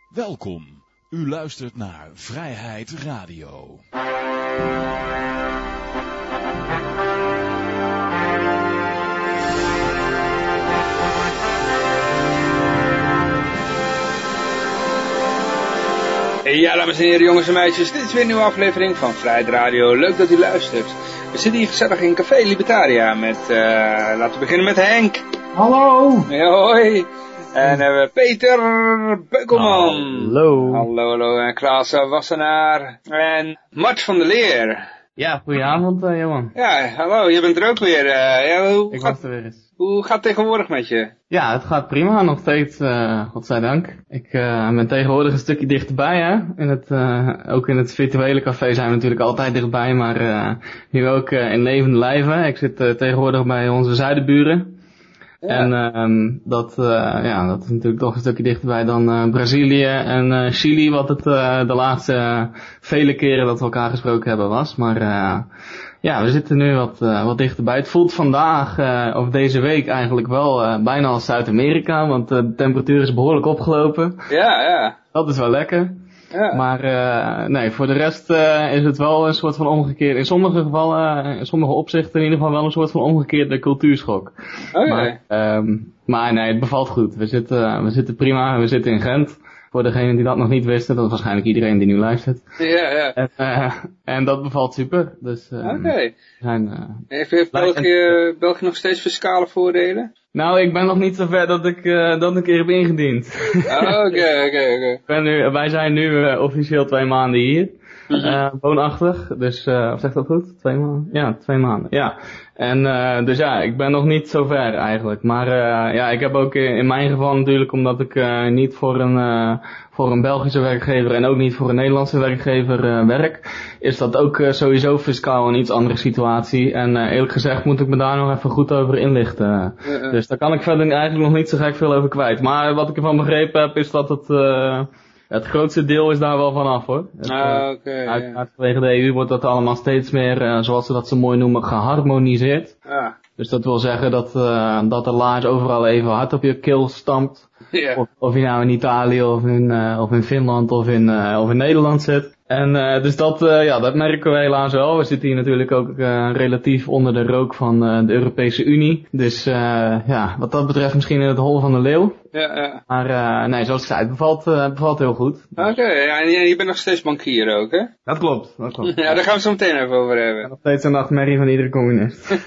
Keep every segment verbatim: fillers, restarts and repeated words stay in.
Welkom. U luistert naar Vrijheid Radio. Ja, dames en heren, jongens en meisjes, dit is weer een nieuwe aflevering van Vrijheid Radio. Leuk dat u luistert. We zitten hier gezellig in Café Libertaria met, uh, laten we beginnen met Henk. Hallo. Ja, hoi. En hebben we Peter Beukelman. Hallo. Hallo, hallo. En Klaas Wassenaar. En Mart van der Leer. Ja, goedenavond uh, Johan. Ja, hallo, je bent er ook weer. Uh, ja, hoe, Ik gaat, was er weer eens. hoe gaat het tegenwoordig met je? Ja, het gaat prima, nog steeds, uh, godzijdank. Ik uh, ben tegenwoordig een stukje dichterbij, hè. In het, uh, ook in het virtuele café zijn we natuurlijk altijd dichtbij, maar uh, nu ook uh, in levende lijven. Ik zit uh, tegenwoordig bij onze zuidenburen. Ja. En um, dat, uh, ja, dat is natuurlijk toch een stukje dichterbij dan uh, Brazilië en uh, Chili, wat het uh, de laatste uh, vele keren dat we elkaar gesproken hebben was. Maar uh, ja, we zitten nu wat, uh, wat dichterbij. Het voelt vandaag, uh, of deze week eigenlijk wel uh, bijna als Zuid-Amerika, want uh, de temperatuur is behoorlijk opgelopen. Ja, ja. Dat is wel lekker. Ja. Maar uh, nee, voor de rest uh, is het wel een soort van omgekeerd, in sommige gevallen, in sommige opzichten in ieder geval wel een soort van omgekeerde cultuurschok. Oké. Okay. Maar, um, maar nee, het bevalt goed. We zitten, we zitten prima, we zitten in Gent. Voor degenen die dat nog niet wisten, dat is waarschijnlijk iedereen die nu luistert. Ja, ja. En, uh, en dat bevalt super. Dus, uh, Oké. Okay. Uh, heeft België, België nog steeds fiscale voordelen? Nou, ik ben nog niet zo ver dat ik uh, dat een keer heb ingediend. Oké, oké, oké. Wij zijn nu uh, officieel twee maanden hier. Uh, woonachtig, dus, uh, of zeg dat goed? Twee maanden? Ja, twee maanden, ja. En, uh, dus ja, ik ben nog niet zo ver eigenlijk. Maar, uh, ja, ik heb ook in, in mijn geval natuurlijk, omdat ik, uh, niet voor een, uh, voor een Belgische werkgever en ook niet voor een Nederlandse werkgever, uh, werk, is dat ook uh, sowieso fiscaal een iets andere situatie. En, uh, eerlijk gezegd moet ik me daar nog even goed over inlichten. Uh, uh. Dus daar kan ik verder eigenlijk nog niet zo gek veel over kwijt. Maar wat ik ervan begrepen heb, is dat het, uh, het grootste deel is daar wel vanaf hoor. Het, ah, oké. Okay, uit, ja. Vanwege de E U wordt dat allemaal steeds meer, uh, zoals ze dat zo mooi noemen, geharmoniseerd. Ah. Dus dat wil zeggen dat, uh, dat de laars overal even hard op je keel stampt. Yeah. Of, of je nou in Italië of in, uh, of in Finland of in, uh, of in Nederland zit. En uh, dus dat, uh, ja, dat merken we helaas wel. We zitten hier natuurlijk ook uh, relatief onder de rook van uh, de Europese Unie. Dus uh, ja, wat dat betreft misschien in het hol van de leeuw. Ja, ja. Maar uh, nee, zoals ik zei, het bevalt, uh, het bevalt heel goed. Oké, okay, ja, en je bent nog steeds bankier ook, hè? Dat klopt, dat klopt. Ja, daar gaan we het zo meteen even over hebben. Nog steeds een nachtmerrie van iedere communist.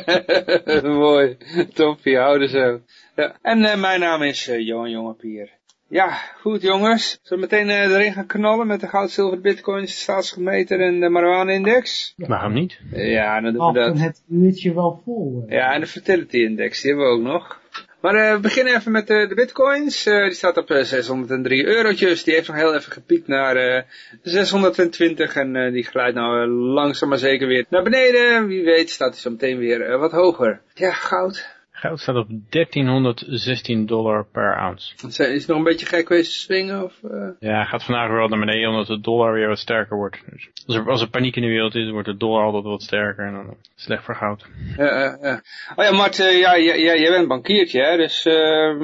Mooi, toppie, houden zo. Ja. En uh, mijn naam is uh, Johan Jongepier. Ja, goed jongens. Zullen we meteen uh, erin gaan knallen met de goud, zilver, bitcoins, de staatsgemeter en de marijuana-index? Ja. Waarom niet? Ja, dan doen we dat. het uurtje wel vol. Uh. Ja, en de fertility-index, die hebben we ook nog. Maar uh, we beginnen even met uh, de bitcoins. Uh, die staat op uh, zeshonderddrie eurotjes. Die heeft nog heel even gepiekt naar uh, zeshonderdtwintig. En uh, die glijdt nou uh, langzaam maar zeker weer naar beneden. Wie weet staat hij zo meteen weer uh, wat hoger. Ja, goud. Goud staat op dertienhonderdzestien dollar per ounce. Is het nog een beetje gek geweest te swingen? Of, uh... Ja, gaat vandaag weer wat naar beneden omdat de dollar weer wat sterker wordt. Dus als, er, als er paniek in de wereld is, wordt de dollar altijd wat sterker. En dan slecht voor goud. Ja, uh, uh. Oh ja, Mart, uh, ja, ja, ja, jij bent een bankiertje, hè? Dus uh,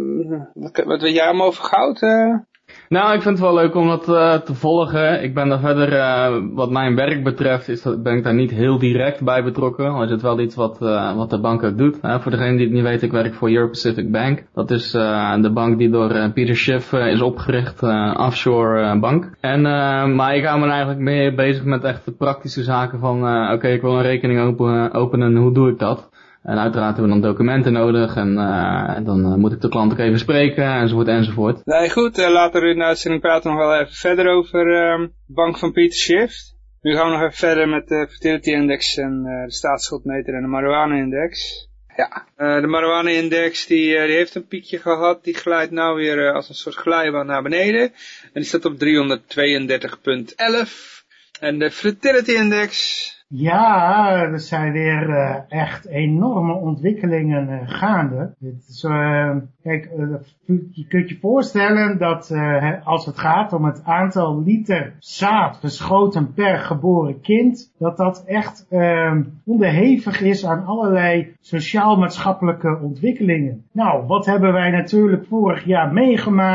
wat, wat weet jij allemaal over goud? Uh? Nou, ik vind het wel leuk om dat uh, te volgen. Ik ben daar verder, uh, wat mijn werk betreft, is dat, ben ik daar niet heel direct bij betrokken. Al is het wel iets wat, uh, wat de bank ook doet. Uh, voor degene die het niet weet, ik werk voor Euro Pacific Bank. Dat is uh, de bank die door uh, Peter Schiff uh, is opgericht, uh, offshore uh, bank. En, uh, maar ik hou me eigenlijk meer bezig met echt de praktische zaken van, uh, oké, okay, ik wil een rekening open, openen, hoe doe ik dat? En uiteraard hebben we dan documenten nodig en uh, dan uh, moet ik de klant ook even spreken enzovoort enzovoort. Nee goed, uh, later in de uitzending praten we nog wel even verder over uh, de bank van Peter Schiff. Nu gaan we nog even verder met de fertility index en uh, de staatsschuldmeter en de marijuana index. Ja, uh, de marijuana index die, uh, die heeft een piekje gehad, die glijdt nou weer uh, als een soort glijbaan naar beneden. En die staat op driehonderdtweeëndertig komma elf. En de fertility index... Ja, er zijn weer uh, echt enorme ontwikkelingen uh, gaande. Het is, uh, kijk, uh, je kunt je voorstellen dat uh, als het gaat om het aantal liter zaad verschoten per geboren kind, dat dat echt uh, onderhevig is aan allerlei sociaal-maatschappelijke ontwikkelingen. Nou, wat hebben wij natuurlijk vorig jaar meegemaakt?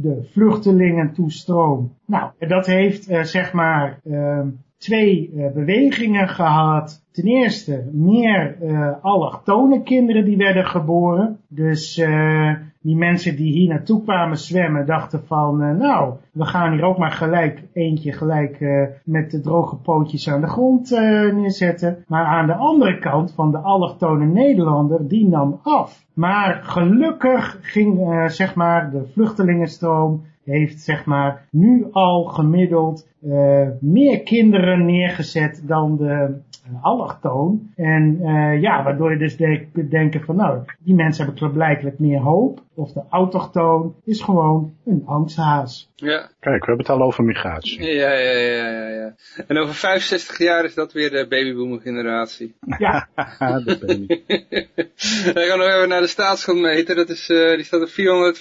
de vluchtelingentoestroom. Nou, dat heeft uh, zeg maar uh, twee uh, bewegingen gehad. Ten eerste meer uh, allochtone kinderen die werden geboren. Dus uh, die mensen die hier naartoe kwamen zwemmen dachten van, uh, nou, we gaan hier ook maar gelijk eentje gelijk uh, met de droge pootjes aan de grond uh, neerzetten. Maar aan de andere kant van de allochtone Nederlander, die nam af. Maar gelukkig ging uh, zeg maar de vluchtelingenstroom heeft zeg maar nu al gemiddeld uh, meer kinderen neergezet dan de uh, allochtoon. En uh, ja, waardoor je dus de- kunt denken van nou, die mensen hebben blijkbaar meer hoop. Of de autochtoon is gewoon een angsthaas. Ja. Kijk, we hebben het al over migratie. Ja, ja, ja, ja, ja. En over vijfenzestig jaar is dat weer de babyboomer generatie. Ja. Dat ben ik. Dan gaan we nog even naar de staatsschuldmeter. Dat is, uh, die staat op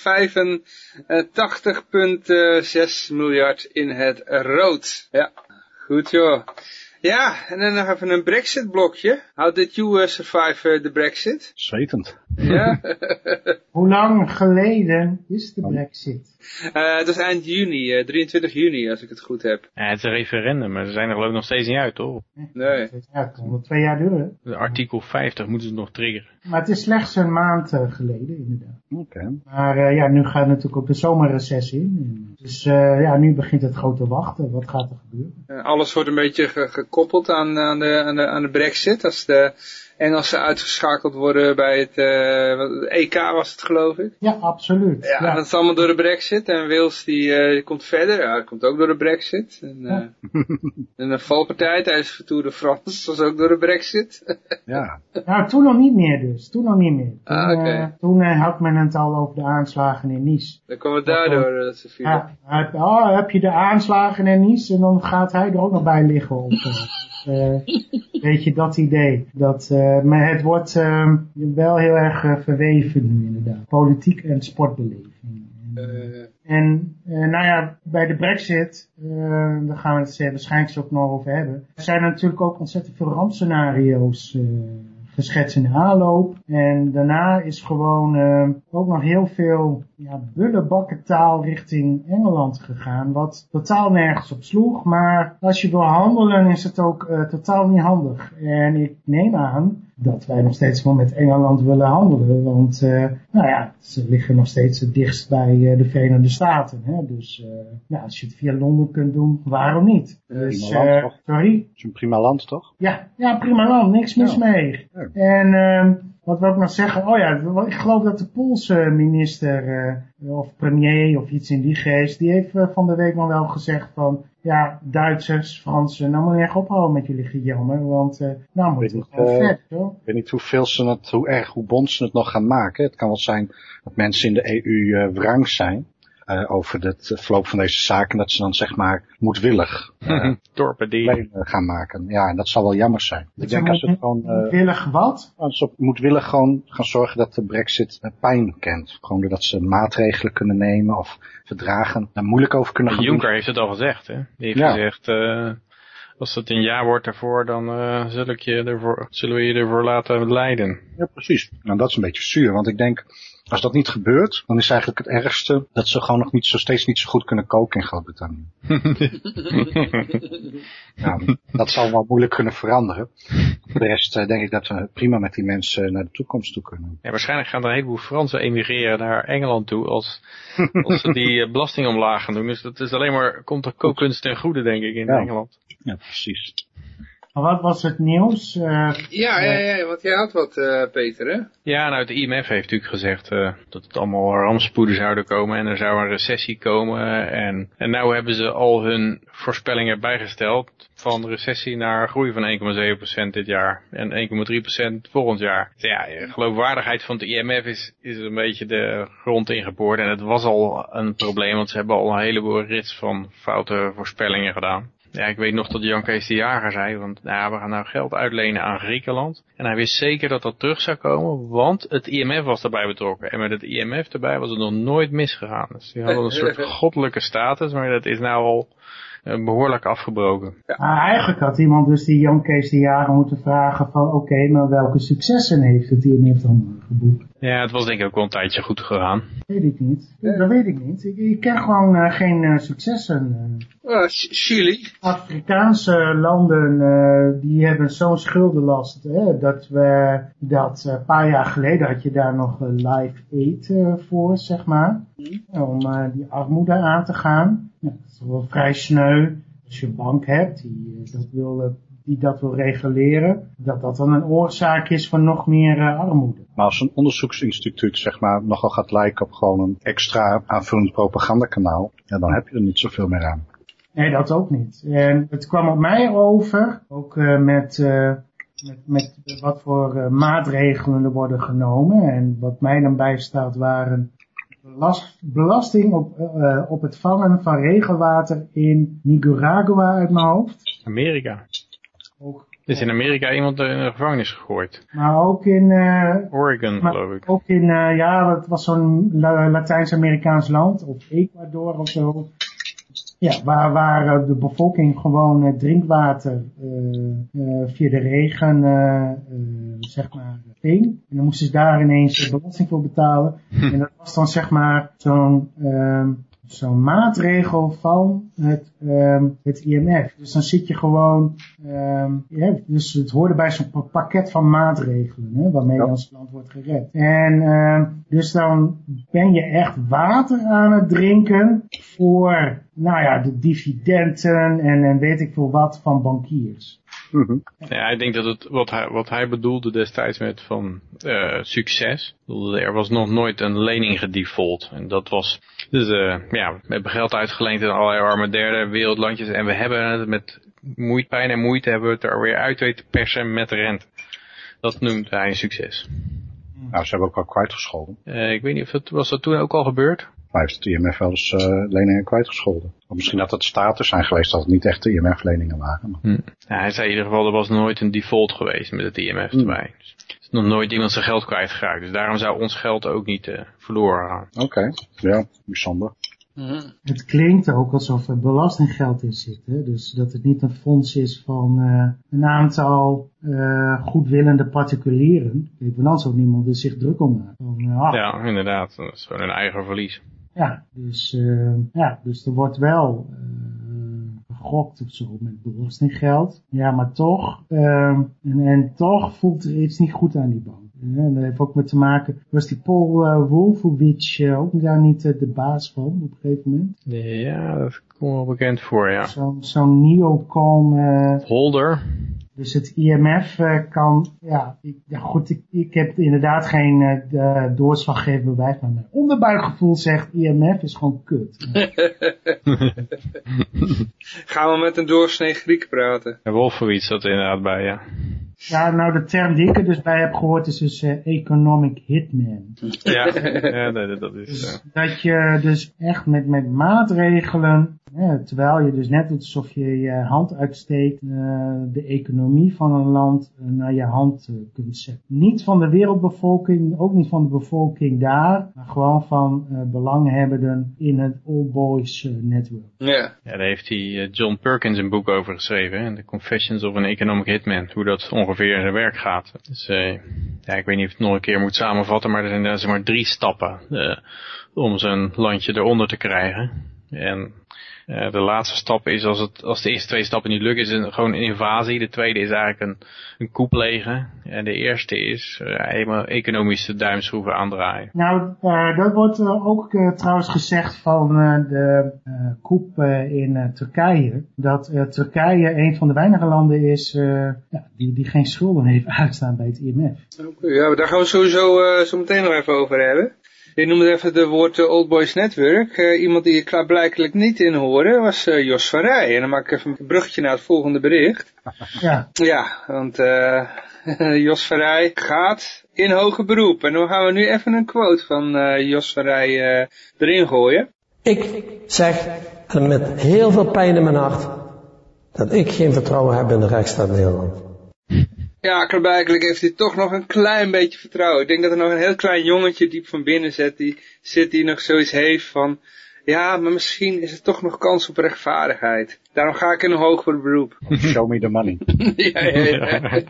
vierhonderdvijfentachtig komma zes miljard in het rood. Ja, goed joh. Ja, en dan nog even een Brexit blokje. How did you uh, survive uh, the Brexit? Zwetend. Ja. Hoe lang geleden is de Brexit? Uh, het was eind juni, uh, drieëntwintig juni als ik het goed heb. Ja, het is een referendum, maar ze zijn er geloof ik nog steeds niet uit, toch? Nee. Ja, het kan wel twee jaar duren. De artikel vijftig moeten ze nog triggeren. Maar het is slechts een maand uh, geleden inderdaad. Oké. Okay. Maar uh, ja, nu gaat het natuurlijk ook de zomerrecessie in. Dus uh, ja, nu begint het grote wachten. Wat gaat er gebeuren? Uh, alles wordt een beetje ge gekoppeld aan, aan, de, aan, de, aan de Brexit. Als de Engelsen uitgeschakeld worden bij het uh, E K was het geloof ik. Ja, absoluut. Ja, ja. dat is allemaal door de Brexit. En Wales die, uh, die komt verder. Ja, dat komt ook door de Brexit. En, uh, ja. en de valpartij tijdens de Tour de France was ook door de Brexit. Ja. Nou, toen nog niet meer dus. Toen nog niet meer. Toen, Ah, okay. uh, toen uh, had men het al over de aanslagen in Nice. Dan kwam het daardoor uh, dat ze vielen. Ja, heb, oh, heb je de aanslagen in Nice en dan gaat hij er ook nog bij liggen. Of, uh, weet je, dat idee. Dat, uh, maar het wordt uh, wel heel erg uh, verweven nu inderdaad. Politiek en sportbeleving. En, Uh, en uh, nou ja, bij de Brexit, uh, daar gaan we het uh, waarschijnlijk ook nog over hebben. Er zijn natuurlijk ook ontzettend veel rampscenario's uh, geschetst in de aanloop. En daarna is gewoon uh, ook nog heel veel ja, bullenbakkentaal richting Engeland gegaan. Wat totaal nergens op sloeg. Maar als je wil handelen is het ook uh, totaal niet handig. En ik neem aan dat wij nog steeds wel met Engeland willen handelen. Want uh, nou ja, ze liggen nog steeds het dichtst bij uh, de Verenigde Staten. Hè? Dus uh, ja, als je het via Londen kunt doen, waarom niet? Ja, Dus, prima land, uh, toch? sorry? Het is een prima land, toch? Ja, ja, prima land, niks mis Ja. mee. Ja. En uh, wat wil ik nog zeggen? Oh ja, ik geloof dat de Poolse minister uh, of premier of iets in die geest, die heeft uh, van de week nog wel gezegd van, ja, Duitsers, Fransen, nou moet je echt ophouden met jullie gejammer, want uh, nou moet het gewoon uh, vet, hoor. Ik weet niet hoeveel ze het, hoe erg, hoe bond ze het nog gaan maken. Het kan wel zijn dat mensen in de E U uh, wrang zijn uh, over het uh, verloop van deze zaken, dat ze dan zeg maar moedwillig uh, Torpederen. gaan maken. Ja, en dat zal wel jammer zijn. Ik denk als het gewoon uh, Willig wat? als ze moedwillig gewoon gaan zorgen dat de Brexit uh, pijn kent. Gewoon doordat ze maatregelen kunnen nemen of verdragen daar moeilijk over kunnen gaan Juncker doen. heeft het al gezegd, hè? Die heeft Ja. gezegd, uh, als het een ja wordt daarvoor, dan uh, zul ik je ervoor, zullen we je ervoor laten leiden. Ja, precies. Nou, dat is een beetje zuur, want ik denk, als dat niet gebeurt, dan is eigenlijk het ergste dat ze gewoon nog niet zo steeds niet zo goed kunnen koken in Groot-Brittannië. Nou, dat zal wel moeilijk kunnen veranderen. Voor de rest uh, denk ik dat we prima met die mensen naar de toekomst toe kunnen. Ja, waarschijnlijk gaan er een heleboel Fransen emigreren naar Engeland toe als, als ze die uh, belasting omlaag gaan doen. Dus dat is alleen maar, komt de kookkunst ten goede, denk ik, in Ja. Engeland. Ja, precies. Maar wat was het nieuws? Uh, ja, ja, ja, want jij had wat, uh, Peter, hè? Ja, nou, het I M F heeft natuurlijk gezegd uh, dat het allemaal rampspoeden zouden komen en er zou een recessie komen. En, en nou hebben ze al hun voorspellingen bijgesteld van recessie naar groei van één komma zeven procent dit jaar en één komma drie procent volgend jaar. Dus ja, de geloofwaardigheid van het I M F is, is een beetje de grond ingeboord en het was al een probleem, want ze hebben al een heleboel rits van foute voorspellingen gedaan. Ja, ik weet nog dat Jan Kees de Jager zei, want nou, we gaan nou geld uitlenen aan Griekenland. En hij wist zeker dat dat terug zou komen, want het I M F was daarbij betrokken. En met het I M F erbij was het nog nooit misgegaan. Dus die hadden een soort goddelijke status, maar dat is nou al uh, behoorlijk afgebroken. Ja. Maar eigenlijk had iemand dus die Jan Kees de Jager moeten vragen van oké, okay, maar welke successen heeft het I M F dan geboekt? Ja, het was denk ik ook wel een tijdje goed gegaan. Weet ik niet. Ja. Dat weet ik niet. Ik, ik ken gewoon uh, geen uh, successen. Uh. Uh, Chili. Afrikaanse landen uh, die hebben zo'n schuldenlast. Hè, dat we dat een uh, paar jaar geleden had je daar nog uh, live aid uh, voor, zeg maar. Mm. Om uh, die armoede aan te gaan. Ja, dat is wel vrij sneu. Als je een bank hebt die uh, dat wil... Uh, die dat wil reguleren, dat dat dan een oorzaak is van nog meer uh, armoede. Maar als een onderzoeksinstituut zeg maar nogal gaat lijken op gewoon een extra aanvullend propagandakanaal, ja, dan heb je er niet zoveel meer aan. Nee, dat ook niet. En het kwam op mij over, ook uh, met, uh, met, met wat voor uh, maatregelen er worden genomen. En wat mij dan bijstaat waren belast, belasting op, uh, op het vangen van regenwater in Nicaragua uit mijn hoofd. Amerika. Ook, er is in Amerika iemand in de gevangenis gegooid. Maar ook in... Uh, Oregon, geloof ik. Ook in, uh, ja, het was zo'n Latijns-Amerikaans land, of Ecuador of zo. Ja, waar, waar uh, de bevolking gewoon uh, drinkwater uh, uh, via de regen, uh, uh, zeg maar, ving. En dan moesten ze daar ineens belasting voor betalen. En dat was dan, zeg maar, zo'n... Uh, zo'n maatregel van het, um, het I M F. Dus dan zit je gewoon, um, ja, dus het hoorde bij zo'n pakket van maatregelen, hè, waarmee ja. ons land wordt gered. En um, dus dan ben je echt water aan het drinken voor, nou ja, de dividenden en, en weet ik veel wat van bankiers. Mm-hmm. Ja, ik denk dat het, wat hij, wat hij bedoelde destijds met van uh, succes, er was nog nooit een lening gedefault. En dat was, dus uh, ja, we hebben geld uitgeleend in allerlei arme derde wereldlandjes en we hebben het met moeite, pijn en moeite hebben we het er weer uit weten persen met rente. Dat noemt hij een succes. Nou, ze hebben ook al kwijtgescholden. Uh, ik weet niet of dat, was dat toen ook al gebeurd? Maar heeft het I M F wel eens uh, leningen kwijtgescholden? Of misschien dat het staten zijn geweest dat het niet echt de I M F-leningen waren. Hm. Ja, hij zei in ieder geval, er was nooit een default geweest met het I M F erbij. Hm. Dus er is nog nooit iemand zijn geld kwijtgeraakt. Dus daarom zou ons geld ook niet uh, verloren gaan. Oké, okay. Ja, bijzonder. Mm-hmm. Het klinkt ook alsof er belastinggeld in zit. Hè? Dus dat het niet een fonds is van uh, een aantal uh, goedwillende particulieren. Kijk, want anders ook niemand er zich druk om maakt. Van, uh, ah. Ja, inderdaad. Dat is gewoon een eigen verlies. Ja, dus, uh, ja, dus er wordt wel uh, gegokt of zo met belastinggeld. Ja, maar toch, uh, en, en toch voelt er iets niet goed aan die bank. En dat heeft ook met te maken, was die Paul uh, Wolfowitz uh, ook daar niet uh, de baas van op een gegeven moment? Ja, dat komt wel bekend voor, ja. Zo'n zo'n neocon... Uh, Holder. Dus het I M F uh, kan, ja, ik, ja goed, ik, ik heb inderdaad geen uh, doorslaggevend bewijs, maar mijn onderbuikgevoel zegt I M F is gewoon kut. Gaan we met een doorsnee Griek praten? En Wolfowitz zat er inderdaad bij, ja. Ja, nou de term die ik er dus bij heb gehoord is dus uh, economic hitman. Ja, ja dat, dat is... Dus uh... dat je dus echt met, met maatregelen, ja, terwijl je dus net alsof je je hand uitsteekt, uh, de economie van een land uh, naar je hand uh, kunt zetten. Niet van de wereldbevolking, ook niet van de bevolking daar, maar gewoon van uh, belanghebbenden in het Old Boys uh, Network. Ja. Ja, daar heeft hij uh, John Perkins een boek over geschreven, hè? The Confessions of an Economic Hitman, hoe dat ongeveer in zijn werk gaat. Dus uh, ja, ik weet niet of ik het nog een keer moet samenvatten, maar er zijn uh, zeg maar drie stappen uh, om zo'n landje eronder te krijgen. En uh, de laatste stap is, als, het, als de eerste twee stappen niet lukken, is een, gewoon een invasie. De tweede is eigenlijk een, een coup plegen. En de eerste is uh, helemaal economische duimschroeven aandraaien. Nou, uh, dat wordt uh, ook uh, trouwens gezegd van uh, de uh, coup uh, in uh, Turkije. Dat uh, Turkije een van de weinige landen is uh, ja, die, die geen schulden heeft uitstaan bij het I M F. Okay, ja, daar gaan we sowieso uh, zo meteen nog even over hebben. Je noemde even de woord uh, Old Boys Network. Uh, iemand die je klaarblijkelijk niet in hoorde was uh, Jos van Rij. En dan maak ik even een bruggetje naar het volgende bericht. Ja, ja want uh, Jos van Rij gaat in hoger beroep. En dan gaan we nu even een quote van uh, Jos van Rij uh, erin gooien. Ik zeg, en met heel veel pijn in mijn hart, dat ik geen vertrouwen heb in de rechtsstaat Nederland. Ja, klaarblijkelijk heeft hij toch nog een klein beetje vertrouwen. Ik denk dat er nog een heel klein jongetje diep van binnen zit die, zit die nog zoiets heeft van... Ja, maar misschien is er toch nog kans op rechtvaardigheid. Daarom ga ik in een hoger beroep. Show me the money. ja, ja, ja.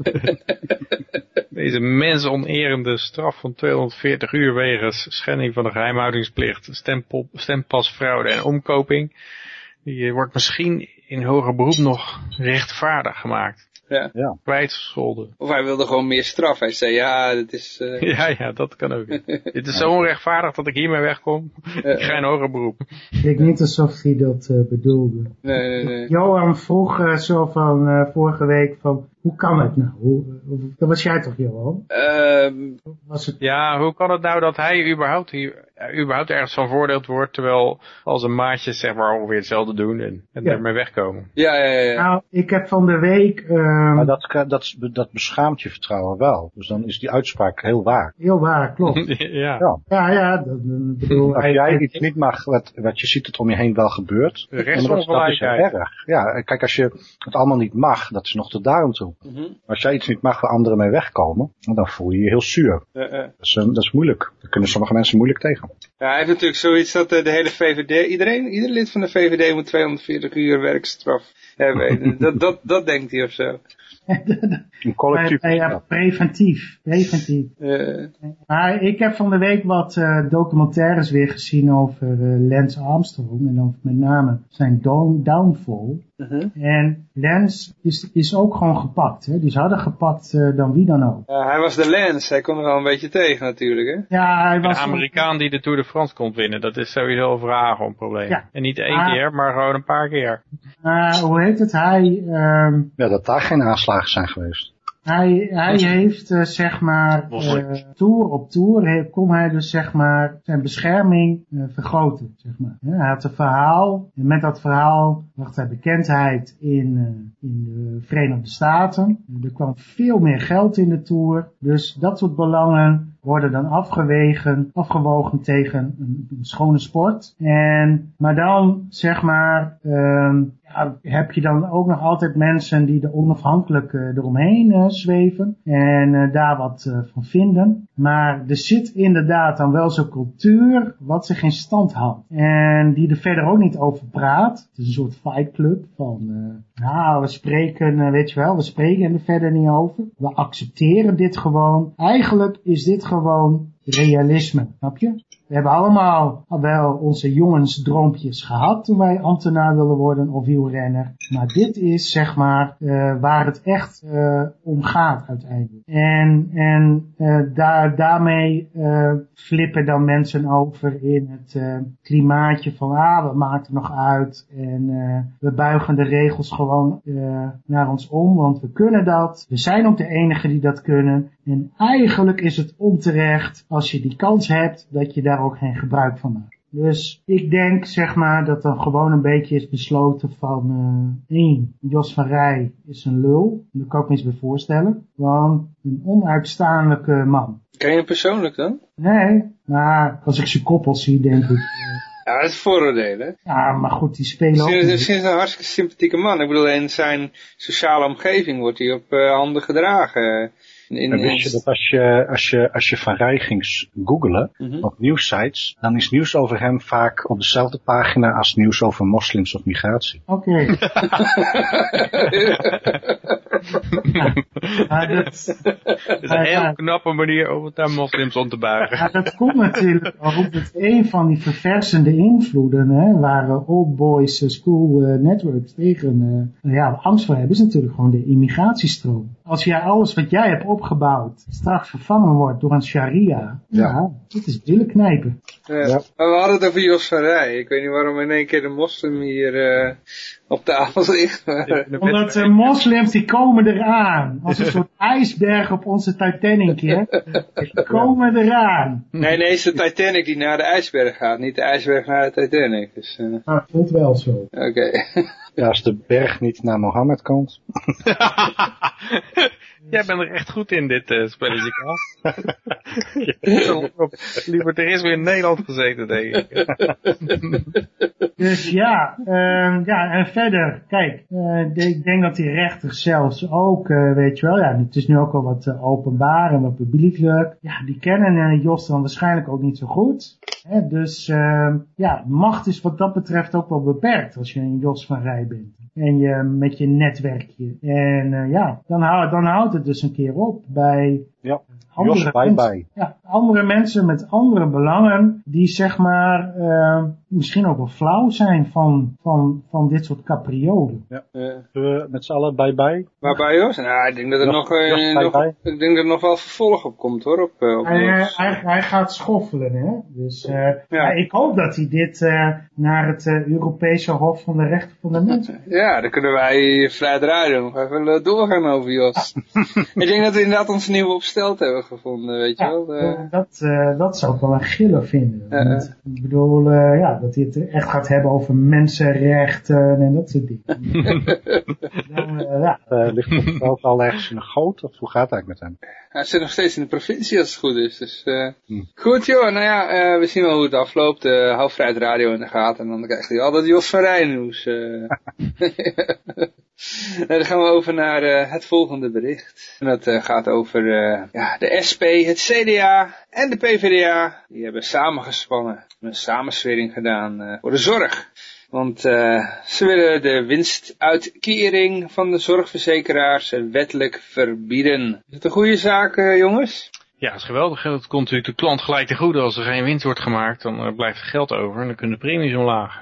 Deze mensonerende straf van tweehonderdveertig uur wegens schending van de geheimhoudingsplicht, stempel, stempasfraude en omkoping, die wordt misschien in hoger beroep nog rechtvaardig gemaakt. Ja. Ja. Kwijtgescholden. Of hij wilde gewoon meer straf. Hij zei, ja, dat is... Uh... Ja, ja, dat kan ook. Dit is zo onrechtvaardig dat ik hiermee wegkom. Uh, ik ga in hoger beroep. Ik denk niet alsof hij dat uh, bedoelde. Nee, nee, nee. Johan vroeg uh, zo van uh, vorige week van, hoe kan het nou? Hoe, dat was jij toch, Johan? Uh, was het... Ja, hoe kan het nou dat hij überhaupt, hier, überhaupt ergens van voordeeld wordt, terwijl al zijn maatjes zeg maar ongeveer hetzelfde doen en, en ja. ermee wegkomen? Ja, ja, ja, ja. Nou, ik heb van de week... Uh, maar dat, dat, dat beschaamt je vertrouwen wel. Dus dan is die uitspraak heel waar. Heel waar, klopt. ja. Ja, ja, ja dat, dat bedoel... Als jij iets niet mag, wat, wat je ziet het om je heen wel gebeurt. Rechtsongelijkheid. Dat is erg. Ja, kijk, als je het allemaal niet mag, dat is nog tot daarom toe. Mm-hmm. Als jij iets niet mag waar anderen mee wegkomen, dan voel je je heel zuur. Uh, uh. Dat, is, uh, dat is moeilijk. Daar kunnen sommige mensen moeilijk tegen. Ja, hij heeft natuurlijk zoiets dat uh, de hele V V D, iedereen, ieder lid van de V V D moet tweehonderdveertig uur werkstraf hebben. dat, dat, dat denkt hij of zo. Een collectief. Ja, ja, preventief. Preventief. Uh. Maar ik heb van de week wat uh, documentaires weer gezien over uh, Lance Armstrong. En dan met name zijn down, downfall. Uh-huh. En Lance is, is ook gewoon gepakt. Hè? Die is harder gepakt uh, dan wie dan ook. Uh, hij was de Lance. Hij kon er wel een beetje tegen natuurlijk. Hè? Ja, hij was een Amerikaan ook... die de Tour de France komt winnen. Dat is sowieso een vraag om probleem. Ja. En niet één ah. keer, maar gewoon een paar keer. Uh, hoe heet het? Hij... Um... Ja, dat daar geen aanslagen zijn geweest. Hij, hij heeft, uh, zeg maar, uh, toer op toer, kon hij dus, zeg maar, zijn bescherming uh, vergroten, zeg maar. Ja, hij had een verhaal, en met dat verhaal bracht hij bekendheid in, uh, in de Verenigde Staten. Er kwam veel meer geld in de toer, dus dat soort belangen worden dan afgewegen, afgewogen tegen een, een schone sport. En, maar dan, zeg maar, um, ja, heb je dan ook nog altijd mensen die er onafhankelijk uh, eromheen uh, zweven en uh, daar wat uh, van vinden. Maar er zit inderdaad dan wel zo'n cultuur wat zich in stand houdt. En die er verder ook niet over praat. Het is een soort fight club van, uh, nou, we spreken, uh, weet je wel, we spreken er verder niet over. We accepteren dit gewoon. Eigenlijk is dit gewoon realisme, snap je? We hebben allemaal wel onze jongensdroompjes gehad toen wij ambtenaar willen worden of wielrenner. Maar dit is zeg maar uh, waar het echt uh, om gaat uiteindelijk. En, en uh, daar, daarmee uh, flippen dan mensen over in het uh, klimaatje van ah, we maken het nog uit. En uh, we buigen de regels gewoon uh, naar ons om, want we kunnen dat. We zijn ook de enigen die dat kunnen. En eigenlijk is het onterecht als je die kans hebt dat je daar ook geen gebruik van maakt. Dus ik denk zeg maar dat er gewoon een beetje is besloten van uh, één, Jos van Rij is een lul. Dat kan ik me eens bij voorstellen. Want een onuitstaanlijke man. Ken je hem persoonlijk dan? Nee, maar als ik zijn koppel zie denk ik... Uh, ja, dat is vooroordeel, hè? Ja, maar goed, die spelen ook... Het is een hartstikke sympathieke man. Ik bedoel, in zijn sociale omgeving wordt hij op uh, handen gedragen. In, in, en wist je dat als je, als je, als je Van Rij ging googlen mm-hmm. op nieuwssites, dan is nieuws over hem vaak op dezelfde pagina als nieuws over moslims of migratie. Oké. Okay. ja, dat is een heel ja, knappe manier om het naar moslims om te buigen. Ja, dat komt natuurlijk ook dat een van die verversende invloeden, hè, waar uh, Old Boys uh, School uh, Networks tegen uh, ja, angst voor hebben, is natuurlijk gewoon de immigratiestroom. Als jij alles wat jij hebt opgebouwd straks vervangen wordt door een sharia, ja, ja dat is billen knijpen. Ja, ja. Maar we hadden het over Jos van Rij. Ik weet niet waarom in één keer de moslim hier uh, op tafel ligt. Omdat de uh, moslims die komen eraan. Als een soort ijsberg op onze Titanic, hè. Die komen eraan. Nee, nee, het is de Titanic die naar de ijsberg gaat. Niet de ijsberg naar de Titanic. Dus, uh... ah, ik vind het wel zo. Oké. Okay. Ja, als de berg niet naar Mohammed komt. Jij bent er echt goed in, dit uh, spelletje, Klaas. Je hebt op libertarisme in Nederland gezeten, denk ik. Dus ja, uh, ja, en verder, kijk, uh, ik denk dat die rechters zelfs ook, uh, weet je wel, ja, het is nu ook al wat uh, openbaar en wat publiekelijk. Ja, die kennen uh, Jos dan waarschijnlijk ook niet zo goed. Hè? Dus uh, ja, macht is wat dat betreft ook wel beperkt als je een Jos van Rij bent. En je met je netwerkje. En uh, ja, dan, hou, dan houdt het dus een keer op bij... Ja. Andere Jos, bye mensen, bye. Ja, andere mensen met andere belangen die zeg maar uh, misschien ook wel flauw zijn van, van, van dit soort capriolen. Ja. Uh, we met z'n allen bye bye. Maar bij Jos? Nou, ik denk dat er Jos, nog, uh, Jos, nog bye bye. ik denk dat er nog wel vervolg op komt hoor. Op, uh, op hij, Jos. hij, hij gaat schoffelen, hè. Dus uh, ja. Ja, ik hoop dat hij dit uh, naar het uh, Europese Hof van de Rechten van de Mens. Ja, dan kunnen wij Vrijheid Radio nog even doorgaan over Jos. Ik denk dat we inderdaad onze nieuwe opstelt hebben gevonden, weet je ja, wel. Uh, dat, uh, dat zou ik wel een giller vinden. Uh, uh. Want, ik bedoel, uh, ja, dat hij het echt gaat hebben over mensenrechten en dat soort dingen. Dan, uh, ja. uh, ligt het ook al ergens in een goot, of hoe gaat het eigenlijk met hem? Hij zit nog steeds in de provincie als het goed is. Dus, uh, hm. Goed joh, nou ja, uh, we zien wel hoe het afloopt. Uh, hou Vrijheid Radio in de gaten en dan krijgt hij altijd Jos van Rij nieuws. Uh. Nou, dan gaan we over naar uh, het volgende bericht. En dat uh, gaat over uh, ja, de S P, het C D A en de P V D A. Die hebben samengespannen, een samenswering gedaan uh, voor de zorg. Want uh, ze willen de winstuitkering van de zorgverzekeraars wettelijk verbieden. Is het een goede zaak, uh, jongens? Ja, dat is geweldig. Dat komt natuurlijk de klant gelijk te goede. Als er geen winst wordt gemaakt, dan uh, blijft er geld over en dan kunnen de premies omlaag.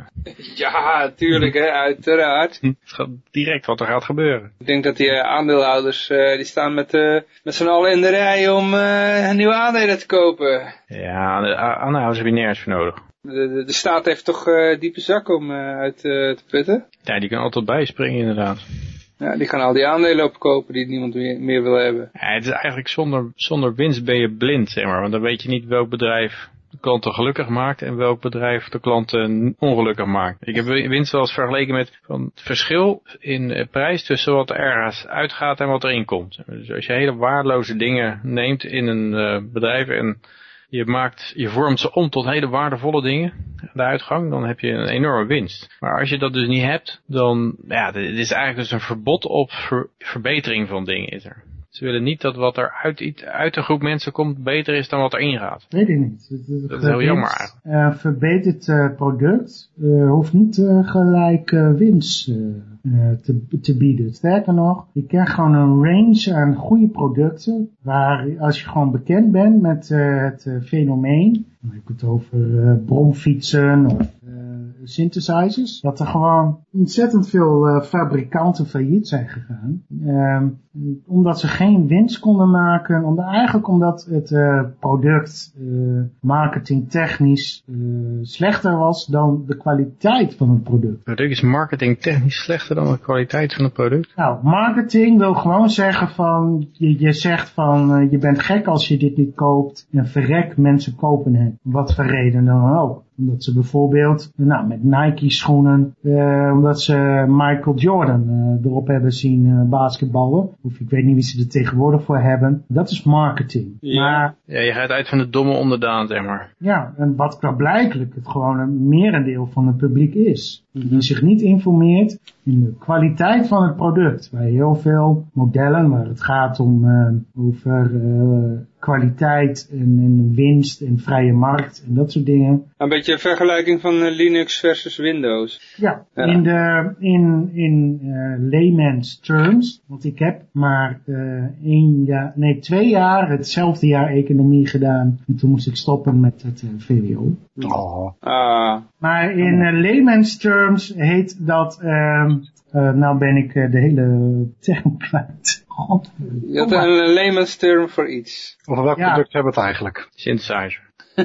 Ja, tuurlijk, hè, uiteraard. Het gaat direct wat er gaat gebeuren. Ik denk dat die uh, aandeelhouders, uh, die staan met, uh, met z'n allen in de rij om uh, nieuwe aandelen te kopen. Ja, de aandeelhouders heb je nergens voor nodig. De, de, de staat heeft toch uh, diepe zak om uh, uit uh, te putten? Ja, die kan altijd bijspringen inderdaad. Ja, die gaan al die aandelen opkopen die niemand meer, meer wil hebben. Ja, het is eigenlijk zonder, zonder winst ben je blind, zeg maar. Want dan weet je niet welk bedrijf de klanten gelukkig maakt en welk bedrijf de klanten ongelukkig maakt. Ik heb winst wel eens vergeleken met van het verschil in prijs tussen wat er ergens uitgaat en wat erin komt. Dus als je hele waardeloze dingen neemt in een uh, bedrijf en je maakt, je vormt ze om tot hele waardevolle dingen, de uitgang, dan heb je een enorme winst. Maar als je dat dus niet hebt, dan, ja, het is eigenlijk dus een verbod op ver, verbetering van dingen is er. Ze willen niet dat wat er uit, uit een groep mensen komt beter is dan wat erin gaat. Weet ik niet. Het, het, dat is heel jammer eigenlijk. Een uh, verbeterd uh, product uh, hoeft niet uh, gelijk uh, winst uh, uh, te, te bieden. Sterker nog, je krijgt gewoon een range aan goede producten waar als je gewoon bekend bent met uh, het uh, fenomeen, dan heb ik het over uh, bromfietsen of uh, synthesizers, dat er gewoon ontzettend veel uh, fabrikanten failliet zijn gegaan. Um, omdat ze geen winst konden maken, omdat, eigenlijk omdat het uh, product uh, marketingtechnisch uh, slechter was dan de kwaliteit van het product. Het product is marketingtechnisch slechter dan de kwaliteit van het product? Nou, marketing wil gewoon zeggen van, je, je zegt van, uh, je bent gek als je dit niet koopt en verrek, mensen kopen het. Wat voor reden dan ook. Omdat ze bijvoorbeeld, nou, met Nike schoenen, uh, omdat ze Michael Jordan uh, erop hebben zien uh, basketballen. Of ik weet niet wie ze er tegenwoordig voor hebben. Dat is marketing. Ja, maar, ja je gaat uit van de domme onderdaan, zeg maar. Ja, en wat klaarblijkelijk het gewoon een merendeel van het publiek is. Die zich niet informeert in de kwaliteit van het product. Bij heel veel modellen waar het gaat om uh, over uh, kwaliteit en, en winst en vrije markt en dat soort dingen. Een beetje een vergelijking van uh, Linux versus Windows. Ja, ja. in, de, in, in uh, layman's terms, want ik heb maar uh, één jaar, nee twee jaar hetzelfde jaar economie gedaan en toen moest ik stoppen met het uh, V W O. Oh. Ah. Maar in uh, layman's terms heet dat, uh, uh, nou ben ik uh, de hele term kwijt. God. Je had een layman's term voor iets. Over welk Ja. product hebben we het eigenlijk? Synthesizer.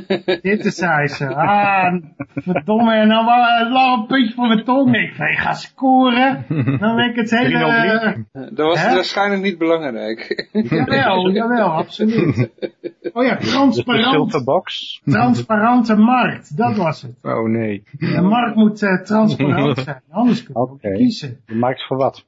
Synthesizer. Ah, verdomme. En dan wel een puntje voor mijn tong. Ik ga scoren. Dan ben ik het hele... Uh, Dat was Hè? waarschijnlijk niet belangrijk. jawel, jawel, absoluut. Oh ja, De transparant. filterbox. Transparante markt. Dat was het. Oh nee. De markt moet uh, transparant zijn. Anders kun je Oké. kiezen. De markt voor wat?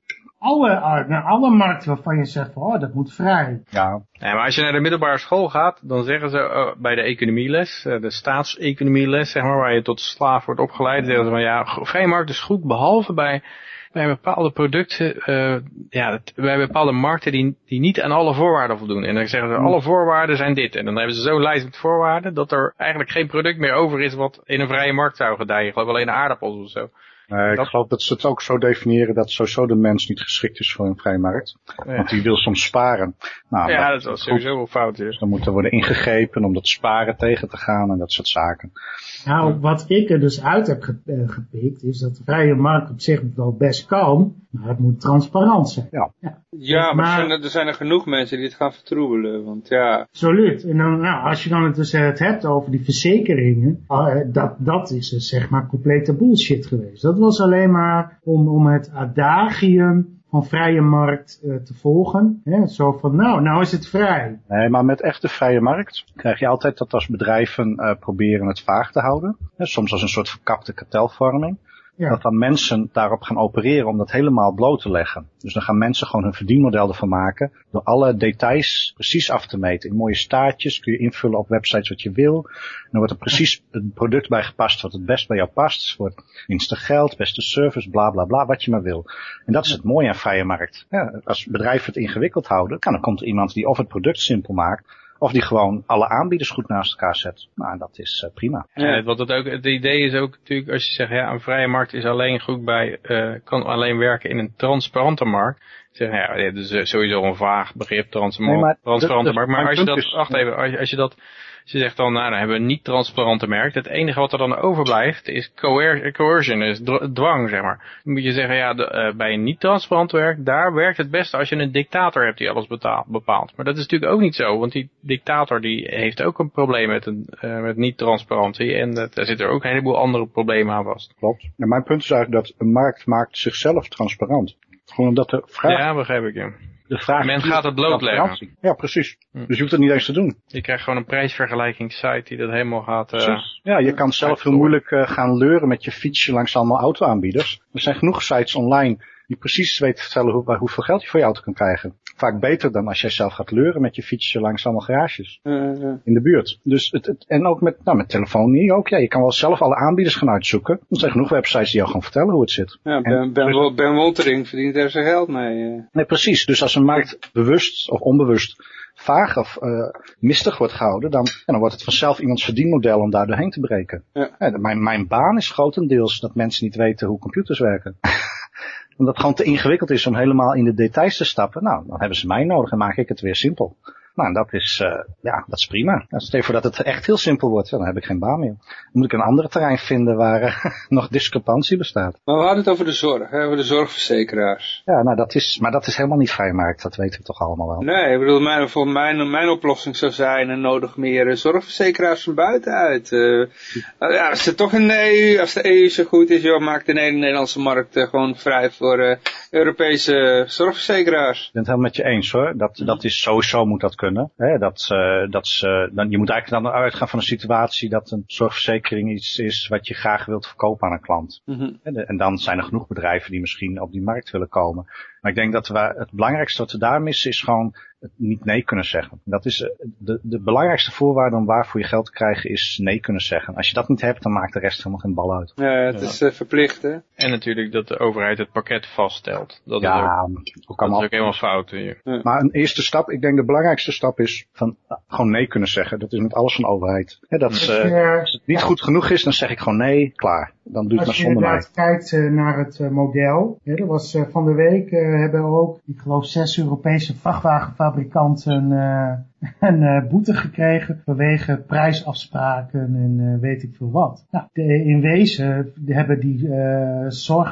alle, naar alle markten waarvan je zegt van, oh, dat moet vrij. Ja. Ja, maar als je naar de middelbare school gaat, dan zeggen ze uh, bij de economieles, uh, de staatseconomieles, zeg maar, waar je tot slaaf wordt opgeleid, zeggen ze van ja, vrije markt is goed, behalve bij, bij bepaalde producten, uh, ja, bij bepaalde markten die, die niet aan alle voorwaarden voldoen. En dan zeggen ze, alle voorwaarden zijn dit. En dan hebben ze zo'n lijst met voorwaarden, dat er eigenlijk geen product meer over is wat in een vrije markt zou gedijen. Ik geloof alleen aardappels of zo. Uh, ik dat... geloof dat ze het ook zo definiëren dat sowieso de mens niet geschikt is voor een vrije markt. Ja. Want die wil soms sparen. Nou, ja, dat, dat is sowieso wel fout. Dus. Dan moet er worden ingegrepen om dat sparen tegen te gaan en dat soort zaken. Nou, wat ik er dus uit heb ge- uh, gepikt, is dat de vrije markt op zich wel best kan, maar het moet transparant zijn. Ja, ja. ja maar, maar er, zijn er, er zijn er genoeg mensen die het gaan vertroebelen, want ja. Absoluut. En dan, nou, als je dan het dus het hebt over die verzekeringen, uh, dat, dat is dus, zeg maar complete bullshit geweest. Dat was alleen maar om, om het adagium van vrije markt uh, te volgen. Hè? Zo van, nou, nou is het vrij. Nee, maar met echte vrije markt krijg je altijd dat als bedrijven uh, proberen het vaag te houden. Hè, soms als een soort verkapte kartelvorming. Ja. Dat dan mensen daarop gaan opereren om dat helemaal bloot te leggen. Dus dan gaan mensen gewoon hun verdienmodel ervan maken door alle details precies af te meten. In mooie staartjes kun je invullen op websites wat je wil. En dan wordt er precies het product bij gepast wat het best bij jou past. Voor het minste geld, beste service, bla bla bla, wat je maar wil. En dat is het mooie aan vrije markt. Ja, als bedrijven het ingewikkeld houden, dan komt er iemand die of het product simpel maakt, of die gewoon alle aanbieders goed naast elkaar zet. Nou, dat is uh, prima. Ja, wat het ook, het idee is ook natuurlijk, als je zegt, ja, een vrije markt is alleen goed bij, uh, kan alleen werken in een transparante markt. Zeggen, ja, dit is sowieso een vaag begrip, transparante nee, markt. Maar, maar als je dat, is, wacht even, als je, als je dat, als je zegt dan, nou, dan hebben we een niet-transparante markt. Het enige wat er dan overblijft is coer coercion, is dwang, zeg maar. Dan moet je zeggen, ja, de, uh, bij een niet-transparant werk, daar werkt het beste als je een dictator hebt die alles betaalt, bepaalt. Maar dat is natuurlijk ook niet zo, want die dictator die heeft ook een probleem met, een, uh, met niet-transparantie. En uh, daar zitten er ook een heleboel andere problemen aan vast. Klopt. En mijn punt is eigenlijk dat een markt maakt zichzelf transparant. Gewoon omdat de vraag... Ja, begrijp ik, ja. De vraag Men gaat het blootleggen. Ja, precies. Hm. Dus je hoeft het niet eens te doen. Je krijgt gewoon een prijsvergelijkingssite die dat helemaal gaat... Uh, ja, je kan zelf heel moeilijk uh, gaan leuren met je fietsje langs allemaal auto-aanbieders. Er zijn genoeg sites online die precies weten te vertellen hoe, hoeveel geld je voor je auto kan krijgen. Vaak beter dan als jij zelf gaat leuren met je fietsje langs allemaal garages uh, uh. in de buurt. Dus het, het, en ook met, nou, met telefonie ook. Ja, je kan wel zelf alle aanbieders gaan uitzoeken. Er zijn genoeg websites die jou gewoon vertellen hoe het zit. Ja, Ben, ben, dus, Ben Woltering verdient er zijn geld mee. Uh. Nee, precies. Dus als een markt bewust of onbewust vaag of uh, mistig wordt gehouden, dan, ja, dan wordt het vanzelf iemands verdienmodel om daar doorheen te breken. Ja. Ja, mijn, mijn baan is grotendeels dat mensen niet weten hoe computers werken. Omdat het gewoon te ingewikkeld is om helemaal in de details te stappen. Nou, dan hebben ze mij nodig en maak ik het weer simpel. Nou, en dat is, uh, ja, dat is prima. Stel je voor dat het echt heel simpel wordt, ja, dan heb ik geen baan meer. Dan moet ik een ander terrein vinden waar uh, nog discrepantie bestaat. Maar we hadden het over de zorg, hè? Over de zorgverzekeraars. Ja, nou, dat is, maar dat is helemaal niet vrije markt, dat weten we toch allemaal wel. Nee, ik bedoel, mijn, voor mijn, mijn oplossing zou zijn, er nodig meer uh, zorgverzekeraars van buitenuit. Uh, ja, als het toch in de E U, als de E U zo goed is, joh, maakt de Nederlandse markt uh, gewoon vrij voor uh, Europese zorgverzekeraars. Ik ben het helemaal met je eens, hoor. Dat, dat is sowieso moet dat kunnen. Hè, dat, uh, dat uh, dan, je moet eigenlijk dan uitgaan van een situatie dat een zorgverzekering iets is wat je graag wilt verkopen aan een klant. Mm-hmm. En, en dan zijn er genoeg bedrijven die misschien op die markt willen komen. Maar ik denk dat we, het belangrijkste wat we daar missen is gewoon het niet nee kunnen zeggen. Dat is de, de belangrijkste voorwaarde om waarvoor je geld te krijgen is nee kunnen zeggen. Als je dat niet hebt, dan maakt de rest helemaal geen bal uit. Ja, het is uh, verplicht, hè. En natuurlijk dat de overheid het pakket vaststelt. Dat ja, is ook, ook, dat is ook helemaal fout. Hier. Ja. Maar een eerste stap, ik denk de belangrijkste stap is van uh, gewoon nee kunnen zeggen. Dat is met alles van de overheid. Hè, dat is, uh, als het niet goed genoeg is, dan zeg ik gewoon nee, klaar. Dan doe ik maar zonder mij. Als je inderdaad kijkt uh, naar het uh, model. Ja, er was uh, van de week uh, hebben ook, ik geloof, zes Europese vrachtwagenfabrikanten uh, een uh, boete gekregen vanwege prijsafspraken en uh, weet ik veel wat. Nou, de, in wezen hebben die uh,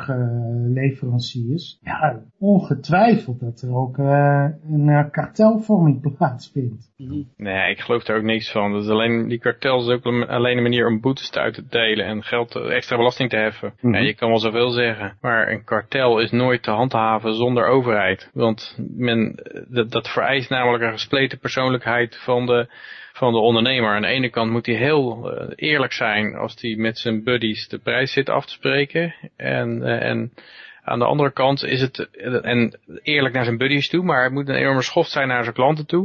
zorgleveranciers uh, ja, ongetwijfeld dat er ook uh, een uh, kartelvorming plaatsvindt. Nee, ik geloof daar ook niks van. Dat is alleen, die kartels is ook alleen een manier om boetes uit te delen en geld, extra belasting te heffen. Mm-hmm. Ja, je kan wel zoveel zeggen, maar een kartel is nooit te handhaven zonder overheid. Want men, dat, dat vereist namelijk een gespleten persoonlijkheid van de, van de ondernemer. Aan de ene kant moet hij heel uh, eerlijk zijn als hij met zijn buddies de prijs zit af te spreken. En, uh, en Aan de andere kant is het, en eerlijk naar zijn buddies toe, maar het moet een enorme schoft zijn naar zijn klanten toe.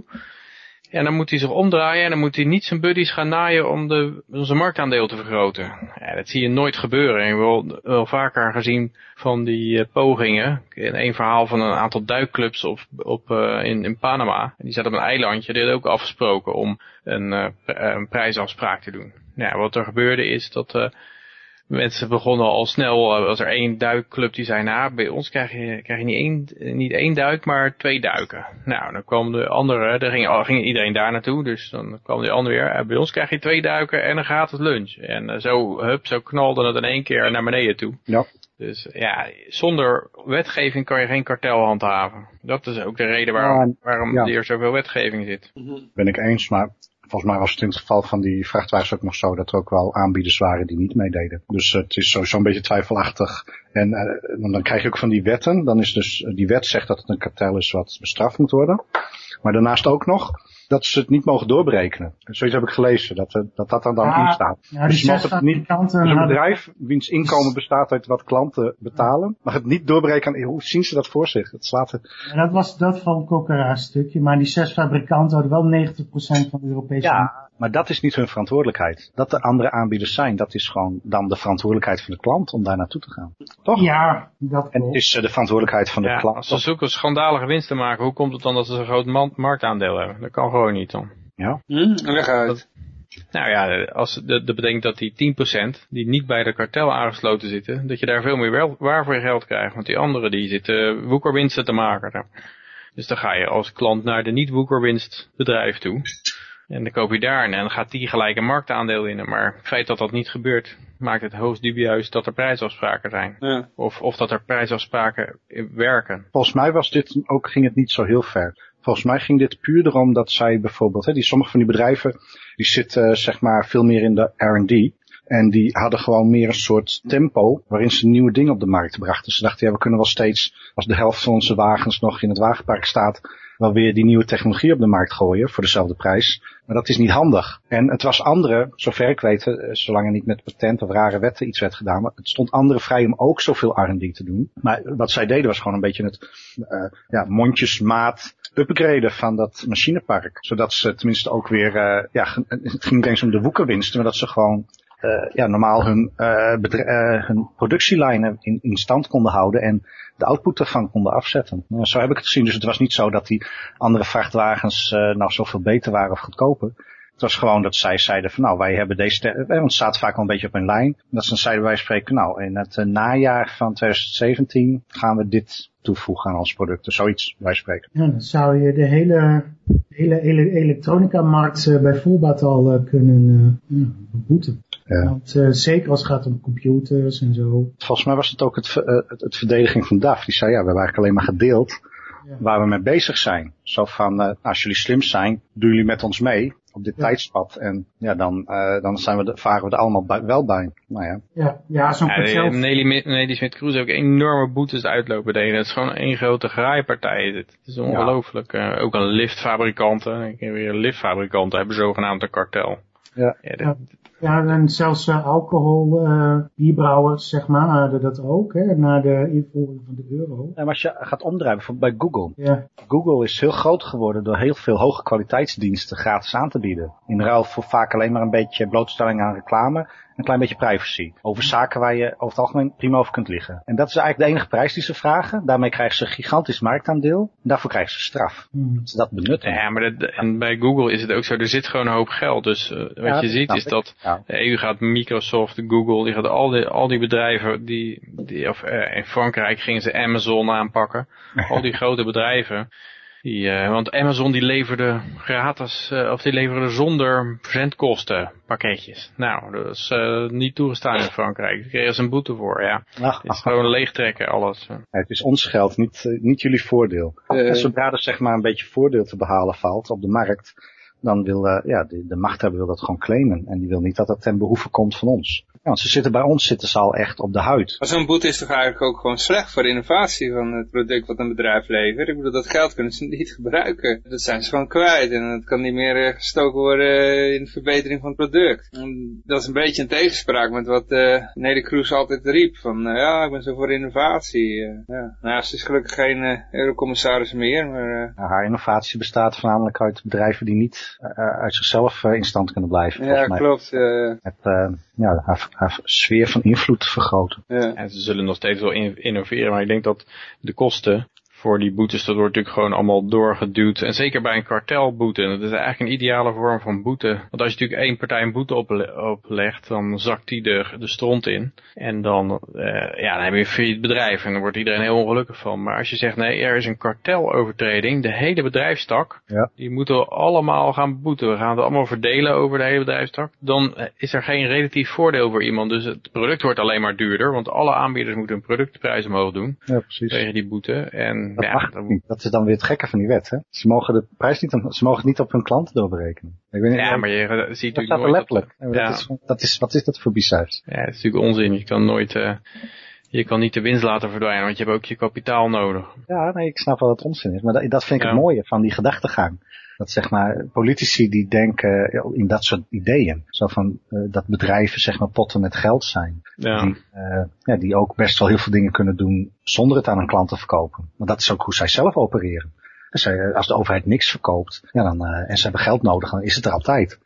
En dan moet hij zich omdraaien en dan moet hij niet zijn buddies gaan naaien om, de, om zijn marktaandeel te vergroten. Ja, dat zie je nooit gebeuren. Ik heb wel, wel vaker gezien van die uh, pogingen. In een verhaal van een aantal duikclubs op, op, uh, in, in Panama. Die zaten op een eilandje, die hadden ook afgesproken om een, uh, een prijsafspraak te doen. Ja, wat er gebeurde is dat... Uh, Mensen begonnen al snel, uh, als er één duikclub die zei, nou, bij ons krijg je, krijg je niet, één, niet één duik, maar twee duiken. Nou, dan kwam de andere, er ging, ging iedereen daar naartoe, dus dan kwam de ander weer, uh, bij ons krijg je twee duiken en een gratis lunch. En uh, zo, hup, zo knalde het in één keer naar beneden toe. Ja. Dus ja, zonder wetgeving kan je geen kartel handhaven. Dat is ook de reden waarom, ja, waarom ja. er zoveel wetgeving zit. Ben ik eens, maar... Volgens mij was het in het geval van die vrachtwagens ook nog zo dat er ook wel aanbieders waren die niet meededen. Dus uh, het is sowieso een beetje twijfelachtig. En uh, dan krijg je ook van die wetten. Dan is dus, uh, die wet zegt dat het een kartel is wat bestraft moet worden. Maar daarnaast ook nog dat ze het niet mogen doorberekenen. Zoiets heb ik gelezen, dat uh, dat, dat er dan ja, in staat. Ja, dus je mag het niet, dus een bedrijf hadden... wiens inkomen bestaat uit wat klanten betalen, mag het niet doorberekenen. Hoe zien ze dat voor zich? Het slaat het... ja, dat was dat van ook een raar stukje, maar die zes fabrikanten hadden wel negentig procent van de Europese... Ja, maar dat is niet hun verantwoordelijkheid. Dat er andere aanbieders zijn, dat is gewoon dan de verantwoordelijkheid van de klant om daar naartoe te gaan. Toch? Ja, dat En het is uh, de verantwoordelijkheid van de ja, klant. Als ze zoeken schandalige winst te maken, hoe komt het dan dat ze een groot marktaandeel hebben? Dat kan gewoon niet dan. Ja. Hm, leg uit. Dat, nou ja, als dat betekent dat die tien procent die niet bij de kartel aangesloten zitten, dat je daar veel meer waar voor je geld krijgt. Want die anderen die zitten woekerwinsten te maken. Dus dan ga je als klant naar de niet-woekerwinstbedrijf toe. En dan koop je daar en dan gaat die gelijk een marktaandeel in. Maar het feit dat dat niet gebeurt, maakt het hoogst dubieus dat er prijsafspraken zijn. Ja. Of, of dat er prijsafspraken werken. Volgens mij was dit ook, ging het niet zo heel ver. Volgens mij ging dit puur erom dat zij bijvoorbeeld, hè, die sommige van die bedrijven, die zitten uh, zeg maar veel meer in de R en D. En die hadden gewoon meer een soort tempo waarin ze nieuwe dingen op de markt brachten. Ze dachten, ja, we kunnen wel steeds, als de helft van onze wagens nog in het wagenpark staat, wel weer die nieuwe technologie op de markt gooien voor dezelfde prijs. Maar dat is niet handig. En het was anderen, zover ik weet, zolang er niet met patent of rare wetten iets werd gedaan, maar het stond anderen vrij om ook zoveel R en D te doen. Maar wat zij deden was gewoon een beetje het uh, ja, mondjesmaat upgraden van dat machinepark. Zodat ze tenminste ook weer, uh, ja, het ging niet eens om de woekerwinsten, maar dat ze gewoon uh, ja, normaal hun, uh, bedrijf, uh, hun productielijnen in, in stand konden houden en de output ervan konden afzetten. Nou, zo heb ik het gezien. Dus het was niet zo dat die andere vrachtwagens uh, nou zoveel beter waren of goedkoper. Het was gewoon dat zij zeiden van nou, wij hebben deze, eh, want het staat vaak wel een beetje op een lijn. Dat ze dan zeiden wij spreken, nou, in het uh, najaar van twintig zeventien gaan we dit toevoegen aan onze producten. Zoiets, wij spreken. Ja, dan zou je de hele, hele ele- elektronica-markt uh, bij voorbaat al uh, kunnen uh, ja, beboeten. Ja. Want uh, zeker als het gaat om computers en zo. Volgens mij was het ook het, uh, het, het verdediging van D A F. Die zei ja, we hebben eigenlijk alleen maar gedeeld ja. waar we mee bezig zijn. Zo van, uh, als jullie slim zijn, doen jullie met ons mee op dit ja. tijdspad. En ja, dan, uh, dan zijn we de, varen we er allemaal bij, wel bij. Nou ja, ja, ja zo'n ja, zelf... Nelly, Nelly Smit-Kroes heeft ook enorme boetes uitlopen tegen. Het is gewoon één grote graaipartij. Het is ongelooflijk. Ja. Uh, ook een liftfabrikanten. Ik heb weer liftfabrikanten hebben zogenaamd een kartel. Ja. Ja, dat... ja, en zelfs uh, alcohol, uh, bierbrouwers, zeg maar, hadden dat ook, hè, na de invoering van de euro. En als je gaat omdraaien, bijvoorbeeld bij Google. Ja. Google is heel groot geworden door heel veel hoge kwaliteitsdiensten gratis aan te bieden. In ruil voor vaak alleen maar een beetje blootstelling aan reclame. Een klein beetje privacy. Over zaken waar je over het algemeen prima over kunt liggen. En dat is eigenlijk de enige prijs die ze vragen. Daarmee krijgen ze een gigantisch marktaandeel. En daarvoor krijgen ze straf. Hmm. Dat ze dat benutten. Ja, maar dat, en bij Google is het ook zo. Er zit gewoon een hoop geld. Dus uh, wat ja, je ziet is ik. dat ja. de E U gaat Microsoft, Google, die gaat al die, al die bedrijven, die, die of uh, in Frankrijk gingen ze Amazon aanpakken. Al die grote bedrijven. Die, uh, want Amazon die leverde gratis, uh, of die leverde zonder verzendkosten pakketjes. Nou, dat is uh, niet toegestaan in Frankrijk. Daar kregen ze een boete voor, ja. Ach, het is gewoon leegtrekken, alles. Ja, het is ons geld, niet, uh, niet jullie voordeel. Uh, en zodra er zeg maar een beetje voordeel te behalen valt op de markt, dan wil uh, ja, de, de machthebber wil dat gewoon claimen. En die wil niet dat dat ten behoeve komt van ons. want ze zitten bij ons zitten ze al echt op de huid. Maar zo'n boete is toch eigenlijk ook gewoon slecht voor de innovatie van het product wat een bedrijf levert. Ik bedoel, dat geld kunnen ze niet gebruiken. Dat zijn ze gewoon kwijt en dat kan niet meer gestoken worden in de verbetering van het product. En dat is een beetje een tegenspraak met wat uh, Nelly Kroes altijd riep. Van uh, ja, ik ben zo voor innovatie. Uh, ja. Nou, ze is gelukkig geen uh, eurocommissaris meer. Maar, uh... nou, haar innovatie bestaat voornamelijk uit bedrijven die niet uh, uit zichzelf uh, in stand kunnen blijven. Ja, mij. Klopt. Uh... Het, uh, ja, haar, haar sfeer van invloed vergroten. Ja. En ze zullen nog steeds wel in, innoveren, maar ik denk dat de kosten voor die boetes, dat wordt natuurlijk gewoon allemaal doorgeduwd. En zeker bij een kartelboete. Dat is eigenlijk een ideale vorm van boete. Want als je natuurlijk één partij een boete oplegt, dan zakt die de, de stront in. En dan, uh, ja, dan heb je een failliet bedrijf en dan wordt iedereen heel ongelukkig van. Maar als je zegt, nee, er is een kartelovertreding, de hele bedrijfstak, ja. die moeten we allemaal gaan boeten. We gaan het allemaal verdelen over de hele bedrijfstak. Dan is er geen relatief voordeel voor iemand. Dus het product wordt alleen maar duurder, want alle aanbieders moeten hun productprijs omhoog doen. Ja, precies. Tegen die boete. En Dat, ja, mag dat, niet. Dat is dan weer het gekke van die wet, hè? Ze mogen de prijs niet, ze mogen het niet op hun klanten doorberekenen. Ik weet niet, ja, maar je ziet dat natuurlijk nooit... letterlijk. Dat, ja. dat, is, dat is, wat is dat voor bizars? Ja, het is natuurlijk onzin. Je kan nooit, uh, je kan niet de winst laten verdwijnen, want je hebt ook je kapitaal nodig. Ja, nee, ik snap wel dat het onzin is. Maar dat, dat vind ik ja. het mooie van die gedachtegang. Dat zeg maar politici die denken in dat soort ideeën. Zo van uh, dat bedrijven zeg maar potten met geld zijn. Ja. Die, uh, ja, die ook best wel heel veel dingen kunnen doen zonder het aan een klant te verkopen. Maar dat is ook hoe zij zelf opereren. Dus, uh, als de overheid niks verkoopt ja, dan, uh, en ze hebben geld nodig, dan is het er altijd.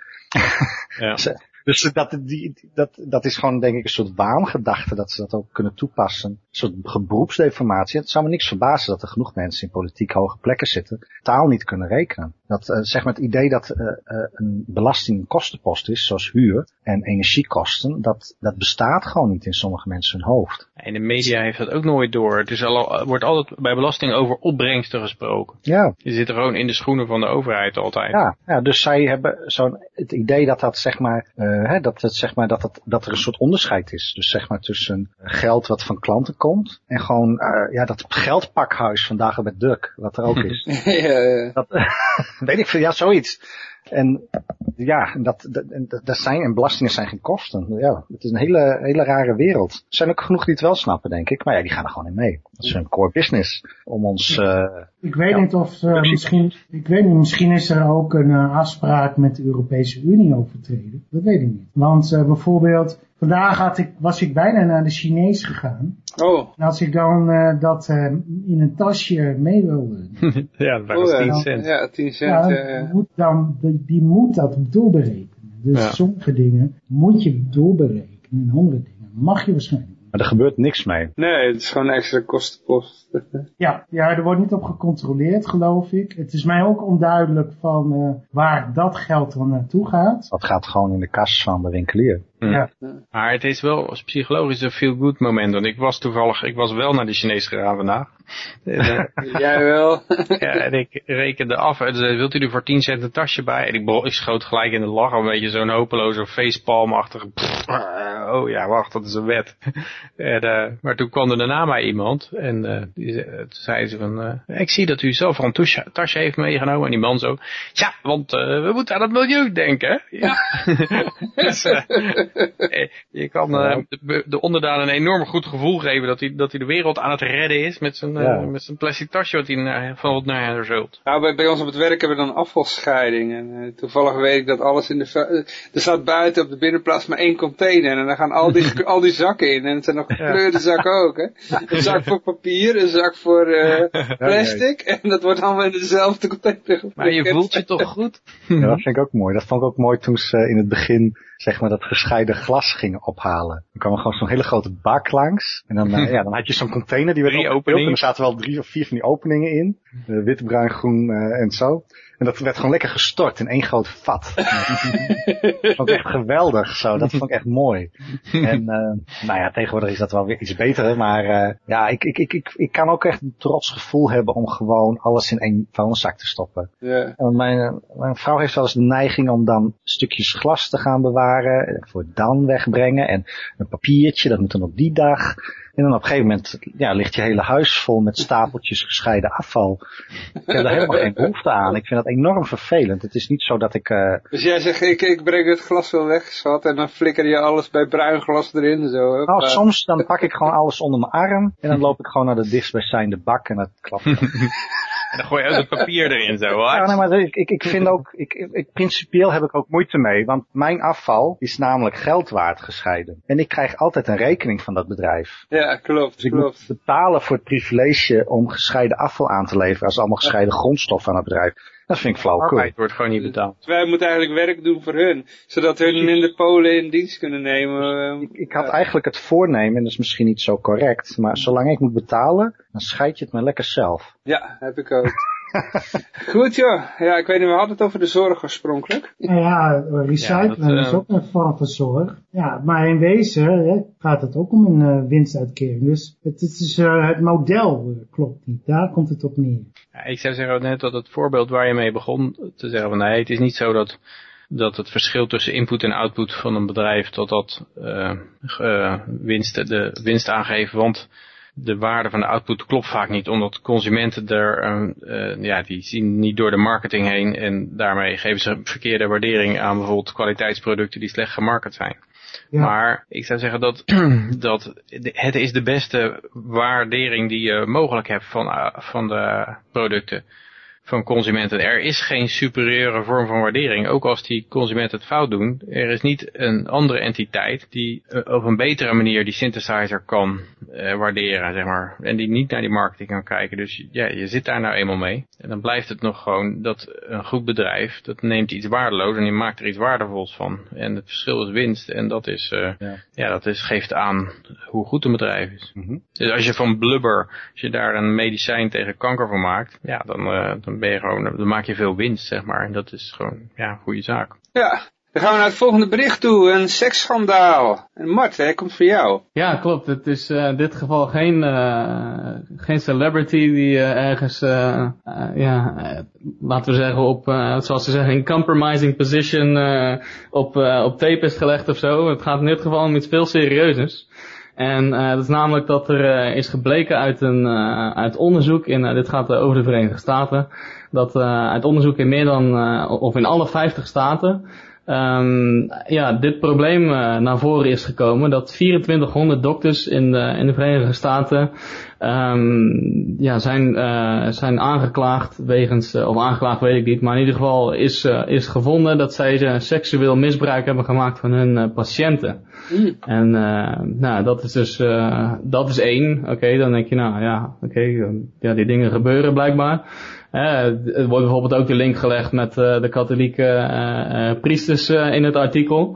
Ja. Dus dat, die, dat, dat is gewoon denk ik een soort waangedachte dat ze dat ook kunnen toepassen. Een soort beroepsdeformatie. Het zou me niks verbazen dat er genoeg mensen in politiek hoge plekken zitten, taal niet kunnen rekenen. Dat uh, zeg maar het idee dat uh, uh, een belasting een kostenpost is, zoals huur en energiekosten, dat, dat bestaat gewoon niet in sommige mensen hun hoofd. En de media heeft dat ook nooit door. Het is al, wordt altijd bij belasting over opbrengsten gesproken. Ja. Je zit er gewoon in de schoenen van de overheid altijd. Ja, ja dus zij hebben zo'n het idee dat dat zeg maar uh, hè, dat het zeg maar dat het dat er een soort onderscheid is. Dus zeg maar tussen geld wat van klanten komt en gewoon uh, ja dat geldpakhuis van Dagobert Duck wat er ook is. ja, ja. Dat, weet ik veel, ja zoiets. En ja, dat, dat, dat zijn, en belastingen zijn geen kosten. Ja, het is een hele, hele rare wereld. Er zijn ook genoeg die het wel snappen, denk ik. Maar ja, die gaan er gewoon in mee. Dat is hun core business. Om ons... Uh, ik weet ja, niet of... Uh, misschien, ik weet niet, misschien is er ook een uh, afspraak met de Europese Unie overtreden. Dat weet ik niet. Want uh, bijvoorbeeld... Vandaag had ik, was ik bijna naar de Chinees gegaan. Oh. En als ik dan uh, dat uh, in een tasje mee wilde. ja, dat was tien cent. Ja, tien cent. Ja, ja. Moet dan, die, die moet dat doorberekenen. Dus ja. sommige dingen moet je doorberekenen. En andere dingen mag je waarschijnlijk. Maar er gebeurt niks mee. Nee, het is gewoon een extra kostenpost. ja, ja, er wordt niet op gecontroleerd, geloof ik. Het is mij ook onduidelijk van uh, waar dat geld dan naartoe gaat. Dat gaat gewoon in de kas van de winkelier. Hmm. Ja. Maar het is wel psychologisch een feel-good moment. Want ik was toevallig, ik was wel naar de Chinees gegaan vandaag. Jij wel. ja, en ik rekende af. En zei, wilt u er voor tien cent een tasje bij? En ik, ik schoot gelijk in de lach. Een beetje zo'n hopeloze facepalm-achtige. Oh ja, wacht, dat is een wet. en, uh, maar toen kwam er daarna mij iemand. En uh, die, uh, toen zei ze van, uh, ik zie dat u zelf al een tasje, tasje heeft meegenomen. En die man zo, ja, want uh, we moeten aan het milieu denken. Ja. dus, uh, je kan uh, de, de onderdanen een enorm goed gevoel geven dat hij, dat hij de wereld aan het redden is met zijn, ja. uh, met zijn plastic tasje wat hij naar, van naar haar zult. Nou, bij, bij ons op het werk hebben we dan afvalscheiding. En uh, toevallig weet ik dat alles in de... Uh, er staat buiten op de binnenplaats maar één container. En dan gaan al die, al die zakken in. En het zijn nog gekleurde ja. zakken ook. Hè? Een zak voor papier, een zak voor uh, plastic. En dat wordt allemaal in dezelfde container geprikt. Maar je voelt je toch goed? Ja, dat vind ik ook mooi. Dat vond ik ook mooi toen ze in het begin... zeg maar dat gescheiden glas gingen ophalen. Dan kwam er gewoon zo'n hele grote bak langs. En dan, uh, ja, dan had je zo'n container die werd opgevuld. En er zaten wel drie of vier van die openingen in. Uh, wit, bruin, groen uh, en zo. En dat werd gewoon lekker gestort in één groot vat. Dat vond ik echt geweldig zo. Dat vond ik echt mooi. En uh, nou ja, tegenwoordig is dat wel weer iets beter. Maar uh, ja, ik, ik, ik, ik, ik kan ook echt een trots gevoel hebben om gewoon alles in één vuilniszak te stoppen. Yeah. En mijn, mijn vrouw heeft wel eens de neiging om dan stukjes glas te gaan bewaren. Voor dan wegbrengen. En een papiertje, dat moet dan op die dag. En dan op een gegeven moment ja, ligt je hele huis vol met stapeltjes gescheiden afval. Ik heb daar helemaal geen behoefte aan. Ik vind dat enorm vervelend. Het is niet zo dat ik... Uh... Dus jij zegt, ik, ik breng het glas wel weg, schat, en dan flikker je alles bij bruin glas erin. Zo, nou, soms dan pak ik gewoon alles onder mijn arm en dan loop ik gewoon naar de dichtstbijzijnde bak en dat klapt. En dan gooi je ook het papier erin zo, hoor. Ja, nee, maar ik, ik, ik vind ook, ik, ik, principieel heb ik ook moeite mee, want mijn afval is namelijk geld waard gescheiden. En ik krijg altijd een rekening van dat bedrijf. Ja, klopt, dus ik klopt. moet betalen voor het privilege om gescheiden afval aan te leveren als allemaal gescheiden grondstoffen aan het bedrijf. Dat vind ik flauwekul. Het wordt gewoon niet betaald. Dus wij moeten eigenlijk werk doen voor hun, zodat hun minder Polen in dienst kunnen nemen. Ik, ik had eigenlijk het voornemen, en dat is misschien niet zo correct, maar zolang ik moet betalen, dan scheid je het me lekker zelf. Ja, heb ik ook. Goed joh, ja, ik weet niet, we hadden het over de zorg oorspronkelijk. Nou ja, recyclen ja, dat, uh... is ook een vorm van zorg. Ja, maar in wezen hè, gaat het ook om een uh, winstuitkering. Dus het, het, is, uh, het model uh, klopt niet, daar komt het op neer. Ja, ik zou zeggen net dat het voorbeeld waar je mee begon te zeggen van nee, het is niet zo dat, dat het verschil tussen input en output van een bedrijf dat dat uh, uh, winst, de winst aangeeft, want de waarde van de output klopt vaak niet, omdat consumenten er, uh, uh, ja, die zien niet door de marketing heen en daarmee geven ze verkeerde waardering aan bijvoorbeeld kwaliteitsproducten die slecht gemarket zijn. Ja. Maar ik zou zeggen dat, dat het is de beste waardering die je mogelijk hebt van, uh, van de producten van consumenten. Er is geen superieure vorm van waardering, ook als die consumenten het fout doen. Er is niet een andere entiteit die uh, op een betere manier die synthesizer kan uh, waarderen, zeg maar. En die niet naar die marketing kan kijken. Dus ja, je zit daar nou eenmaal mee. En dan blijft het nog gewoon dat een goed bedrijf, dat neemt iets waardeloos en die maakt er iets waardevols van. En het verschil is winst. En dat is, uh, ja. ja, dat is, geeft aan hoe goed een bedrijf is. Mm-hmm. Dus als je van blubber, als je daar een medicijn tegen kanker van maakt, ja, dan, uh, dan ben je gewoon, dan maak je veel winst, zeg maar. En dat is gewoon, ja, een goede zaak. Ja, dan gaan we naar het volgende bericht toe. Een seksschandaal. En Mart, hij komt voor jou. Ja, klopt. Het is uh, in dit geval geen, uh, geen celebrity die uh, ergens, uh, uh, ja, uh, laten we zeggen, op, uh, zoals ze zeggen, in compromising position uh, op, uh, op tape is gelegd of zo. Het gaat in dit geval om iets veel serieuzers. En uh, dat is namelijk dat er uh, is gebleken uit een uh, uit onderzoek, in, uh, dit gaat uh, over de Verenigde Staten, dat uh, uit onderzoek in meer dan, uh, of in alle vijftig staten, um, ja, dit probleem uh, naar voren is gekomen, dat vierentwintighonderd dokters in de, in de Verenigde Staten um, ja, zijn, uh, zijn aangeklaagd wegens, uh, of aangeklaagd weet ik niet, maar in ieder geval is, uh, is gevonden dat zij uh, seksueel misbruik hebben gemaakt van hun uh, patiënten. Mm. En uh, nou, dat is dus, uh, dat is één. Oké, okay, dan denk je, nou ja, oké, okay, ja, die dingen gebeuren blijkbaar. Uh, er wordt bijvoorbeeld ook de link gelegd met uh, de katholieke uh, uh, priesters uh, in het artikel.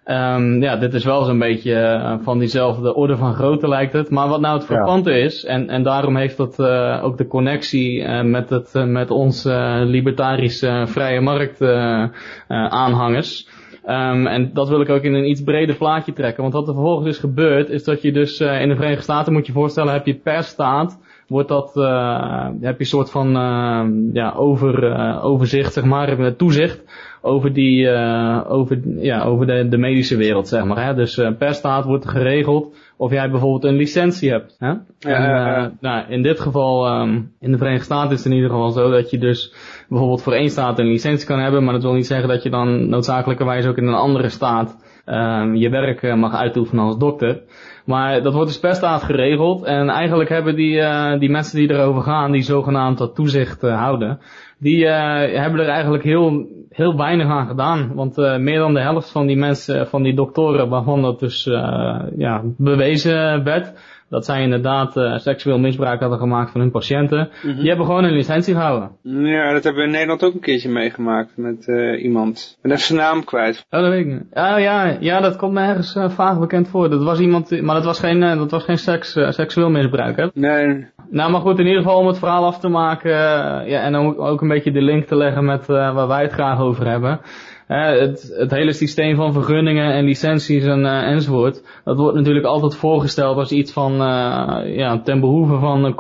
Um, ja, dit is wel zo'n beetje uh, van diezelfde orde van grootte lijkt het. Maar wat nou het frappante ja. is, en, en daarom heeft dat uh, ook de connectie uh, met, het, uh, met ons uh, libertarische uh, vrije markt uh, uh, aanhangers. Um, en dat wil ik ook in een iets breder plaatje trekken. Want wat er vervolgens is gebeurd, is dat je dus uh, in de Verenigde Staten, moet je voorstellen, heb je per staat, wordt dat, uh, heb je een soort van uh, ja, over, uh, overzicht, zeg maar, toezicht over die, uh, over, ja, over de, de medische wereld, zeg maar. Hè? Dus uh, per staat wordt geregeld of jij bijvoorbeeld een licentie hebt. Hè? Ja, en, uh, ja, ja. Nou, in dit geval, um, in de Verenigde Staten is het in ieder geval zo dat je dus bijvoorbeeld voor één staat een licentie kan hebben, maar dat wil niet zeggen dat je dan noodzakelijkerwijs ook in een andere staat um, je werk uh, mag uitoefenen als dokter. Maar dat wordt dus per staat geregeld en eigenlijk hebben die, uh, die mensen die erover gaan, die zogenaamd dat toezicht uh, houden, die uh, hebben er eigenlijk heel, heel weinig aan gedaan. Want uh, meer dan de helft van die mensen, van die doktoren waarvan dat dus uh, ja, bewezen werd, dat zij inderdaad uh, seksueel misbruik hadden gemaakt van hun patiënten, mm-hmm. die hebben gewoon een licentie gehouden. Ja, dat hebben we in Nederland ook een keertje meegemaakt met uh, iemand. Ik ben even zijn naam kwijt. Oh, dat weet ik niet. Ja, ja, ja, dat komt me ergens uh, vaag bekend voor. Dat was iemand, maar dat was geen, uh, dat was geen seks, uh, seksueel misbruik, hè? Nee. Nou, maar goed, in ieder geval om het verhaal af te maken, uh, ja, en ook, ook een beetje de link te leggen met uh, waar wij het graag over hebben. Uh, het, het hele systeem van vergunningen en licenties en, uh, enzovoort, dat wordt natuurlijk altijd voorgesteld als iets van, uh, ja, ten behoeve van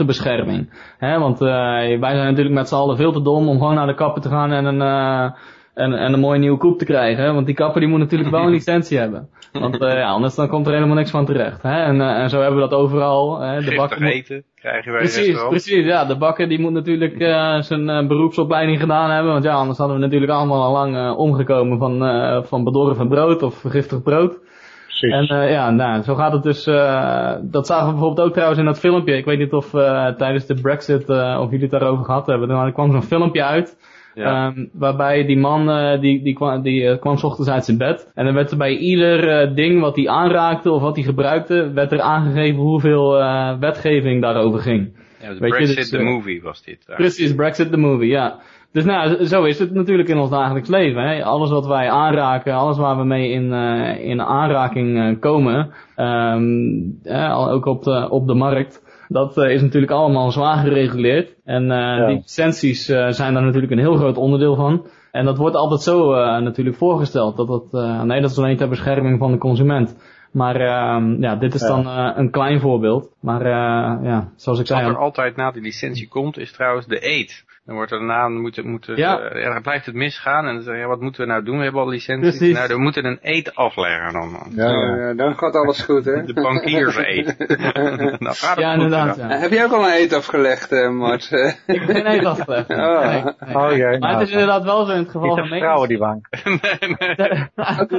consumentenbescherming. Hè, want uh, wij zijn natuurlijk met z'n allen veel te dom om gewoon naar de kapper te gaan en een, uh, en, en een mooie nieuwe koep te krijgen. Hè? Want die kapper die moet natuurlijk wel een licentie hebben. Want uh, ja, anders dan komt er helemaal niks van terecht. Hè? En, uh, en zo hebben we dat overal. Hè? De bakker moet... eten krijg je bij Precies, precies. Ja, de bakker die moet natuurlijk uh, zijn uh, beroepsopleiding gedaan hebben. Want ja, anders hadden we natuurlijk allemaal al lang uh, omgekomen van, uh, van bedorven brood of vergiftigd brood. Precies. En uh, ja, nou, zo gaat het dus. Uh, dat zagen we bijvoorbeeld ook trouwens in dat filmpje. Ik weet niet of uh, tijdens de Brexit uh, of jullie het daarover gehad hebben. Er kwam zo'n filmpje uit. Ja. Um, waarbij die man, uh, die, die, kwam, die uh, kwam 's ochtends uit zijn bed. En dan werd er bij ieder uh, ding wat hij aanraakte of wat hij gebruikte, werd er aangegeven hoeveel uh, wetgeving daarover ging. Ja, dus Brexit dus, uh, the movie was dit. Eigenlijk. Precies, Brexit the movie, ja. Dus nou, zo is het natuurlijk in ons dagelijks leven. Hè. Alles wat wij aanraken, alles waar we mee in, uh, in aanraking uh, komen, um, uh, ook op de, op de markt, dat uh, is natuurlijk allemaal zwaar gereguleerd. En uh, ja. die licenties uh, zijn daar natuurlijk een heel groot onderdeel van. En dat wordt altijd zo uh, natuurlijk voorgesteld. Dat dat, uh, nee, dat is alleen ter bescherming van de consument. Maar uh, ja, dit is ja. dan uh, een klein voorbeeld. Maar uh, ja, zoals ik zei... Wat er altijd na die licentie komt, is trouwens de eet. Dan wordt er daarna, moet, moet er, ja. uh, ja, blijft het misgaan. En dan zeg je, ja, wat moeten we nou doen? We hebben al licenties. Precies. Nou, we moeten een eet afleggen dan. Ja, ja. ja, dan gaat alles goed, hè? De bankiers eet. Dan gaat het ja, goed. Inderdaad, ja. Heb je ook al een eet afgelegd, uh, Mart? Ik heb geen eet afgelegd. Nee. Oh. Nee, nee. Oh, jee, maar nou, het is inderdaad wel zo in het geval van vrouwen die bank. nee, nee.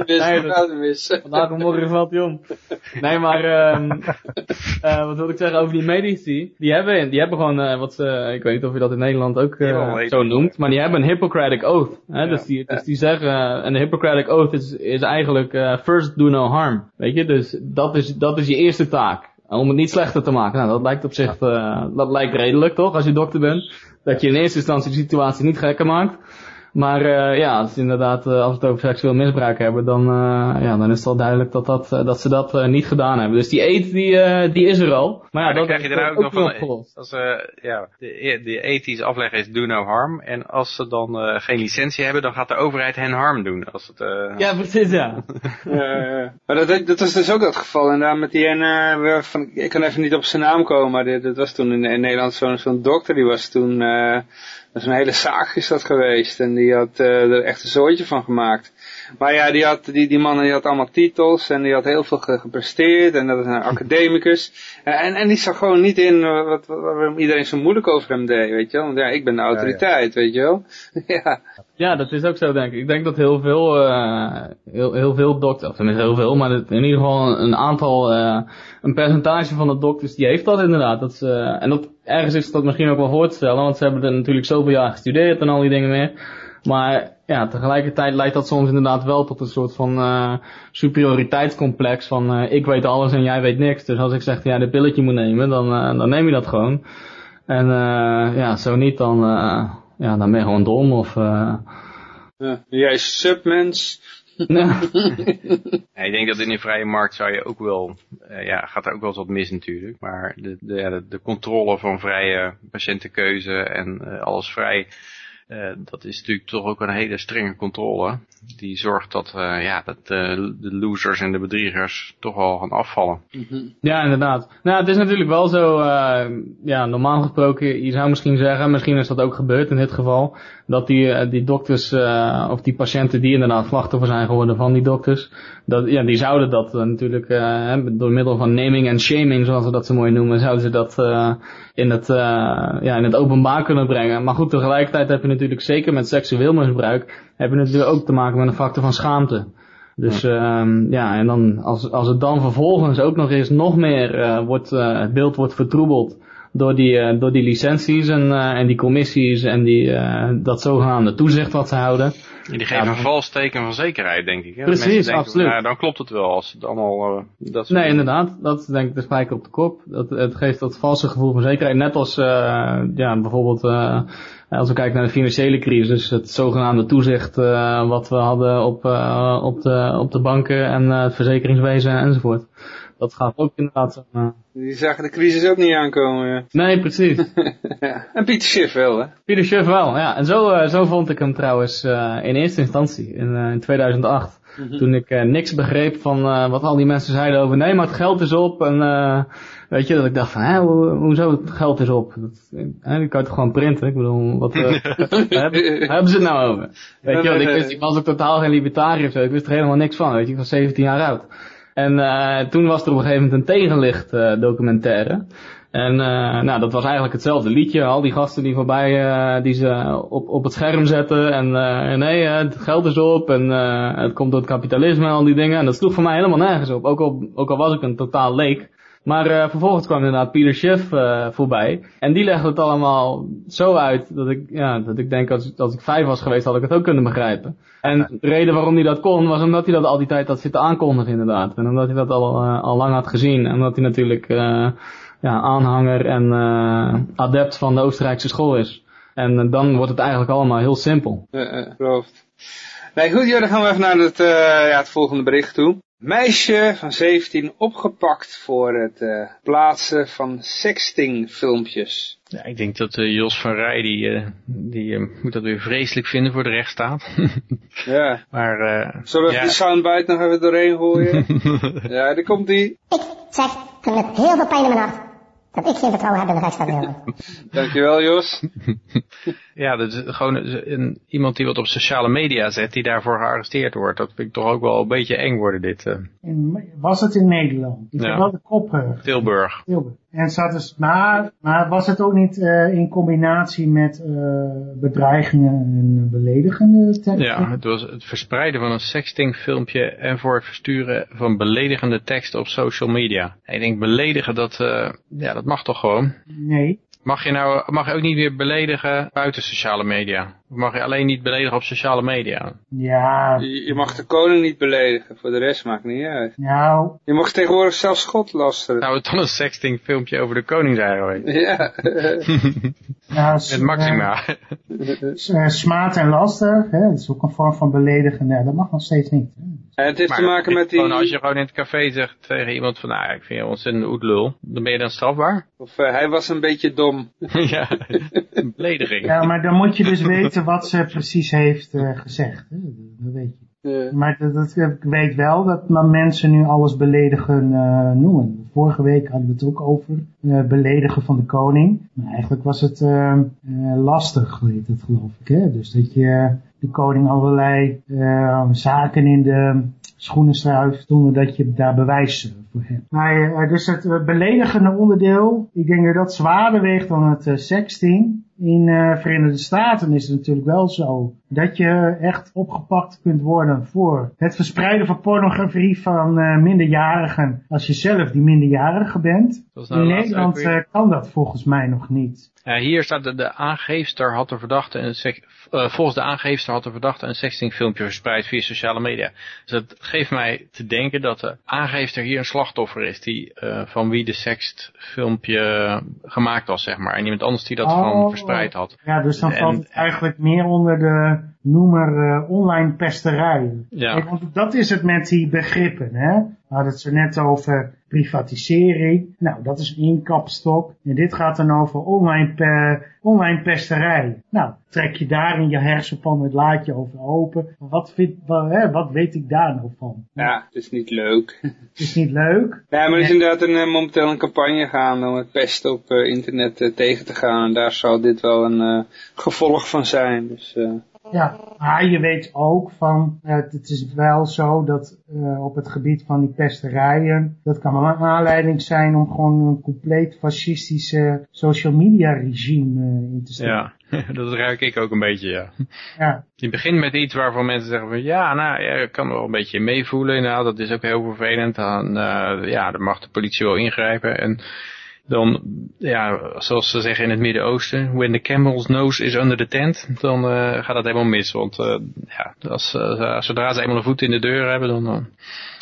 Vandaag of morgen valt hij om. Nee, maar um, uh, wat wil ik zeggen over die medici? Die hebben, die hebben gewoon, uh, wat ze, ik weet niet of je dat in Nederland ook uh, zo noemt, maar die hebben een Hippocratic Oath. Hè? Ja. Dus, die, dus die zeggen, en de Hippocratic Oath is, is eigenlijk uh, first do no harm. Weet je, dus dat is, dat is je eerste taak. Om het niet slechter te maken. Nou, dat lijkt op zich, uh, dat lijkt redelijk toch, als je dokter bent. Dat je in eerste instantie de situatie niet gekker maakt. Maar uh, ja, als, inderdaad, uh, als we het over seksueel misbruik hebben, dan, uh, ja, dan is het wel duidelijk dat, dat, uh, dat ze dat uh, niet gedaan hebben. Dus die eet, die, uh, die is er al. Maar ja, ja dan dat krijg je er ook, ook nog van, als, uh, ja, de, de ethische afleg is do no harm. En als ze dan uh, geen licentie hebben, dan gaat de overheid hen harm doen. Als het, uh... Ja, precies, ja. uh, maar dat, dat was dus ook het geval. En daar met die ene, van, ik kan even niet op zijn naam komen, maar dit, dat was toen in, in Nederland zo'n zo'n dokter, die was toen... Uh, Dat is een hele zaak is dat geweest. En die had uh, er echt een zooitje van gemaakt. Maar ja, die, had, die, die man die had allemaal titels. En die had heel veel ge gepresteerd. En dat was een academicus. En, en die zag gewoon niet in wat, wat, waarom iedereen zo moeilijk over hem deed. Weet je wel. Want ja, ik ben de autoriteit, ja, ja. weet je wel. ja. ja, dat is ook zo denk ik. Ik denk dat heel veel, uh, heel, heel veel dokters, of tenminste heel veel, maar in ieder geval een aantal, uh, een percentage van de dokters, die heeft dat inderdaad. Dat ze, en dat, ergens is dat misschien ook wel voor te stellen, want ze hebben er natuurlijk zoveel jaar gestudeerd en al die dingen meer. Maar ja, tegelijkertijd leidt dat soms inderdaad wel tot een soort van uh, superioriteitscomplex van uh, ik weet alles en jij weet niks. Dus als ik zeg dat jij dit pilletje moet nemen, dan, uh, dan neem je dat gewoon. En uh, ja, zo niet, dan, uh, ja, dan ben je gewoon dom of... Uh... Ja, jij is submens. Ja. Ja, ik denk dat in de vrije markt zou je ook wel, uh, ja, gaat er ook wel eens wat mis natuurlijk, maar de, de, de, de controle van vrije patiëntenkeuze en uh, alles vrij, uh, dat is natuurlijk toch ook een hele strenge controle. Die zorgt dat, uh, ja, dat uh, de losers en de bedriegers toch wel gaan afvallen. Mm-hmm. Ja, inderdaad. Nou, het is natuurlijk wel zo, uh, ja, normaal gesproken, je zou misschien zeggen, misschien is dat ook gebeurd in dit geval, dat die, uh, die dokters, uh, of die patiënten die inderdaad slachtoffer zijn geworden van die dokters, dat, ja, die zouden dat uh, natuurlijk, uh, door middel van naming en shaming, zoals ze dat zo mooi noemen, zouden ze dat uh, in, het, uh, ja, in het openbaar kunnen brengen. Maar goed, tegelijkertijd heb je natuurlijk zeker met seksueel misbruik, heb je natuurlijk ook te maken met een factor van schaamte. Dus ja, um, ja en dan als, als het dan vervolgens ook nog eens nog meer uh, wordt, uh, het beeld wordt vertroebeld door die, uh, door die licenties en, uh, en die commissies en die, uh, dat zogenaamde toezicht wat ze houden. En die geven ja, een vals teken van zekerheid, denk ik. Hè? Precies, denken, absoluut. Nou, dan klopt het wel als het allemaal... Uh, dat nee, inderdaad. Dat is denk ik de spijker op de kop. Dat, het geeft dat valse gevoel van zekerheid. Net als uh, ja, bijvoorbeeld... Uh, als we kijken naar de financiële crisis, het zogenaamde toezicht uh, wat we hadden op, uh, op, de, op de banken en uh, het verzekeringswezen enzovoort. Dat gaat ook inderdaad... Uh... Die zagen de crisis ook niet aankomen. Ja. Nee, precies. Ja. En Pieter Schiff wel, hè? Pieter Schiff wel, ja. En zo, uh, zo vond ik hem trouwens uh, in eerste instantie, in, uh, in tweeduizend acht. Mm-hmm. Toen ik uh, niks begreep van uh, wat al die mensen zeiden over nee, maar het geld is op. En uh, weet je, dat ik dacht van, hè, ho, hoezo het geld is op? Dat, hè, die kan je toch gewoon printen? Ik bedoel, wat uh, hebben, hebben ze het nou over? Weet je, want ik, wist, ik was ook totaal geen libertariër of zo. Ik wist er helemaal niks van, weet je. Ik was zeventien jaar oud. En uh, toen was er op een gegeven moment een tegenlicht uh, documentaire. En uh, nou, dat was eigenlijk hetzelfde liedje. Al die gasten die voorbij, uh, die ze op, op het scherm zetten. En uh, nee, uh, het geld is op. En uh, het komt door het kapitalisme en al die dingen. En dat sloeg voor mij helemaal nergens op. Ook al, ook al was ik een totaal leek. Maar uh, vervolgens kwam inderdaad Peter Schiff uh, voorbij. En die legde het allemaal zo uit dat ik, ja, dat ik denk als, als ik vijf was geweest had ik het ook kunnen begrijpen. En de reden waarom hij dat kon was omdat hij dat al die tijd had zitten aankondigen inderdaad. En omdat hij dat al, uh, al lang had gezien. En omdat hij natuurlijk uh, ja, aanhanger en uh, adept van de Oostenrijkse school is. En uh, dan wordt het eigenlijk allemaal heel simpel. Uh, uh, klopt. Nee goed, joh, dan gaan we even naar het, uh, ja, het volgende bericht toe. Meisje van zeventien opgepakt voor het uh, plaatsen van sextingfilmpjes. Ja, ik denk dat uh, Jos van Rij, die, uh, die uh, moet dat weer vreselijk vinden voor de rechtsstaat. Ja. Maar, uh, zullen we ja. die soundbite nog even doorheen gooien? Ja, daar komt die. Ik zeg met heel veel pijn in mijn hart dat ik geen vertrouwen heb in de rechtsstaat Nederland. Dankjewel, Jos. Ja, dat is gewoon een, iemand die wat op sociale media zet, die daarvoor gearresteerd wordt. Dat vind ik toch ook wel een beetje eng worden, dit. Uh. In, was het in Nederland? Ik ja. heb wel de kop. Uh, Tilburg. Tilburg. En zat dus, maar, maar was het ook niet uh, in combinatie met uh, bedreigingen en beledigende teksten? Ja, het was het verspreiden van een sextingfilmpje en voor het versturen van beledigende teksten op social media. En ik denk beledigen, dat, uh, ja, dat mag toch gewoon? Nee. Mag je nou, mag je ook niet weer beledigen buiten sociale media? Of mag je alleen niet beledigen op sociale media? Ja. Je, je mag de koning niet beledigen, voor de rest maakt niet uit. Nou. Je mag tegenwoordig zelfs God lasteren. Nou, het dan een sextingfilmpje over de koning zijn geweest. Ja. Nou, het Maxima. Uh, smaad en laster, hè, dat is ook een vorm van beledigen. Nee, dat mag nog steeds niet. Hè. Ja, het heeft maar te maken met die... Als je gewoon in het café zegt tegen iemand van, nou, ik vind je ontzettend oetlul, dan ben je dan strafbaar? Of uh, hij was een beetje dom. Ja, een belediging. Ja, maar dan moet je dus weten wat ze precies heeft uh, gezegd. Hè? Dat weet je. Uh. Maar dat, dat, ik weet wel dat mensen nu alles beledigen uh, noemen. Vorige week hadden we het ook over uh, beledigen van de koning. Maar eigenlijk was het uh, uh, lastig, weet het geloof ik. Hè? Dus dat je de koning allerlei uh, zaken in de schoenen schuift zonder dat je daar bewijs voor hebt. Maar uh, dus het uh, beledigende onderdeel, ik denk dat dat zwaarder weegt dan het uh, sexting. In uh, Verenigde Staten is het natuurlijk wel zo dat je echt opgepakt kunt worden voor het verspreiden van pornografie van uh, minderjarigen als je zelf die minderjarige bent. Nou in Nederland uh, kan dat volgens mij nog niet. Ja, hier staat de, de aangeefster had de verdachte een sek, uh, volgens de aangeefster had de verdachte een sextingfilmpje verspreid via sociale media. Dus dat geeft mij te denken dat de aangeefster hier een slachtoffer is die uh, van wie de sexfilmpje gemaakt was, zeg maar. En iemand anders die dat oh, van verspreid had. Ja, dus dan en, valt het eigenlijk meer onder de noemer uh, online pesterij. Ja. Kijk, want dat is het met die begrippen, hè. We hadden het zo net over privatisering. Nou, dat is één kapstok. En dit gaat dan over online, pe online pesterij. Nou, trek je daar in je hersenpan het laadje over open. Wat, vind, wat, hè, wat weet ik daar nou van? Ja, het is niet leuk. Het is niet leuk. Ja, maar er is inderdaad een, uh, momenteel een campagne gaan om het pesten op uh, internet uh, tegen te gaan. En daar zal dit wel een uh, gevolg van zijn. Dus... Uh... Ja, maar je weet ook van, uh, het is wel zo dat uh, op het gebied van die pesterijen, dat kan wel een aanleiding zijn om gewoon een compleet fascistische social media regime uh, in te stellen. Ja, dat ruik ik ook een beetje, ja. Ja. Je begint met iets waarvan mensen zeggen van, ja, nou, ja, ik kan er wel een beetje meevoelen. Nou, dat is ook heel vervelend. Dan, uh, ja, dan mag de politie wel ingrijpen en... Dan, ja, zoals ze zeggen in het Midden-Oosten, when the camel's nose is under the tent, dan uh, gaat dat helemaal mis. Want uh, ja, als, uh, zodra ze eenmaal een voet in de deur hebben, dan, uh,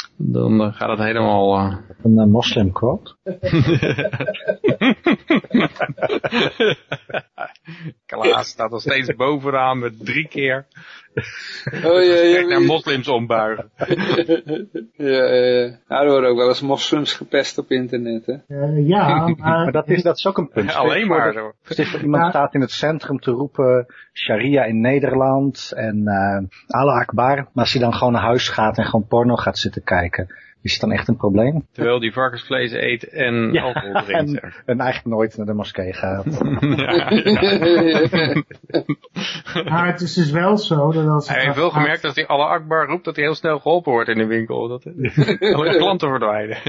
dan uh, gaat het helemaal... Uh... Een uh, moslim quote? Ik Klaas staat nog steeds bovenaan met drie keer. Oh, ja, ja, Kijk naar moslims ombuigen. ja, ja. Nou, er worden ook wel eens moslims gepest op internet, hè? Uh, ja, maar... maar dat is, dat is ook een punt. Ja, alleen maar zo. Dus iemand ja. staat in het centrum te roepen sharia in Nederland en uh, Allah Akbar. Maar als hij dan gewoon naar huis gaat en gewoon porno gaat zitten kijken, is het dan echt een probleem? Terwijl die varkensvlees eet en ja, alcohol drinkt. En, en eigenlijk nooit naar de moskee gaat. ja, ja. Maar het is dus wel zo dat als... Hij heeft wel gaat... gemerkt dat hij Allah Akbar roept dat hij heel snel geholpen wordt in de winkel. Dat alle klanten verdwijnen.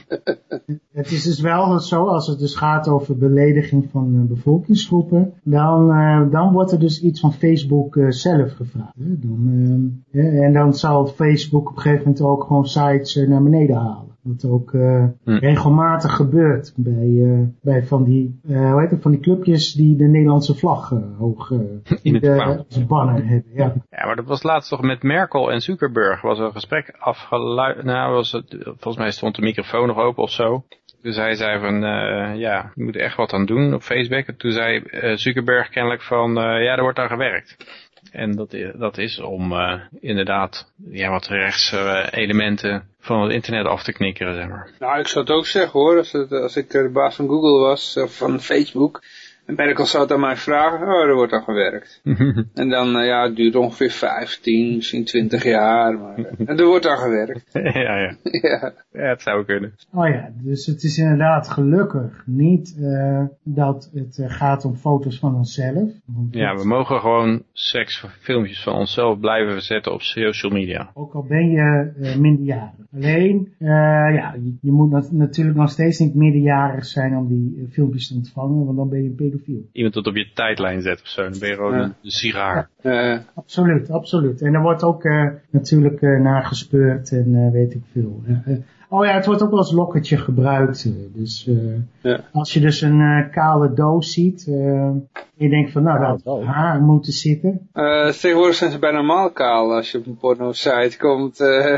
Het is dus wel zo, als het dus gaat over belediging van uh, bevolkingsgroepen, dan, uh, dan wordt er dus iets van Facebook uh, zelf gevraagd. Hè? Dan, uh, ja, en dan zal Facebook op een gegeven moment ook gewoon sites uh, naar beneden halen. Wat ook uh, hm. regelmatig gebeurt bij, uh, bij van die, uh, hoe heet het, van die clubjes die de Nederlandse vlag uh, hoog uh, in het de, de banner hebben. Ja. ja, maar dat was laatst toch met Merkel en Zuckerberg. Was een gesprek afgeluid. Nou, was het, volgens mij stond de microfoon nog open of zo. Dus hij zei van, uh, ja, we moeten echt wat aan doen op Facebook. En toen zei uh, Zuckerberg kennelijk van, uh, ja, er wordt aan gewerkt. En dat, dat is om uh, inderdaad ja, wat rechts uh, elementen van het internet af te knikkeren, zeg maar. Nou, ik zou het ook zeggen hoor, als, het, als ik de baas van Google was, of van Facebook, en Merkel zou het aan mij vragen, oh, er wordt aan gewerkt. En dan, uh, ja, het duurt ongeveer vijftien, misschien twintig jaar, maar uh, en er wordt aan gewerkt. ja, ja. ja. Ja, het zou kunnen. Oh ja, dus het is inderdaad gelukkig niet uh, dat het uh, gaat om foto's van onszelf. Ja, we mogen gewoon seksfilmpjes van onszelf blijven zetten op social media. Ook al ben je uh, minderjarig. Alleen, uh, ja, je, je moet nat- natuurlijk nog steeds niet minderjarig zijn om die uh, filmpjes te ontvangen, want dan ben je een pedofiel. Iemand dat op je tijdlijn zet of zo, dan ben je gewoon ja. een sigaar. Ja. Uh. Absoluut, absoluut. En er wordt ook uh, natuurlijk uh, naar gespeurd en uh, weet ik veel. Uh, uh, Oh ja, het wordt ook wel als lokketje gebruikt. Dus uh, ja. als je dus een uh, kale doos ziet, uh, je denkt van nou, dat had haar moeten zitten. Uh, tegenwoordig zijn ze bijna normaal kaal als je op een porno site komt. Uh.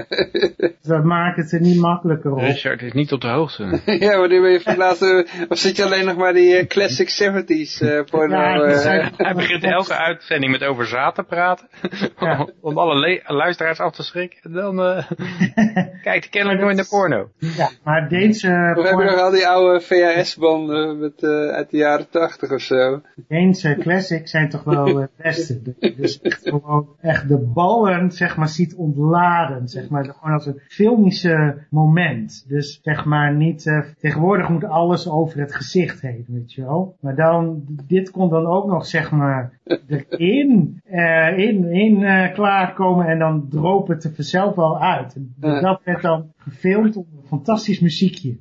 Dat maakt het er niet makkelijker op. Richard is niet op de hoogte. ja, wanneer ben je van laatste, of zit je alleen nog maar die uh, classic seventies uh, porno? Ja, uh. zijn, Hij begint elke uitzending met over zaad te praten. Ja. Om alle le- luisteraars af te schrikken. En dan uh, kijkt kennelijk nooit naar porno. Ja, maar deze... We porno... hebben nog al die oude V H S-banden met, uh, uit de jaren tachtig of zo. Deze classics zijn toch wel het beste. Dus echt gewoon echt de ballen, zeg maar, ziet ontladen. Zeg maar, gewoon als een filmische moment. Dus zeg maar niet... Uh, tegenwoordig moet alles over het gezicht heen, weet je wel. Maar dan, dit kon dan ook nog, zeg maar, erin, uh, in, in uh, klaarkomen en dan droop het er vanzelf wel uit. En dat werd dan gefilmd op een fantastisch muziekje.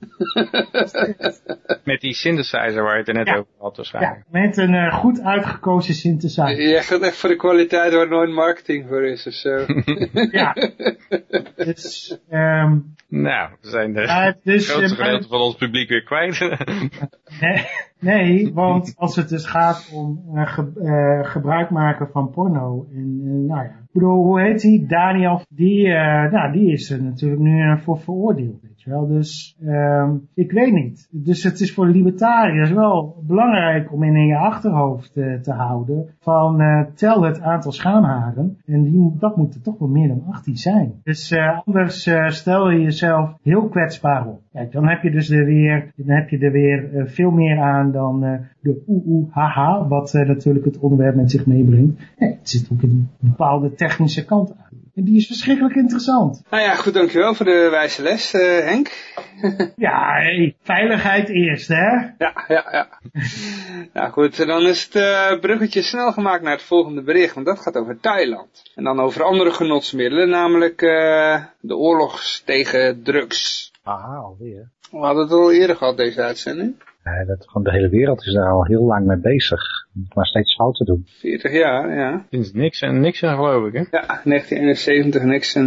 Met die synthesizer waar je het er net ja. over had waarschijnlijk. Ja, met een uh, goed uitgekozen synthesizer. Je gaat echt voor de kwaliteit waar nooit marketing voor is of zo. ja. Dus, um, nou, we zijn de uh, dus, grootste uh, gedeelte van ons publiek weer kwijt. nee, nee, want als het dus gaat om uh, ge, uh, gebruik maken van porno. En uh, nou ja, ik bedoel, hoe heet die? Daniel, die, uh, nou, die is er natuurlijk nu uh, voor veroordeeld. Wel, dus um, ik weet niet. Dus het is voor libertariërs wel belangrijk om in je achterhoofd uh, te houden van uh, tel het aantal schaamharen en die, dat moet er toch wel meer dan achttien zijn. Dus uh, anders uh, stel je jezelf heel kwetsbaar op. Kijk, dan heb je dus er weer, dan heb je er weer uh, veel meer aan dan uh, de oeh oeh haha, wat uh, natuurlijk het onderwerp met zich meebrengt. Nee, het zit ook een bepaalde technische kant aan. En die is verschrikkelijk interessant. Nou ja, goed, dankjewel voor de wijze les, uh, Henk. ja, hey, veiligheid eerst, hè? Ja, ja, ja. Nou goed, dan is het uh, bruggetje snel gemaakt naar het volgende bericht, want dat gaat over Thailand. En dan over andere genotsmiddelen, namelijk uh, de oorlog tegen drugs. Ah, alweer. We hadden het al eerder gehad, deze uitzending. Ja, dat, gewoon de hele wereld is daar al heel lang mee bezig. Maar steeds fouten doen. veertig jaar, ja. Sinds Nixon, Nixon geloof ik, hè? Ja, negentien eenenzeventig Nixon, ja.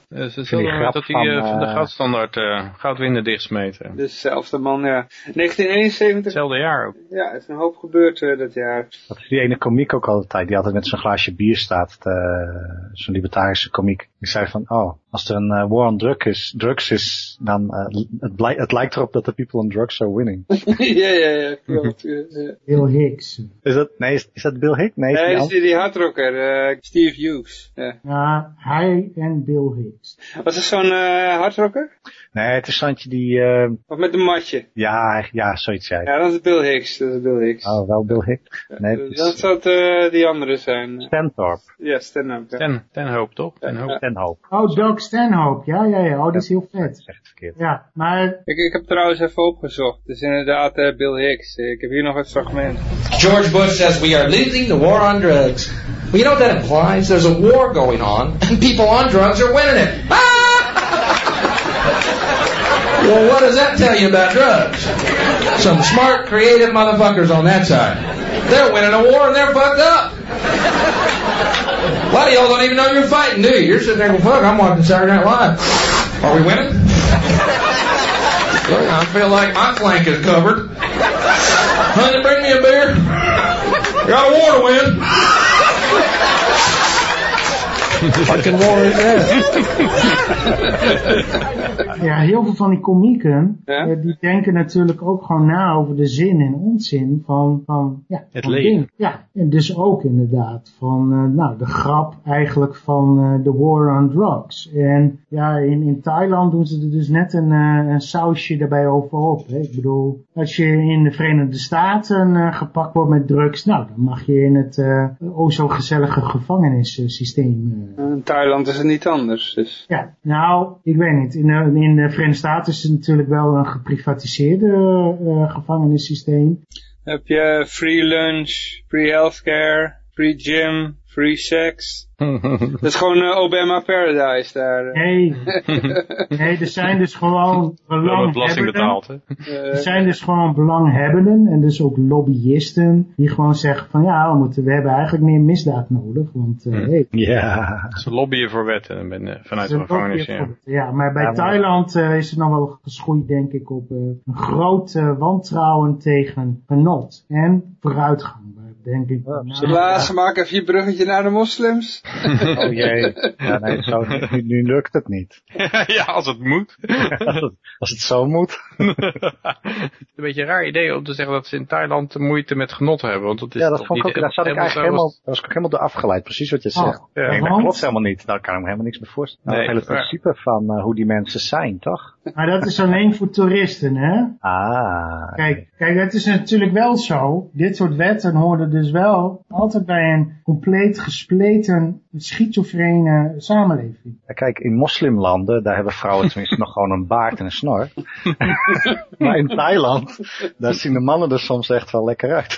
Uh, ze zullen dat hij uh, uh, de goudstandaard uh, goudwinden dichtsmeten. Dezelfde man, ja. negentien eenenzeventig. Hetzelfde jaar ook. Ja, er is een hoop gebeurd uh, dat jaar. Dat is die ene komiek ook altijd, die altijd met zo'n glaasje bier staat. Uh, zo'n libertarische komiek. Die zei van, oh, als er een uh, war on drug is, drugs is, dan uh, het, blijk, het lijkt erop dat de people on drugs are winning. ja, ja, ja, klopt. ja. Bill Hicks. Is dat, nee, is, is dat Bill Hicks? Nee, nee is is die, die hardrocker, uh, Steve Hughes. Ja, ja hij en Bill Hicks. Was er zo'n uh, hardrocker? Nee, het is zo'n die... Uh... Of met een matje? Ja, ja, zoiets zei. Ja, dat is Bill Hicks, dat is Bill Hicks. Oh, wel Bill Hicks? Nee, dat, is... dat zou het, uh, die andere zijn. Stanthorpe. Ja, Stanhope. Ja. Stan, Stanhope, toch? Stanhope. Ja. Stanhope. Oh, Doug Stanhope. Ja, ja, ja. Oh, die is heel vet. Dat is echt verkeerd. Ja, maar... Ik, ik heb trouwens even opgezocht. Het is inderdaad uh, Bill Hicks. Ik heb hier nog het fragment. George Bush says we are losing the war on drugs. Well, you know what that implies? There's a war going on, and people on drugs are winning it. Well, what does that tell you about drugs? Some smart, creative motherfuckers on that side. They're winning a war and they're fucked up. A lot of y'all don't even know you're fighting, do you? You're sitting there going, fuck, I'm watching Saturday Night Live. Are we winning? Look, I feel like my flank is covered. Honey, bring me a beer. Got a war to win. Fucking war is that? Ja, heel veel van die komieken, ja? uh, die denken natuurlijk ook gewoon na over de zin en onzin van, van ja, het van leven. dingen. Ja, en dus ook inderdaad van, uh, nou, de grap eigenlijk van uh, de war on drugs. En ja, in, in Thailand doen ze er dus net een, uh, een sausje erbij overop. Hè. Ik bedoel, als je in de Verenigde Staten uh, gepakt wordt met drugs, nou, dan mag je in het uh, o zo gezellige gevangenissysteem. Uh. In Thailand is het niet anders. Dus. Ja, nou, ik weet niet. In de, in de Verenigde Staten is het natuurlijk wel een geprivatiseerde uh, gevangenissysteem. Heb je free lunch, free healthcare, free gym, free sex. Dat is gewoon uh, Obama Paradise daar. Nee, nee, er zijn dus gewoon belanghebbenden. Er zijn dus gewoon belanghebbenden en dus ook lobbyisten die gewoon zeggen van ja, we, moeten, we hebben eigenlijk meer misdaad nodig. Want, uh, hey. Ja. Ze lobbyen voor wetten ben, vanuit de gevangenis. Ja. ja, maar bij ja, maar... Thailand uh, is het nog wel geschoeid denk ik op uh, een groot uh, wantrouwen tegen genot en vooruitgang. Denk ik. Ja, nou, Helaas, ja. Maak even je bruggetje naar de moslims. Oh jee, ja, nee, zo, nu, nu lukt het niet. Ja, als het moet. als, het, als het zo moet. Een beetje een raar idee om te zeggen dat ze in Thailand moeite met genot hebben. Want dat is ja, dat vond ik ook, niet, daar zat ik eigenlijk helemaal, daar was ik ook helemaal door afgeleid. Precies wat je zegt. Oh, ja. Nee, dat klopt helemaal niet. Daar kan ik me helemaal niks bij voorstellen. Nee, nou, het hele principe maar... van uh, hoe die mensen zijn, toch? Maar dat is alleen voor toeristen, hè? Ah. Kijk, kijk, het is natuurlijk wel zo. Dit soort wetten hoorden dus wel altijd bij een compleet gespleten, schizofrene samenleving. Ja, kijk, in moslimlanden, daar hebben vrouwen tenminste nog gewoon een baard en een snor. Maar in Thailand, daar zien de mannen er soms echt wel lekker uit.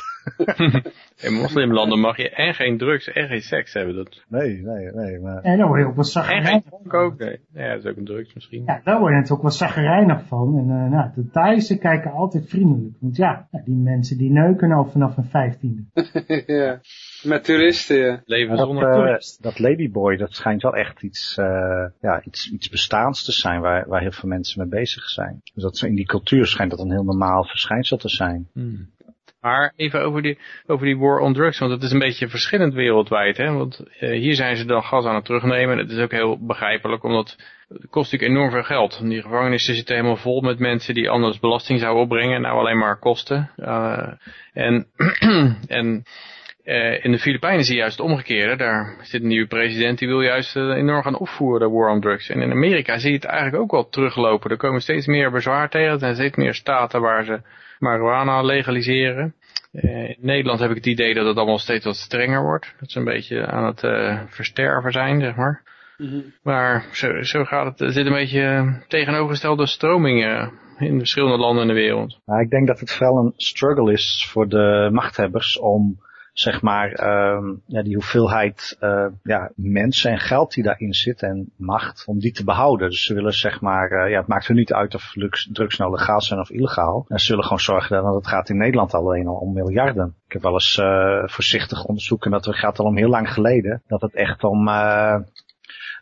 In moslimlanden mag je en geen drugs en geen seks hebben. Dat... Nee, nee, nee. Maar... En daar word je ook wat zagrijnig En geen drank ook, nee. Ja, dat is ook een drugs misschien. Ja, daar word je natuurlijk ook wat zagrijnig van. En uh, nou, de Thaisen kijken altijd vriendelijk. Want ja, die mensen die neuken al vanaf een vijftiende. Ja, met toeristen, ja. Leven dat, zonder uh, toerist. Dat Ladyboy, dat schijnt wel echt iets, uh, ja, iets, iets bestaans te zijn waar, waar heel veel mensen mee bezig zijn. Dus dat in die cultuur schijnt dat een heel normaal verschijnsel te zijn. Hmm. Maar even over die, over die war on drugs, want het is een beetje verschillend wereldwijd, hè. Want uh, hier zijn ze dan gas aan het terugnemen en het is ook heel begrijpelijk, omdat het kost natuurlijk enorm veel geld. Die gevangenissen zitten helemaal vol met mensen die anders belasting zouden opbrengen, nou alleen maar kosten. Uh, en, en uh, in de Filipijnen zie je juist het omgekeerde. Daar zit een nieuwe president die wil juist uh, enorm gaan opvoeren, de war on drugs. En in Amerika zie je het eigenlijk ook wel teruglopen. Er komen steeds meer bezwaar tegen, er zijn steeds meer staten waar ze marijuana legaliseren. Uh, in Nederland heb ik het idee dat het allemaal steeds wat strenger wordt. Dat ze een beetje aan het uh, versterven zijn, zeg maar. Mm-hmm. Maar zo, zo gaat het. Er zit een beetje uh, tegenovergestelde stromingen in verschillende landen in de wereld. Nou, ik denk dat het vooral een struggle is voor de machthebbers om zeg maar, um, ja, die hoeveelheid uh, ja, mensen en geld die daarin zit en macht, om die te behouden. Dus ze willen zeg maar, uh, ja, het maakt hun niet uit of drugs nou legaal zijn of illegaal. En ze willen gewoon zorgen, want het gaat in Nederland alleen al om miljarden. Ik heb wel eens uh, voorzichtig onderzoeken, dat het gaat al om heel lang geleden, dat het echt om uh,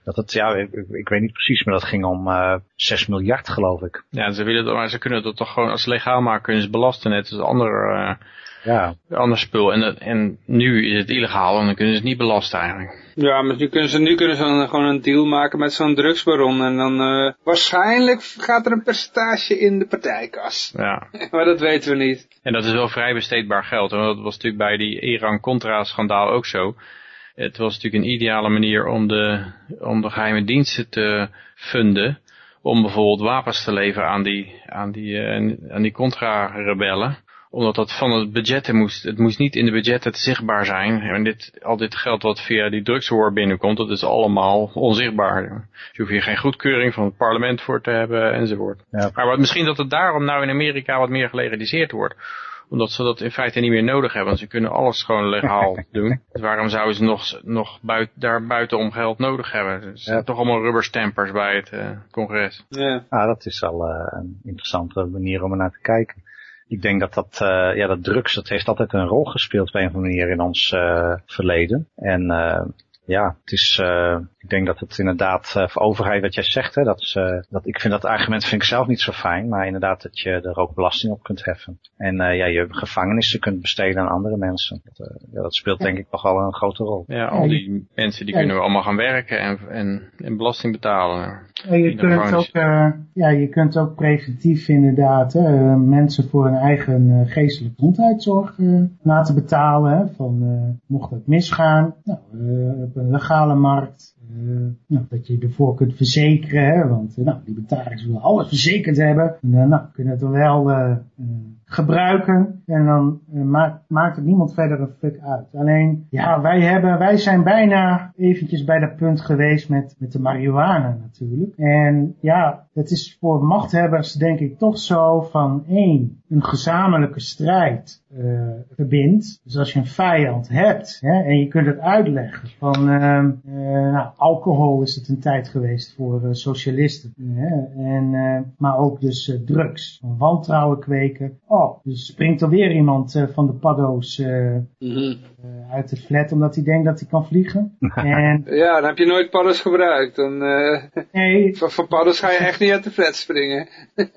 Dat het, ja, ik, ik weet niet precies, maar dat ging om uh, zes miljard geloof ik. Ja, ze willen dat, maar ze kunnen dat toch gewoon als legaal maken, kunnen ze belasten net als ander, uh, ja. ander spul. En, dat, en nu is het illegaal en dan kunnen ze het niet belasten eigenlijk. Ja, maar nu kunnen ze, nu kunnen ze dan gewoon een deal maken met zo'n drugsbaron. En dan uh, waarschijnlijk gaat er een percentage in de partijkas. Ja. Maar dat weten we niet. En dat is wel vrij besteedbaar geld. Want dat was natuurlijk bij die Iran-Contra-schandaal ook zo. Het was natuurlijk een ideale manier om de, om de geheime diensten te funden. Om bijvoorbeeld wapens te leveren aan die, aan die, uh, aan die Contra-rebellen. Omdat dat van het budget moest, het moest niet in de budgetten zichtbaar zijn. En dit, al dit geld wat via die drugshoor binnenkomt, dat is allemaal onzichtbaar. Dus je hoeft hier geen goedkeuring van het parlement voor te hebben enzovoort. Ja. Maar wat, misschien dat het daarom nou in Amerika wat meer gelegaliseerd wordt. Omdat ze dat in feite niet meer nodig hebben. Want ze kunnen alles gewoon legaal doen. Dus waarom zouden ze nog, nog buit, daar buitenom geld nodig hebben? Dus er zijn toch allemaal rubberstampers bij het uh, congres. Ja. Ah, dat is al uh, een interessante manier om er naar te kijken. Ik denk dat dat, uh, ja, dat drugs, dat heeft altijd een rol gespeeld op een of andere manier in ons uh, verleden. En uh, ja, het is, uh, ik denk dat het inderdaad uh, voor overheid, wat jij zegt, hè, dat is, uh, dat, ik vind dat argument vind ik zelf niet zo fijn, maar inderdaad dat je er ook belasting op kunt heffen. En uh, ja, je gevangenissen kunt besteden aan andere mensen. Dat, uh, ja, dat speelt denk ik toch wel een grote rol. Ja, al die mensen die kunnen allemaal gaan werken en, en, en belasting betalen. Ja, je, kunt ook, uh, ja, je kunt ook preventief inderdaad hè, mensen voor hun eigen uh, geestelijke gezondheidszorg uh, laten betalen. Hè, van uh, mocht het misgaan, nou, uh, op een legale markt. Uh, nou, dat je ervoor kunt verzekeren, hè, want uh, nou, libertariërs willen alles verzekerd hebben. En, uh, nou, kunnen het er wel uh, uh, gebruiken en dan uh, maakt, maakt het niemand verder een fuck uit. Alleen, ja, wij hebben, wij zijn bijna eventjes bij dat punt geweest met, met de marihuana natuurlijk. En ja, het is voor machthebbers denk ik toch zo van één, een gezamenlijke strijd uh, verbindt. Dus als je een vijand hebt hè, en je kunt het uitleggen van uh, uh, nou, alcohol is het een tijd geweest voor uh, socialisten. Hè, en, uh, maar ook dus uh, drugs, wantrouwen kweken. Oh, dus springt er weer iemand uh, van de paddo's uh, mm-hmm. uh, uit de flat omdat hij denkt dat hij kan vliegen. En, ja, dan heb je nooit paddo's gebruikt. Dan, uh, nee. Van, van paddo's ga je echt niet uit de flat springen.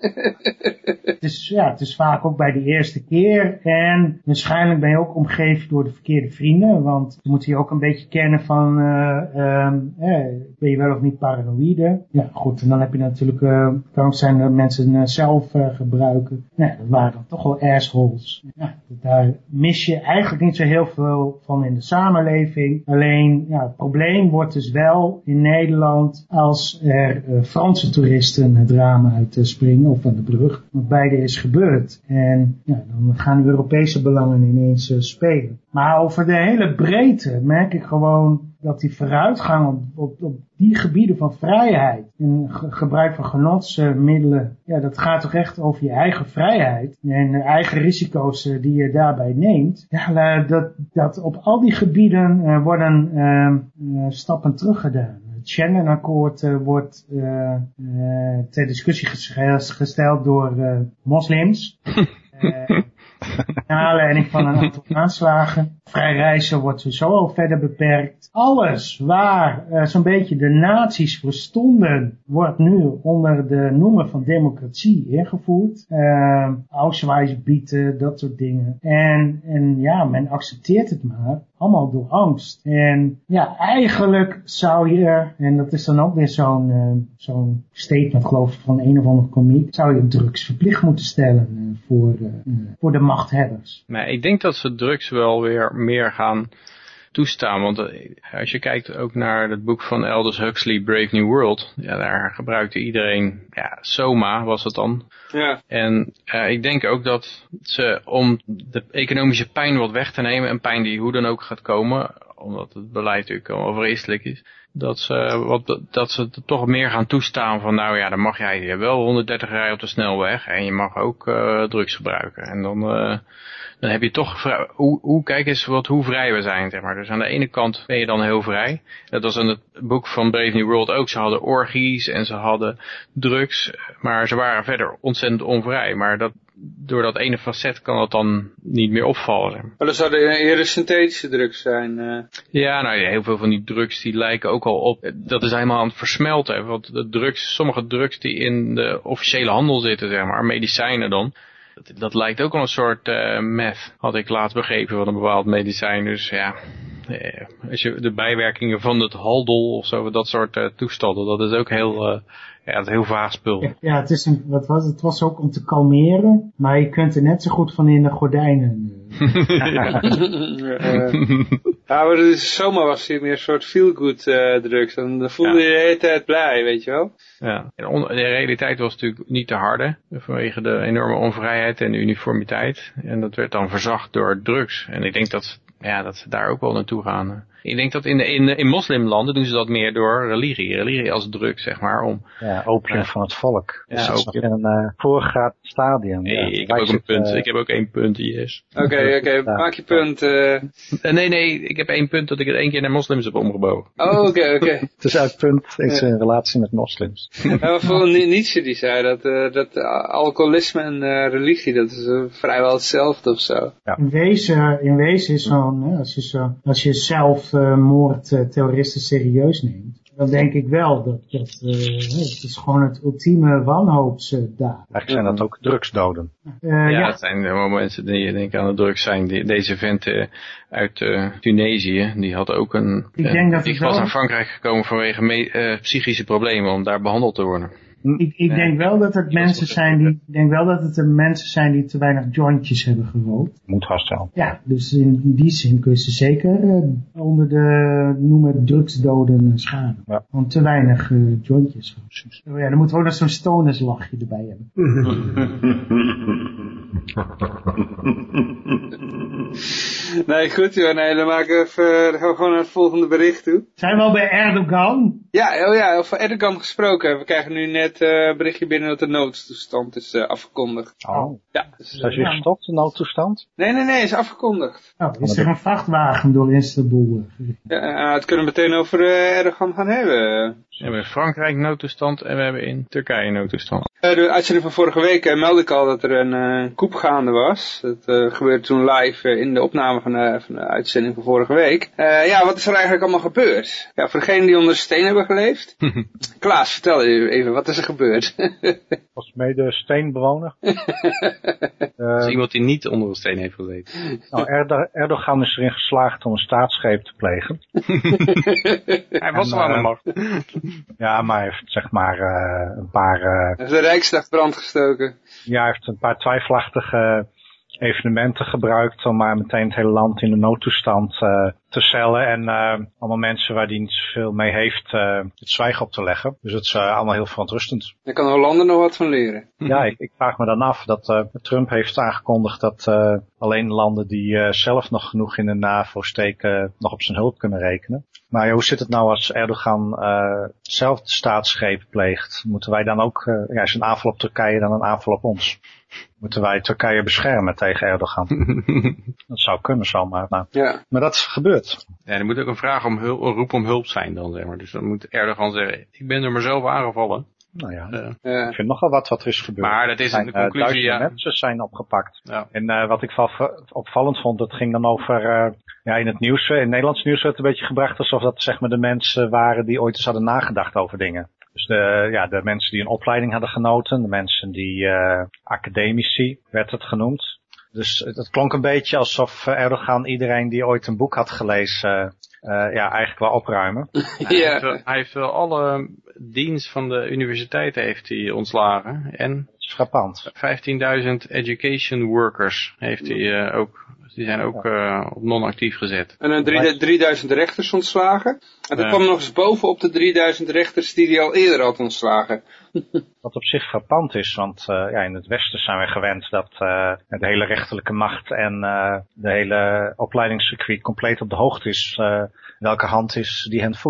Dus ja, het is vaak ook bij de eerste keer. En waarschijnlijk ben je ook omgeven door de verkeerde vrienden. Want je moet je ook een beetje kennen van, uh, um, eh, ben je wel of niet paranoïde? Ja, goed. En dan heb je natuurlijk, uh, kan ook zijn dat mensen uh, zelf uh, gebruiken. Nee, dat waren dan toch wel assholes. Ja, daar mis je eigenlijk niet zo heel veel van in de samenleving. Alleen, ja, het probleem wordt dus wel in Nederland als er uh, Franse toeristen het raam uit uh, springen of van de brug. Want beide is gebeurd. En ja, dan gaan de Europese belangen ineens uh, spelen. Maar over de hele breedte merk ik gewoon dat die vooruitgang op, op, op die gebieden van vrijheid en ge- gebruik van genotsmiddelen, ja, dat gaat toch echt over je eigen vrijheid en de eigen risico's uh, die je daarbij neemt. Ja, dat, dat op al die gebieden uh, worden uh, uh, stappen teruggedaan. Het Schengen-akkoord uh, wordt uh, uh, ter discussie gesteld door uh, moslims. uh, aanleiding van een aantal aanslagen. Vrij reizen wordt sowieso al verder beperkt. Alles waar uh, zo'n beetje de nazi's voor stonden, wordt nu onder de noemer van democratie ingevoerd. Uh, Auschwitz bieden, dat soort dingen. En, en ja, men accepteert het maar. Allemaal door angst. En ja, eigenlijk zou je, en dat is dan ook weer zo'n uh, zo'n statement geloof ik van een of andere komiek, zou je drugs verplicht moeten stellen uh, voor, uh, uh, voor de machthebbers. Maar ik denk dat ze drugs wel weer meer gaan toestaan. Want als je kijkt ook naar het boek van Aldous Huxley, Brave New World. Ja, daar gebruikte iedereen, ja, Soma was het dan. Ja. En uh, ik denk ook dat ze, om de economische pijn wat weg te nemen, en pijn die hoe dan ook gaat komen, omdat het beleid natuurlijk al vreselijk is, dat ze, wat, dat ze toch meer gaan toestaan van, nou ja, dan mag jij wel honderddertig rijden op de snelweg en je mag ook uh, drugs gebruiken. En dan, uh, dan heb je toch, hoe, hoe kijk eens wat, hoe vrij we zijn, zeg maar. Dus aan de ene kant ben je dan heel vrij. Dat was in het boek van Brave New World ook. Ze hadden orgies en ze hadden drugs, maar ze waren verder ontzettend onvrij. Maar dat, door dat ene facet kan dat dan niet meer opvallen. Zeg maar. Maar dat zouden eerder synthetische drugs zijn. Uh. Ja, nou ja, heel veel van die drugs die lijken ook al op. Dat is helemaal aan het versmelten. Want de drugs, sommige drugs die in de officiële handel zitten, zeg maar, medicijnen dan. Dat, dat lijkt ook al een soort uh, meth, had ik laatst begrepen van een bepaald medicijn. Dus ja, eh, als je de bijwerkingen van het Haldol of zo, dat soort uh, toestanden, dat is ook heel, uh, ja, dat is heel vaag spul. Ja, ja, het is een, wat was het? Het was ook om te kalmeren, maar je kunt er net zo goed van in de gordijnen. ja, uh, ja, maar de zomer was hier meer een soort feel-good uh, drugs. En dan voelde je ja. de hele tijd blij, weet je wel. Ja, de realiteit was natuurlijk niet te harde, vanwege de enorme onvrijheid en de uniformiteit. En dat werd dan verzacht door drugs. En ik denk dat, ja, dat ze daar ook wel naartoe gaan. Ik denk dat in, de, in, in moslimlanden doen ze dat meer door religie. Religie als drug, zeg maar. Om, ja, opium uh, van het volk. Ja, dus dat is nog in een uh, voorgaand stadium. Nee, ja, ik, heb ook een punt. Uh, ik heb ook één punt, yes. Oké, oké, okay, okay. maak je punt. Uh... Nee, nee, ik heb één punt dat ik het één keer naar moslims heb omgebogen. Oh, oké, okay, oké. Okay. Het is uit punt, is in relatie met moslims. Ja, voor Nietzsche die zei dat, uh, dat alcoholisme en uh, religie, dat is uh, vrijwel hetzelfde of zo. Ja. In wezen, in wezen is zo'n, als je zo, als je zelf uh, moord uh, terroristen serieus neemt, dan denk ik wel dat, dat uh, het is gewoon het ultieme wanhoopsdaad. Eigenlijk zijn dat ook drugsdoden. Uh, ja, ja, het zijn wel mensen die denken aan de drugs zijn. Die, deze vent uh, uit uh, Tunesië, die had ook een... Ik uh, denk dat die het was wel... naar Frankrijk gekomen vanwege me, uh, psychische problemen om daar behandeld te worden. Ik, ik denk wel dat het mensen zijn die, ik denk wel dat het er mensen zijn die te weinig jointjes hebben gerookt. Moet vast wel. Ja, dus in die zin kun je ze zeker uh, onder de, noemen drugsdoden schaden. Ja. Want te weinig uh, jointjes. Oh ja, dan moeten we ook nog zo'n stonerslachje erbij hebben. Nee, goed joh, nee, dan, maken we even, dan gaan we gewoon naar het volgende bericht toe. Zijn we al bij Erdogan? Ja, oh ja, over Erdogan gesproken. We krijgen nu net een uh, berichtje binnen dat de noodtoestand is uh, afgekondigd. Oh. Ja. Dus, is dat weer gestopt, de noodtoestand? Nee, nee, nee, is afgekondigd. Oh, is er een vrachtwagen door Istanbul? Ja, het kunnen we meteen over uh, Erdogan gaan hebben. We hebben in Frankrijk noodtoestand en we hebben in Turkije noodtoestand. Uh, de uitzending van vorige week uh, meldde ik al dat er een uh, coup gaande was. Dat uh, gebeurde toen live uh, in de opname van de, van de uitzending van vorige week. Uh, ja, wat is er eigenlijk allemaal gebeurd? Ja, voor degenen die onder de steen hebben geleefd. Klaas, vertel even, wat is er gebeurd? Was mede steenbewoner. uh, dat is iemand die niet onder de steen heeft gezeten. Nou, Erdo- Erdogan is erin geslaagd om een staatsgreep te plegen. Hij was al aan de macht. Ja, maar hij heeft zeg maar uh, een paar... Uh, hij heeft de Rijksdag brand gestoken. Ja, hij heeft een paar twijfelachtige evenementen gebruikt om maar meteen het hele land in de noodtoestand uh, te cellen en uh, allemaal mensen waar die niet zoveel mee heeft uh, het zwijgen op te leggen. Dus het is uh, allemaal heel verontrustend. Daar kan Hollander nog wat van leren. Ja, ik, ik vraag me dan af dat uh, Trump heeft aangekondigd dat uh, alleen landen die uh, zelf nog genoeg in de NAVO steken nog op zijn hulp kunnen rekenen. Maar ja, hoe zit het nou als Erdogan uh, zelf de staatsgreep pleegt? Moeten wij dan ook, uh, ja, is een aanval op Turkije dan een aanval op ons? Moeten wij Turkije beschermen tegen Erdogan? Dat zou kunnen zomaar. Nou. Ja. Maar dat is gebeurd. Ja, er moet ook een vraag om hulp, een roep om hulp zijn dan, zeg maar. Dus dan moet Erdogan zeggen, ik ben er maar zelf aangevallen. Nou ja, uh, ja, ik vind nogal wat wat er is gebeurd. Maar dat is een conclusie, duizenden ja. mensen zijn opgepakt. Ja. En uh, wat ik wel opvallend vond, dat ging dan over, uh, ja, in het nieuws, in het Nederlands nieuws werd het een beetje gebracht alsof dat zeg maar de mensen waren die ooit eens hadden nagedacht over dingen. Dus de, ja, de mensen die een opleiding hadden genoten, de mensen die uh, academici, werd het genoemd. Dus het, het klonk een beetje alsof Erdogan iedereen die ooit een boek had gelezen, uh, uh, ja, eigenlijk wel opruimen. Ja. Hij, heeft wel, hij heeft wel alle dienst van de universiteiten heeft hij ontslagen. En frappant. vijftienduizend education workers heeft hij uh, ook. Die zijn ook uh, op non-actief gezet. En uh, drieduizend rechters ontslagen. En er uh, kwam nog eens bovenop de drieduizend rechters die hij al eerder had ontslagen. Wat op zich frappant is, want uh, ja, in het Westen zijn we gewend dat uh, de hele rechterlijke macht en uh, de hele opleidingscircuit compleet op de hoogte is uh, welke hand is die hen voedt.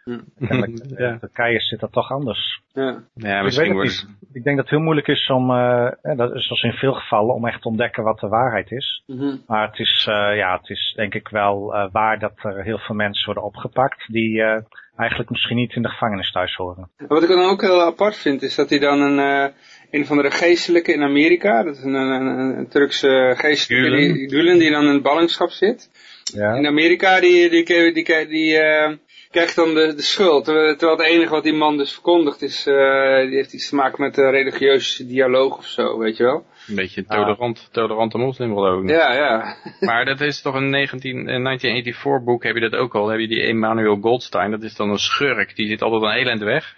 Hm. Ja. Turkije zit dat toch anders. Ja, ja misschien wordt Ik denk dat het heel moeilijk is om, uh, dat is zoals in veel gevallen, om echt te ontdekken wat de waarheid is. Mm-hmm. Maar het is, uh, ja, het is denk ik wel uh, waar dat er heel veel mensen worden opgepakt die uh, eigenlijk misschien niet in de gevangenis thuis horen. Wat ik dan ook heel apart vind, is dat hij dan een, uh, een van de geestelijke in Amerika, dat is een, een, een, een Turkse geestelijke, die, Gulen, die dan in ballingschap zit. Ja. In Amerika, die, die, die, die, die, die uh, krijgt dan de, de schuld. Terwijl het enige wat die man dus verkondigt is, uh, die heeft iets te maken met een religieuze dialoog of zo, weet je wel. Een beetje tolerant, ah. tolerante moslim geloof ik. Ja, ja. Maar dat is toch een negentien, negentien vierennegentig boek, heb je dat ook al. Dan heb je die Emanuel Goldstein, dat is dan een schurk. Die zit altijd een elend weg.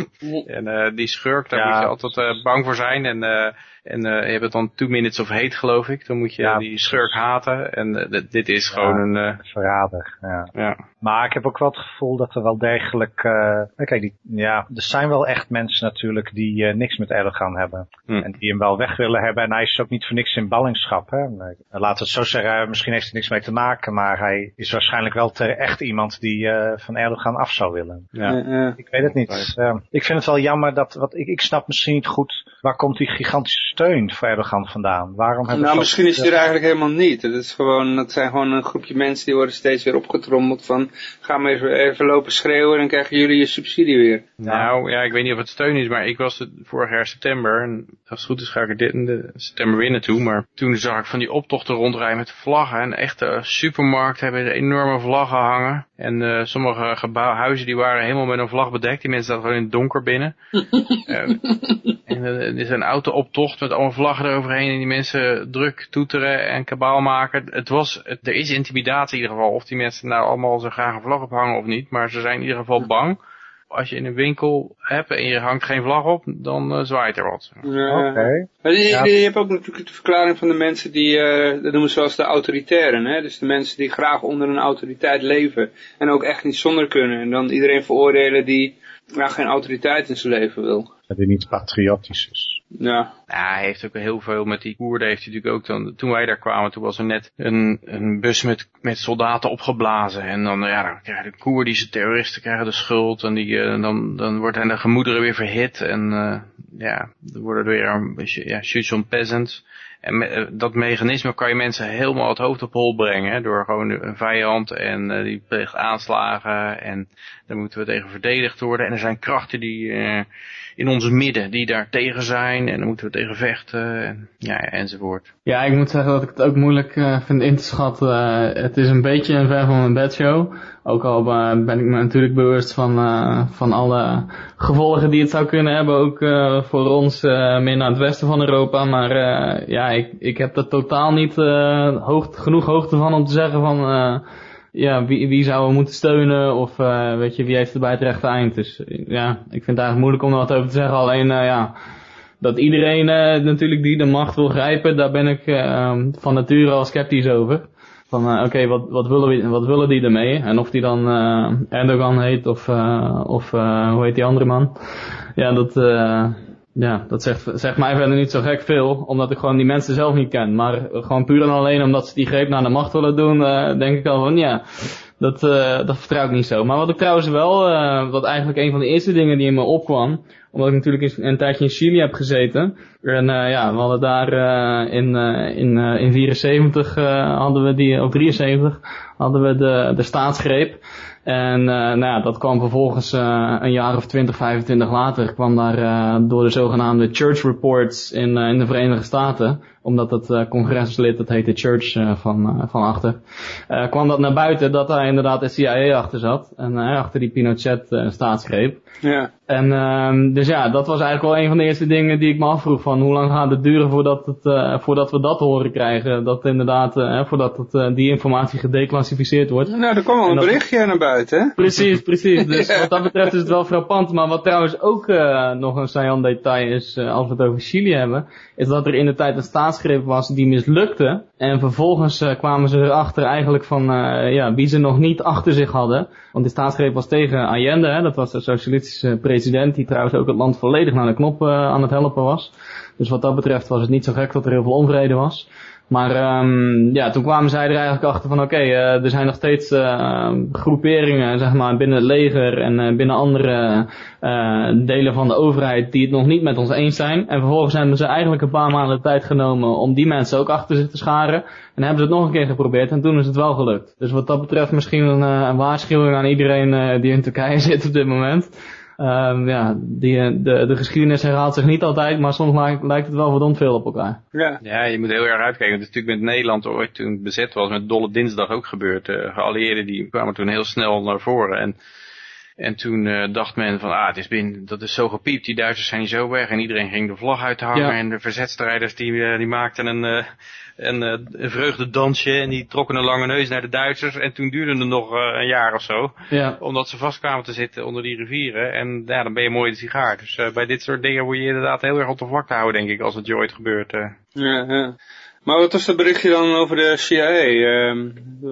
en uh, die schurk, daar ja. moet je altijd uh, bang voor zijn. En, uh, en uh, je hebt het dan two minutes of hate geloof ik. Dan moet je ja. die schurk haten. En uh, d- dit is ja, gewoon een... Uh, verrader, ja. ja. Maar ik heb ook wel het gevoel dat er wel degelijk... Uh, kijk, die, ja, er zijn wel echt mensen natuurlijk die uh, niks met Erdogan hebben. Hmm. En die hem wel weg willen hebben. En hij is ook niet voor niks in ballingschap. Hè? Laten we het zo zeggen, misschien heeft hij niks mee te maken. Maar hij is waarschijnlijk wel ter echt iemand die uh, van Erdogan af zou willen. Ja. Uh, uh, ik weet het niet. Uh, ik vind het wel jammer dat... Wat, ik, ik snap misschien niet goed... Waar komt die gigantische steun voor Erdogan vandaan? Waarom hebben nou, misschien is die er eigenlijk helemaal niet. Dat, is gewoon, dat zijn gewoon een groepje mensen die worden steeds weer opgetrommeld van... Ga maar even, even lopen schreeuwen en dan krijgen jullie je subsidie weer. Nou ja, ik weet niet of het steun is, maar ik was het vorig jaar september... en als het goed is ga ik er dit in de september weer naartoe... maar toen zag ik van die optochten rondrijden met vlaggen... en echte supermarkten hebben enorme vlaggen hangen... en uh, sommige gebouw, huizen die waren helemaal met een vlag bedekt... die mensen zaten gewoon in het donker binnen... uh, En er is een auto-optocht met allemaal vlaggen eroverheen en die mensen druk toeteren en kabaal maken. Het was, het, er is intimidatie in ieder geval, of die mensen nou allemaal zo graag een vlag ophangen of niet. Maar ze zijn in ieder geval bang. Als je in een winkel hebt en je hangt geen vlag op, dan uh, zwaait er wat. Ja. Okay. Maar je, ja. je hebt ook natuurlijk de verklaring van de mensen die, uh, dat noemen ze zoals de autoritairen. Hè? Dus de mensen die graag onder een autoriteit leven en ook echt niet zonder kunnen. En dan iedereen veroordelen die ja, geen autoriteit in zijn leven wil. Dat hij niet patriotisch is. Ja. Ja, hij heeft ook heel veel met die Koerden, heeft hij natuurlijk ook dan, toen wij daar kwamen, toen was er net een, een bus met, met soldaten opgeblazen. En dan, ja, dan krijgen de Koerdische terroristen krijgen de schuld en die, uh, dan, dan worden de gemoederen weer verhit. En, uh, ja, er worden weer een beetje, ja, shoots on peasants. En me, dat mechanisme kan je mensen helemaal het hoofd op hol brengen, hè, door gewoon een vijand en uh, die pleegt aanslagen en daar moeten we tegen verdedigd worden. En er zijn krachten die uh, in ons midden die daar tegen zijn en daar moeten we tegen vechten en, ja, enzovoort. Ja, ik moet zeggen dat ik het ook moeilijk uh, vind in te schatten. Uh, het is een beetje een ver van mijn bedshow. Ook al uh, ben ik me natuurlijk bewust van, uh, van alle gevolgen die het zou kunnen hebben, ook uh, voor ons uh, meer naar het westen van Europa. Maar uh, ja, ik, ik heb er totaal niet uh, hoog, genoeg hoogte van om te zeggen van... Uh, Ja, wie, wie zou we moeten steunen of uh, weet je, wie heeft er bij het rechte eind. Dus ja, ik vind het eigenlijk moeilijk om er wat over te zeggen. Alleen uh, ja, dat iedereen uh, natuurlijk die de macht wil grijpen, daar ben ik uh, van nature al sceptisch over. Van uh, oké, okay, wat, wat, willen we, wat willen die ermee? En of die dan uh, Erdogan heet of, uh, of uh, hoe heet die andere man? Ja, dat... Uh, Ja, dat zegt, zegt mij verder niet zo gek veel, omdat ik gewoon die mensen zelf niet ken. Maar gewoon puur en alleen omdat ze die greep naar de macht willen doen, uh, denk ik al van ja, dat, uh, dat vertrouw ik niet zo. Maar wat ik trouwens wel, uh, wat eigenlijk een van de eerste dingen die in me opkwam, omdat ik natuurlijk een tijdje in Chili heb gezeten. En uh, ja, we hadden daar uh, in, uh, in, uh, in vierenzeventig uh, hadden we die, of drieënzeventig, hadden we de, de staatsgreep. En uh, nou ja, dat kwam vervolgens uh, een jaar of twintig, vijfentwintig later, kwam daar uh, door de zogenaamde Church Reports in, uh, in de Verenigde Staten, omdat het uh, congreslid, dat heette Church uh, van, uh, van achter, uh, kwam dat naar buiten dat daar inderdaad de C I A achter zat, en uh, achter die Pinochet uh, staatsgreep. Ja. En uh, dus ja, dat was eigenlijk wel een van de eerste dingen die ik me afvroeg, van hoe lang gaat het duren voordat, het, uh, voordat we dat horen krijgen, dat inderdaad, uh, voordat het, uh, die informatie gedeclassificeerd wordt. Nou, er kwam al een berichtje naar buiten, hè? Precies, precies. Dus ja. Wat dat betreft is het wel frappant. Maar wat trouwens ook uh, nog een saillant detail is, uh, als we het over Chili hebben, is dat er in de tijd een staatsgreep was die mislukte. En vervolgens uh, kwamen ze erachter eigenlijk van uh, ja, wie ze nog niet achter zich hadden. Want die staatsgreep was tegen Allende, hè? Dat was de socialistische president die trouwens ook het land volledig naar de knop uh, aan het helpen was. Dus wat dat betreft was het niet zo gek dat er heel veel onvrede was. Maar um, ja, toen kwamen zij er eigenlijk achter van oké, okay, uh, er zijn nog steeds uh, groeperingen zeg maar, binnen het leger en uh, binnen andere uh, delen van de overheid die het nog niet met ons eens zijn. En vervolgens hebben ze eigenlijk een paar maanden de tijd genomen om die mensen ook achter zich te scharen. En hebben ze het nog een keer geprobeerd en toen is het wel gelukt. Dus wat dat betreft misschien een, uh, een waarschuwing aan iedereen uh, die in Turkije zit op dit moment. Um, ja, die, de, de geschiedenis herhaalt zich niet altijd, maar soms lijkt, lijkt het wel verdomd veel op elkaar. Ja. ja, je moet heel erg uitkijken. Het is natuurlijk met Nederland ooit toen het bezet was, met Dolle Dinsdag ook gebeurd. De geallieerden die kwamen toen heel snel naar voren en... En toen uh, dacht men van, ah, het is binnen, dat is zo gepiept, die Duitsers zijn zo weg. En iedereen ging de vlag uithangen ja. En de verzetstrijders die, uh, die maakten een, uh, een, uh, een vreugdedansje. En die trokken een lange neus naar de Duitsers. En toen duurde het nog uh, een jaar of zo. Ja. Omdat ze vast kwamen te zitten onder die rivieren. En ja, dan ben je mooi de sigaar. Dus uh, bij dit soort dingen moet je inderdaad heel erg op de vlakte houden, denk ik, als het je ooit gebeurt. Uh. Ja, ja. Maar wat was dat berichtje dan over de C I A? Uh,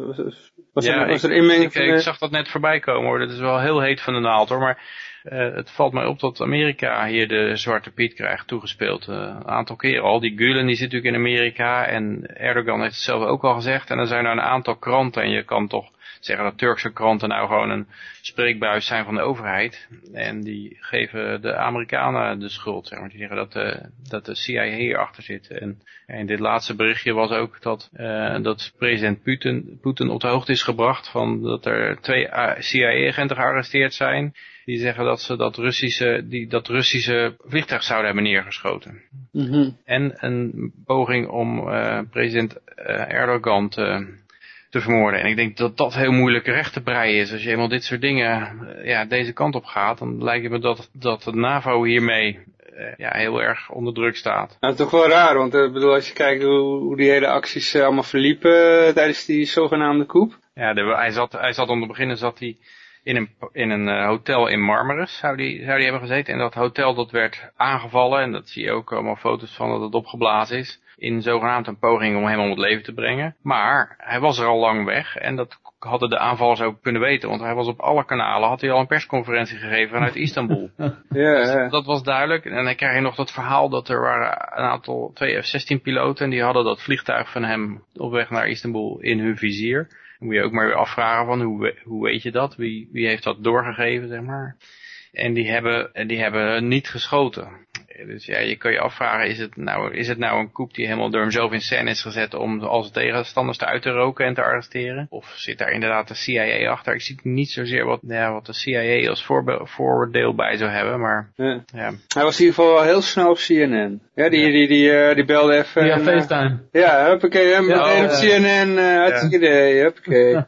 was, ja, er, was er ik, inmenging ik, van de... ik zag dat net voorbij komen hoor. Dat is wel heel heet van de naald hoor. Maar uh, het valt mij op dat Amerika hier de Zwarte Piet krijgt toegespeeld. Uh, een aantal keren al. Die Gulen die zit natuurlijk in Amerika. En Erdogan heeft het zelf ook al gezegd. En er zijn er een aantal kranten. En je kan toch zeggen dat Turkse kranten nou gewoon een spreekbuis zijn van de overheid. En die geven de Amerikanen de schuld. Zeg maar. Die zeggen dat de, dat de C I A hierachter zit. En in dit laatste berichtje was ook dat, uh, dat president Putin, Putin op de hoogte is gebracht van dat er twee C I A-agenten gearresteerd zijn. Die zeggen dat ze dat Russische, die, dat Russische vliegtuig zouden hebben neergeschoten. Mm-hmm. En een poging om uh, president uh, Erdogan te... te vermoorden. En ik denk dat dat heel moeilijk recht te breien is. Als je eenmaal dit soort dingen ja, deze kant op gaat, dan lijkt het me dat, dat de NAVO hiermee uh, ja, heel erg onder druk staat. Nou, dat is toch wel raar, want uh, bedoel, als je kijkt hoe, hoe die hele acties uh, allemaal verliepen uh, tijdens die zogenaamde coup. Ja, de, hij, zat, hij zat om te beginnen zat hij in een, in een uh, hotel in Marmaris, zou die, zou die hebben gezeten. En dat hotel dat werd aangevallen, en dat zie je ook allemaal foto's van dat het opgeblazen is. In zogenaamd een poging om hem om het leven te brengen. Maar hij was er al lang weg en dat hadden de aanvallers ook kunnen weten. Want hij was op alle kanalen, had hij al een persconferentie gegeven vanuit Istanbul. Ja, ja. Dus dat was duidelijk. En dan krijg je nog dat verhaal dat er waren een aantal, twee F zestien piloten. En die hadden dat vliegtuig van hem op weg naar Istanbul in hun vizier. Dan moet je ook maar weer afvragen van hoe, hoe weet je dat? Wie, wie heeft dat doorgegeven, zeg maar. En die hebben, die hebben niet geschoten. Dus ja, je kan je afvragen, is het nou, is het nou een coup die helemaal door hemzelf in scène is gezet om als tegenstanders te uit te roken en te arresteren? Of zit daar inderdaad de C I A achter? Ik zie niet zozeer wat, ja, wat de C I A als voordeel bij zou hebben, maar ja. ja. Hij was in ieder geval wel heel snel op C N N. Ja, die, ja. die, die, uh, die belde even. Ja, en, FaceTime. Uh, ja, huppakee, ja, meteen oh, op C N N, uh, hartstikke idee, huppakee. ja,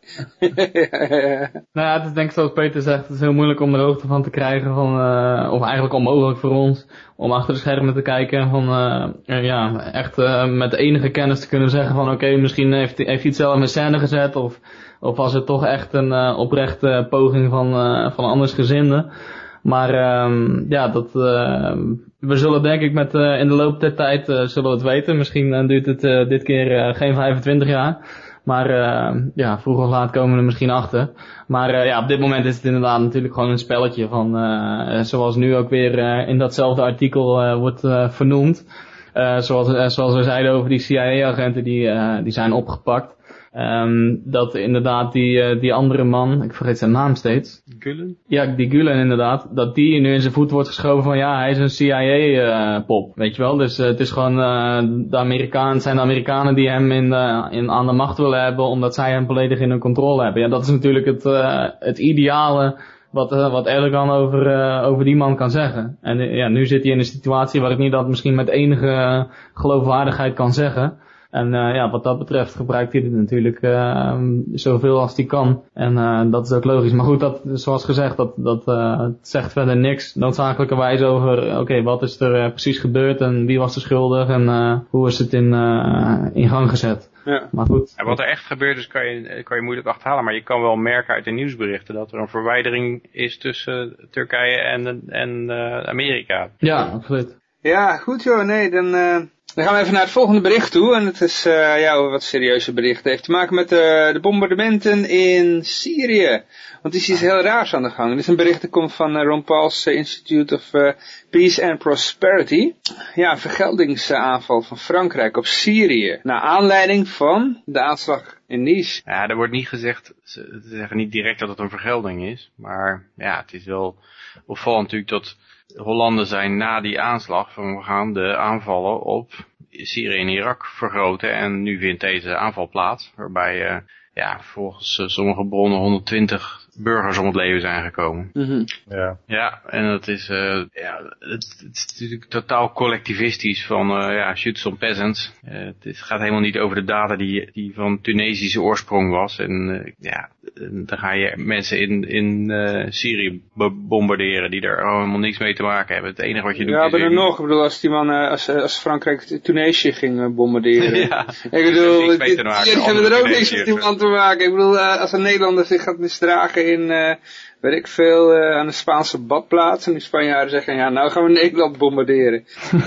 ja. Nou ja, het is denk ik zoals Peter zegt, het is heel moeilijk om er hoogte van te krijgen, van, uh, of eigenlijk onmogelijk voor ons, om achter de schermen te kijken, van, uh, ja, echt uh, met enige kennis te kunnen zeggen van oké, okay, misschien heeft, heeft hij het zelf in scène gezet, of, of was het toch echt een uh, oprechte poging van, uh, van andersgezinden. Maar um, ja, dat, uh, we zullen denk ik met uh, in de loop der tijd uh, zullen we het weten. Misschien uh, duurt het uh, dit keer uh, geen vijfentwintig jaar. Maar uh, ja, vroeg of laat komen we er misschien achter. Maar uh, ja, op dit moment is het inderdaad natuurlijk gewoon een spelletje van, uh, zoals nu ook weer uh, in datzelfde artikel uh, wordt uh, vernoemd. Uh, zoals, uh, zoals we zeiden over die C I A-agenten die, uh, die zijn opgepakt. Um, dat inderdaad die, uh, die andere man, ik vergeet zijn naam steeds. Gulen? Ja, die Gulen inderdaad. Dat die nu in zijn voet wordt geschoven van ja, hij is een C I A-pop, uh, weet je wel. Dus uh, het is gewoon uh, de Amerikanen, zijn de Amerikanen die hem in, uh, in, aan de macht willen hebben, omdat zij hem volledig in hun controle hebben. Ja, dat is natuurlijk het, uh, het ideale wat, uh, wat Erdogan over, uh, over die man kan zeggen. En uh, ja, nu zit hij in een situatie waar ik niet dat misschien met enige uh, geloofwaardigheid kan zeggen. En uh, ja, wat dat betreft gebruikt hij het natuurlijk uh, zoveel als hij kan. En uh, dat is ook logisch. Maar goed, dat, zoals gezegd, dat, dat uh, het zegt verder niks noodzakelijkerwijs over, oké, okay, wat is er uh, precies gebeurd en wie was er schuldig en uh, hoe is het in, uh, in gang gezet. Ja. Maar goed. En wat er echt gebeurd is, kan je, kan je moeilijk achterhalen. Maar je kan wel merken uit de nieuwsberichten dat er een verwijdering is tussen Turkije en, en uh, Amerika. Ja, absoluut. Ja, goed joh. Nee, dan... Uh... Dan gaan we even naar het volgende bericht toe. En het is uh, ja, een wat serieuze bericht. Het heeft te maken met uh, de bombardementen in Syrië. Want er is iets heel raars aan de gang. Dit is een bericht dat komt van uh, Ron Paul's uh, Institute of uh, Peace and Prosperity. Ja, een vergeldingsaanval van Frankrijk op Syrië. Naar aanleiding van de aanslag in Nice. Ja, er wordt niet gezegd, ze zeggen niet direct dat het een vergelding is. Maar ja, het is wel opvallend natuurlijk dat Hollanden zijn na die aanslag van we gaan de aanvallen op Syrië en Irak vergroten. En nu vindt deze aanval plaats, waarbij uh, ja, volgens uh, sommige bronnen honderdtwintig burgers om het leven zijn gekomen. Mm-hmm. Ja. Ja, en dat is, uh, ja, het, het is natuurlijk totaal collectivistisch van, uh, ja, shoot some peasants. Uh, het is, gaat helemaal niet over de dader die, die van Tunesische oorsprong was. En uh, ja, dan ga je mensen in, in uh, Syrië bombarderen die daar helemaal niks mee te maken hebben. Het enige wat je doet ja, is... Ja, maar nog, ik bedoel, als die man, uh, als, als Frankrijk Tunesië ging bombarderen. Ja, ik bedoel, die hebben er ook niks met die man te maken. Ik bedoel, uh, als een Nederlander zich gaat misdragen in, uh, weet ik veel, uh, aan de Spaanse badplaats. En die Spanjaarden zeggen, ja, nou gaan we Nederland bombarderen.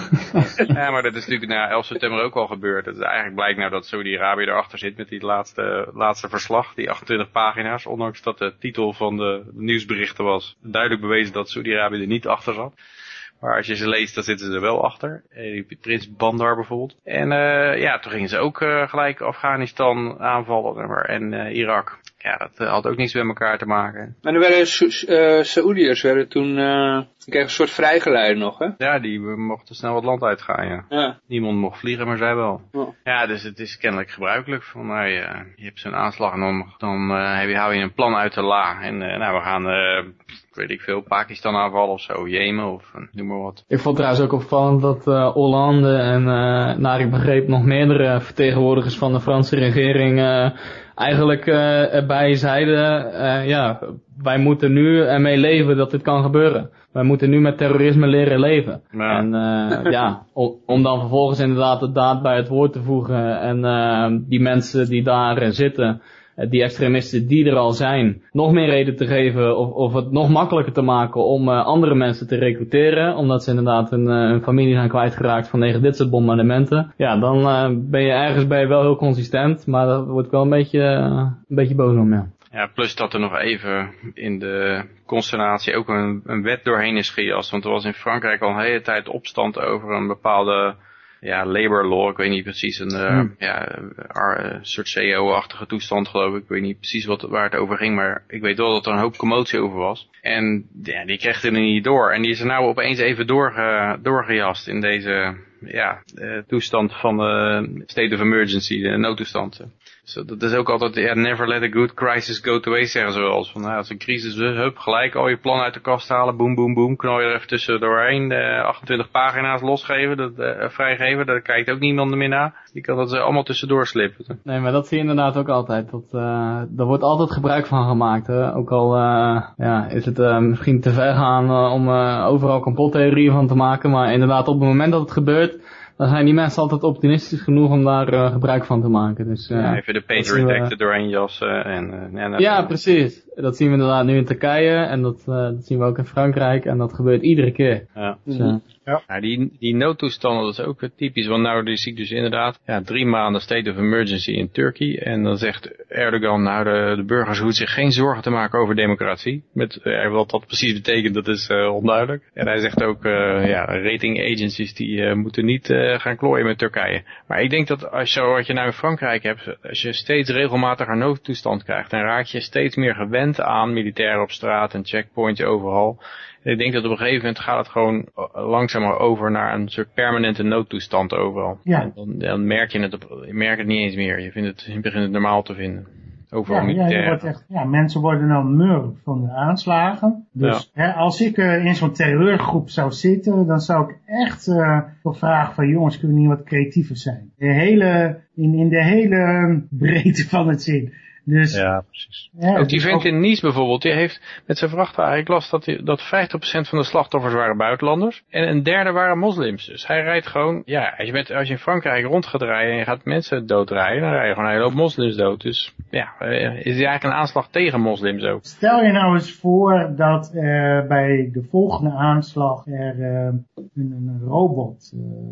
Ja, maar dat is natuurlijk na elf september ook al gebeurd. Het is eigenlijk blijkt nou dat Saudi-Arabië erachter zit met die laatste, laatste verslag, die achtentwintig pagina's. Ondanks dat de titel van de, de nieuwsberichten was duidelijk bewezen dat Saudi-Arabië er niet achter zat. Maar als je ze leest, dan zitten ze er wel achter. Die prins Bandar bijvoorbeeld. En uh, ja, toen gingen ze ook uh, gelijk Afghanistan aanvallen en uh, Irak. Ja, dat uh, had ook niks met elkaar te maken. Maar er werden uh, Saoediërs werden toen, uh, die kregen een soort vrijgeleide nog, hè? Ja, die mochten snel het land uitgaan, ja. ja. Niemand mocht vliegen, maar zij wel. Ja, ja dus het is kennelijk gebruikelijk. Van, nou, je, je hebt zo'n aanslag en dan, dan uh, heb je, hou je een plan uit de la. En uh, nou, we gaan... Uh, weet ik veel, Pakistan aanvallen of zo, Jemen of uh, noem maar wat. Ik vond trouwens ook opvallend dat uh, Hollande en uh, naar ik begreep nog meerdere vertegenwoordigers van de Franse regering uh, eigenlijk uh, erbij zeiden, uh, ja, wij moeten nu ermee leven dat dit kan gebeuren. Wij moeten nu met terrorisme leren leven. Ja. En uh, ja, om, om dan vervolgens inderdaad de daad bij het woord te voegen en uh, die mensen die daar uh, zitten, die extremisten die er al zijn, nog meer reden te geven of, of het nog makkelijker te maken om uh, andere mensen te recruteren, omdat ze inderdaad hun, uh, hun familie zijn kwijtgeraakt vanwege dit soort bombardementen. Ja, dan uh, ben je ergens bij wel heel consistent, maar dat wordt wel een beetje, uh, een beetje boos om, ja. Ja, plus dat er nog even in de consternatie ook een, een wet doorheen is gejast, want er was in Frankrijk al een hele tijd opstand over een bepaalde... Ja, labor law, ik weet niet precies, een uh, hmm. ja, een soort C E O-achtige toestand geloof ik. Ik weet niet precies wat, waar het over ging, maar ik weet wel dat er een hoop commotie over was. En ja, die kreeg er niet door. En die is er nou opeens even doorge, doorgejast in deze ja, uh, toestand van de state of emergency, de noodtoestand. Dus dat is ook altijd, ja, never let a good crisis go to waste, zeggen ze wel eens. Van, nou, als een crisis is, hup, gelijk al je plan uit de kast halen, boem, boem, boem, knal je er even tussen doorheen, uh, achtentwintig pagina's losgeven, dat, uh, vrijgeven, daar kijkt ook niemand meer naar. Die kan dat uh, allemaal tussendoor slippen. Nee, maar dat zie je inderdaad ook altijd. Dat, uh, daar wordt altijd gebruik van gemaakt, hè. Ook al uh, ja, is het uh, misschien te ver gaan uh, om uh, overal complottheorieën van te maken, maar inderdaad op het moment dat het gebeurt, dan zijn die mensen altijd optimistisch genoeg om daar uh, gebruik van te maken. Dus, uh, ja, even de Patriot Act er doorheen jassen. En, uh, en, ja, precies. Dat zien we inderdaad nu in Turkije en dat, uh, dat zien we ook in Frankrijk en dat gebeurt iedere keer. Ja. Dus, uh, ja. Ja, die, die noodtoestanden, dat is ook weer typisch, want nou zie ik dus inderdaad ja, drie maanden state of emergency in Turkije en dan zegt Erdogan, nou de, de burgers hoeven zich geen zorgen te maken over democratie. Met, uh, wat dat precies betekent, dat is uh, onduidelijk. En hij zegt ook, uh, ja, rating agencies die uh, moeten niet uh, gaan klooien met Turkije. Maar ik denk dat als je, wat je nou in Frankrijk hebt, als je steeds regelmatiger noodtoestand krijgt, dan raak je steeds meer gewend aan militairen op straat en checkpoints overal. En ik denk dat op een gegeven moment gaat het gewoon langzamer over naar een soort permanente noodtoestand overal. Ja. Dan, dan merk je het, op, je merkt het niet eens meer. Je, vindt het, je begint het normaal te vinden. Overal ja, militairen. Ja, je wordt echt, ja, mensen worden nou mur van de aanslagen. Dus ja. hè, als ik uh, in zo'n terreurgroep zou zitten, dan zou ik echt uh, toch vragen van jongens, kunnen we niet wat creatiever zijn? De hele, in, in de hele breedte van het zin. Dus, ja, precies. Ja, ook die vent in Nice bijvoorbeeld, die heeft met zijn vrachtwagen, ik las dat, die, dat vijftig procent van de slachtoffers waren buitenlanders en een derde waren moslims. Dus hij rijdt gewoon, ja, als je, met, als je in Frankrijk rond gaat rijden en je gaat mensen doodrijden, dan rij je gewoon een hele hoop moslims dood. Dus ja, is die eigenlijk een aanslag tegen moslims ook. Stel je nou eens voor dat uh, bij de volgende aanslag er uh, een, een robot uh,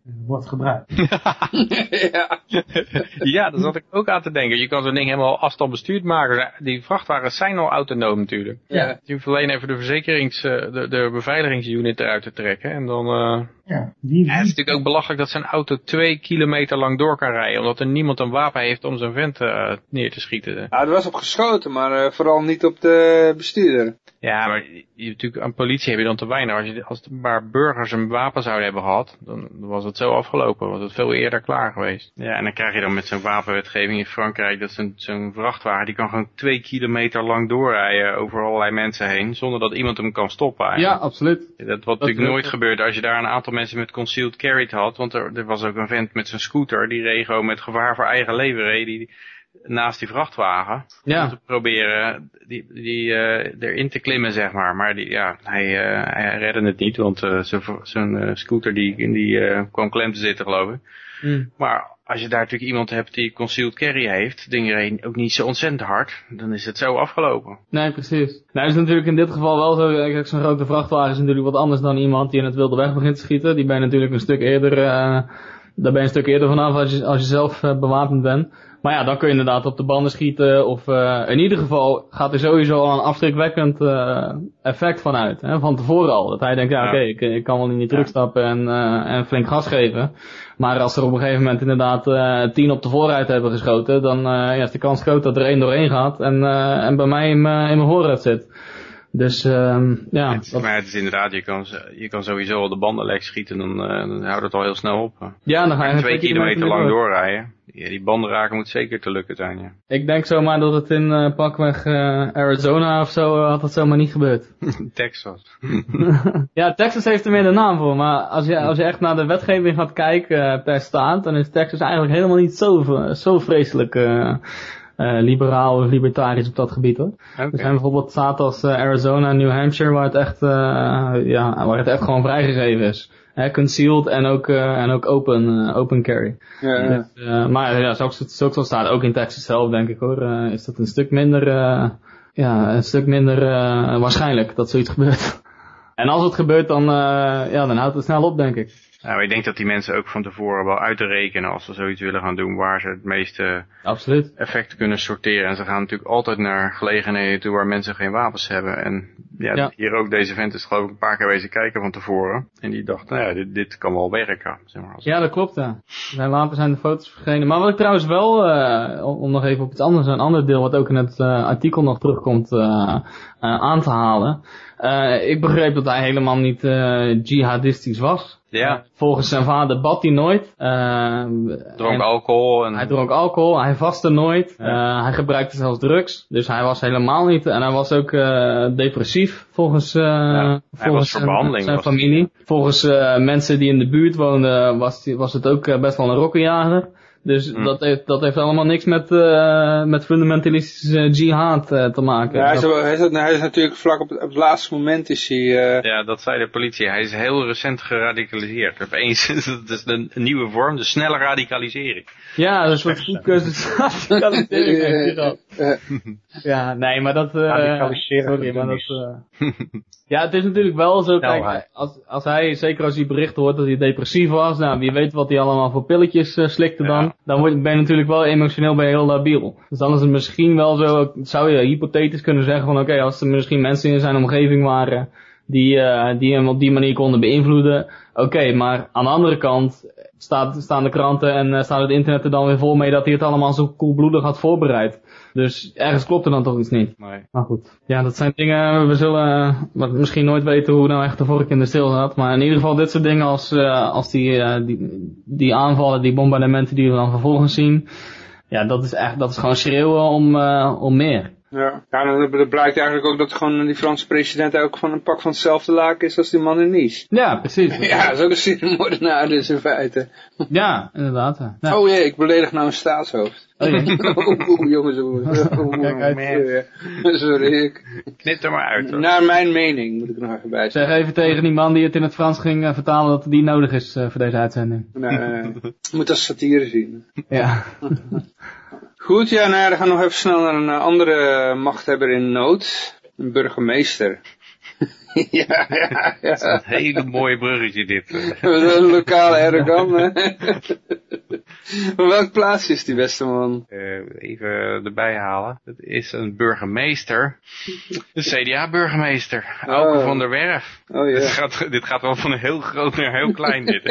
wordt gebruikt. ja. ja, daar zat ik ook aan te denken. Je kan zo'n ding helemaal afstandsbestuurd maken. Die vrachtwagens zijn al autonoom natuurlijk. Ja. Je hoeft alleen even de verzekerings, de, de beveiligingsunit eruit te trekken. En dan... Uh... Ja, die, ja, het is natuurlijk ook belachelijk dat zijn auto twee kilometer lang door kan rijden. Omdat er niemand een wapen heeft om zijn vent uh, neer te schieten. Ja, er was op geschoten, maar uh, vooral niet op de bestuurder. Ja, maar je, natuurlijk aan politie heb je dan te weinig. Als, je, als het maar burgers een wapen zouden hebben gehad, dan was het zo afgelopen. Was het veel eerder klaar geweest. Ja, en dan krijg je dan met zo'n wapenwetgeving in Frankrijk dat zo'n zo'n vrachtwagen, die kan gewoon twee kilometer lang doorrijden over allerlei mensen heen, zonder dat iemand hem kan stoppen eigenlijk. Ja, absoluut. Dat wat dat natuurlijk nooit gebeurde als je daar een aantal mensen met concealed carry had. Want er, er was ook een vent met zijn scooter, die reed gewoon met gevaar voor eigen leven reed, die, naast die vrachtwagen. Ja. Om te proberen die, die, uh, erin te klimmen, zeg maar. Maar die, ja, hij, uh, hij redde het niet, want uh, zijn uh, scooter die, die uh, kwam klem te zitten, geloof ik. Mm. Maar als je daar natuurlijk iemand hebt die concealed carry heeft, dingen reed ook niet zo ontzettend hard, dan is het zo afgelopen. Nee, precies. Nou is het natuurlijk in dit geval wel zo, kijk, zo'n grote vrachtwagen is natuurlijk wat anders dan iemand die in het wilde weg begint te schieten. Die ben je natuurlijk een stuk eerder, uh, daar ben je een stuk eerder vanaf als je, als je zelf uh, bewapend bent. Maar ja, dan kun je inderdaad op de banden schieten of uh, in ieder geval gaat er sowieso al een afschrikwekkend uh, effect van uit. Hè, van tevoren al. Dat hij denkt, ja, ja. oké, okay, ik, ik kan wel in die truck stappen en, uh, en flink gas geven. Maar als er op een gegeven moment inderdaad uh, tien op de voorruit hebben geschoten, dan uh, ja, is de kans groot dat er één doorheen gaat en, uh, en bij mij in mijn voorruit zit. Dus um, ja. Het, dat... Maar het is inderdaad, je kan, je kan sowieso al de banden lek schieten, dan, uh, dan houdt het al heel snel op. Ja, dan ga je twee kilometer lang doorrijden. Ja, die banden raken moet zeker te lukken zijn, ja. Ik denk zomaar dat het in uh, pakweg uh, Arizona of zo uh, had het zomaar niet gebeurd. Texas. Ja, Texas heeft er meer de naam voor, maar als je, als je echt naar de wetgeving gaat kijken uh, per staat, dan is Texas eigenlijk helemaal niet zo, zo vreselijk uh, Uh, liberaal of libertarisch op dat gebied, hoor. Okay. Er zijn bijvoorbeeld staten als uh, Arizona en New Hampshire waar het echt, uh, ja, waar het echt gewoon vrijgegeven is. Hè, concealed en ook, uh, en ook open, uh, open carry. Ja, ja. Dus, uh, maar ja, zoals het zo staat, ook in Texas zelf, denk ik, hoor, uh, is dat een stuk minder, uh, ja, een stuk minder uh, waarschijnlijk dat zoiets gebeurt. En als het gebeurt, dan, uh, ja, dan houdt het snel op, denk ik. Nou, ik denk dat die mensen ook van tevoren wel uit te rekenen als ze zoiets willen gaan doen waar ze het meeste Absoluut. effect kunnen sorteren. En ze gaan natuurlijk altijd naar gelegenheden toe waar mensen geen wapens hebben. En ja, ja. hier ook deze vent is geloof ik een paar keer wezen kijken van tevoren. En die dacht, nou ja, dit, dit kan wel werken. Zeg maar. Ja, dat klopt, ja. En later zijn de foto's verschenen. Maar wat ik trouwens wel, uh, om nog even op iets anders, een ander deel wat ook in het uh, artikel nog terugkomt uh, uh, aan te halen. Uh, ik begreep dat hij helemaal niet uh, jihadistisch was. Ja. Uh, volgens zijn vader bad hij nooit. Uh, dronk alcohol. En... Hij dronk alcohol, hij vastte nooit. Ja. Uh, hij gebruikte zelfs drugs. Dus hij was helemaal niet... En hij was ook uh, depressief volgens, uh, ja, volgens zijn, behandeling, zijn familie. Die. Volgens uh, mensen die in de buurt woonden was, die, was het ook uh, best wel een rokkenjager. Dus mm. dat, heeft, dat heeft allemaal niks met, uh, met fundamentalistische jihad uh, te maken. Ja, hij, is, hij, is, hij is natuurlijk vlak op het, op het laatste moment is hij... Uh... Ja, dat zei de politie. Hij is heel recent geradicaliseerd. Opeens is het een, een nieuwe vorm, de snelle radicalisering. Ja, dat is een soort goedkeuze radicalisering. Ja, nee, maar dat... Uh, radicaliseren. Sorry, maar dat... Uh... Ja, het is natuurlijk wel zo, kijk, nou, als, als hij, zeker als hij berichten hoort dat hij depressief was, nou, wie weet wat hij allemaal voor pilletjes uh, slikte dan, ja. dan word, ben je natuurlijk wel emotioneel ben je heel labiel. Dus dan is het misschien wel zo, zou je hypothetisch kunnen zeggen van, oké, okay, als er misschien mensen in zijn omgeving waren die, uh, die hem op die manier konden beïnvloeden, oké, okay, maar aan de andere kant staat, staan de kranten en uh, staat het internet er dan weer vol mee dat hij het allemaal zo koelbloedig had voorbereid. Dus ergens klopt er dan toch iets niet. Nee. Maar goed. Ja, dat zijn dingen, we zullen uh, misschien nooit weten hoe nou echt de vork in de steel zat. Maar in ieder geval dit soort dingen als, uh, als die, uh, die, die aanvallen, die bombardementen die we dan vervolgens zien. Ja, dat is echt, dat is gewoon schreeuwen om, uh, om meer. Ja, ja dan blijkt eigenlijk ook dat gewoon die Franse president ook van een pak van hetzelfde laken is als die man in Nice. Ja, precies. Ja, dat is ook een seriemoordenaar dus in feite. Ja, inderdaad. Ja. Oh jee, ik beledig nou een staatshoofd. Oh jee. Oeh, jongens, jongens. Kijk uit. Sorry, ik... Knip er maar uit. Hoor. Naar mijn mening, moet ik nog even bij zeggen. Zeg even tegen die man die het in het Frans ging uh, vertalen dat die nodig is uh, voor deze uitzending. Nee, nee, nee. Je moet als satire zien. Ja. Goed, ja, nou ja, dan gaan we nog even snel naar een andere machthebber in nood. Een burgemeester. ja, ja, ja. Dat is een hele mooie bruggetje dit. Een lokale Erdogan, hè. Maar welk plaatsje is die, beste man? Uh, even erbij halen. Het is een burgemeester. De C D A-burgemeester. Oh. Auke van der Werf. Oh, ja. dit, gaat, dit gaat wel van heel groot naar heel klein, dit.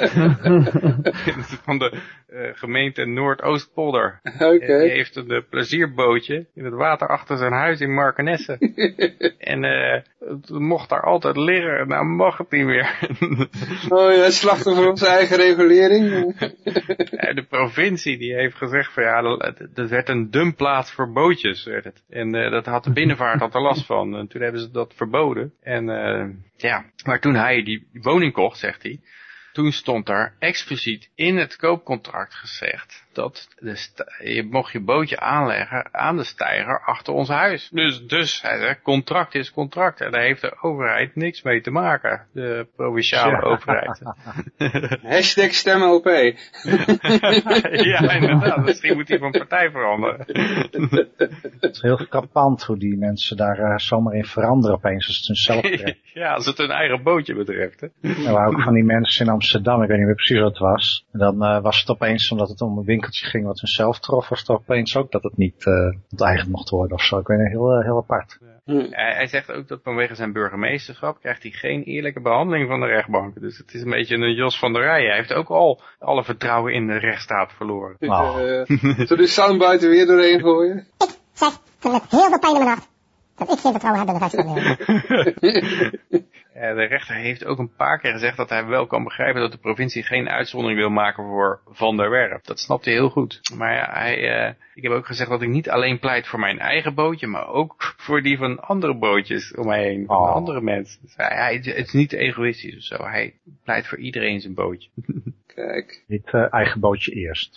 Van de uh, gemeente Noordoostpolder. Oké. Okay. Die heeft een uh, plezierbootje in het water achter zijn huis in Markenesse. En uh, het mocht daar altijd liggen. Nou mag het niet meer. Oh ja, slachtoffer van zijn eigen regulering. De provincie die heeft gezegd van ja, dat werd een dumpplaats voor bootjes, werd het. En uh, dat had de binnenvaart had er last van. En toen hebben ze dat verboden. En uh, ja, maar toen hij die woning kocht, zegt hij, toen stond daar expliciet in het koopcontract gezegd dat de je mocht je bootje aanleggen aan de steiger achter ons huis. Dus, dus hij zegt, contract is contract. En daar heeft de overheid niks mee te maken. De provinciale ja. overheid. Hashtag stem L P. Ja, inderdaad. Misschien moet hij van partij veranderen. Het is heel frappant hoe die mensen daar uh, zomaar in veranderen opeens als het hunzelf betreft. Ja, als het hun eigen bootje betreft. Hè. Er waren ook van die mensen in Amsterdam, ik weet niet meer precies wat het was. En dan uh, was het opeens, omdat het om een winkeltje ging wat hunzelf trof, was het opeens ook dat het niet uh, onteigend mocht worden of zo. Ik weet niet, heel, uh, heel apart. Ja. Hm. Hij, hij zegt ook dat vanwege zijn burgemeesterschap krijgt hij geen eerlijke behandeling van de rechtbank. Dus het is een beetje een Jos van der Rijen. Hij heeft ook al alle vertrouwen in de rechtsstaat verloren. Oh. Uh, Zullen we de soundbite weer doorheen gooien? Ik zeg met heel veel pijn in mijn hart dat ik geen vertrouwen heb in de rechtsstaat. Ja, de rechter heeft ook een paar keer gezegd dat hij wel kan begrijpen dat de provincie geen uitzondering wil maken voor Van der Werf. Dat snapt hij heel goed. Maar ja, hij, uh, ik heb ook gezegd dat ik niet alleen pleit voor mijn eigen bootje, maar ook voor die van andere bootjes om mij heen, van oh. andere mensen. Dus hij, hij, het is niet egoïstisch of zo. Hij pleit voor iedereen zijn bootje. Kijk. Niet uh, eigen bootje eerst.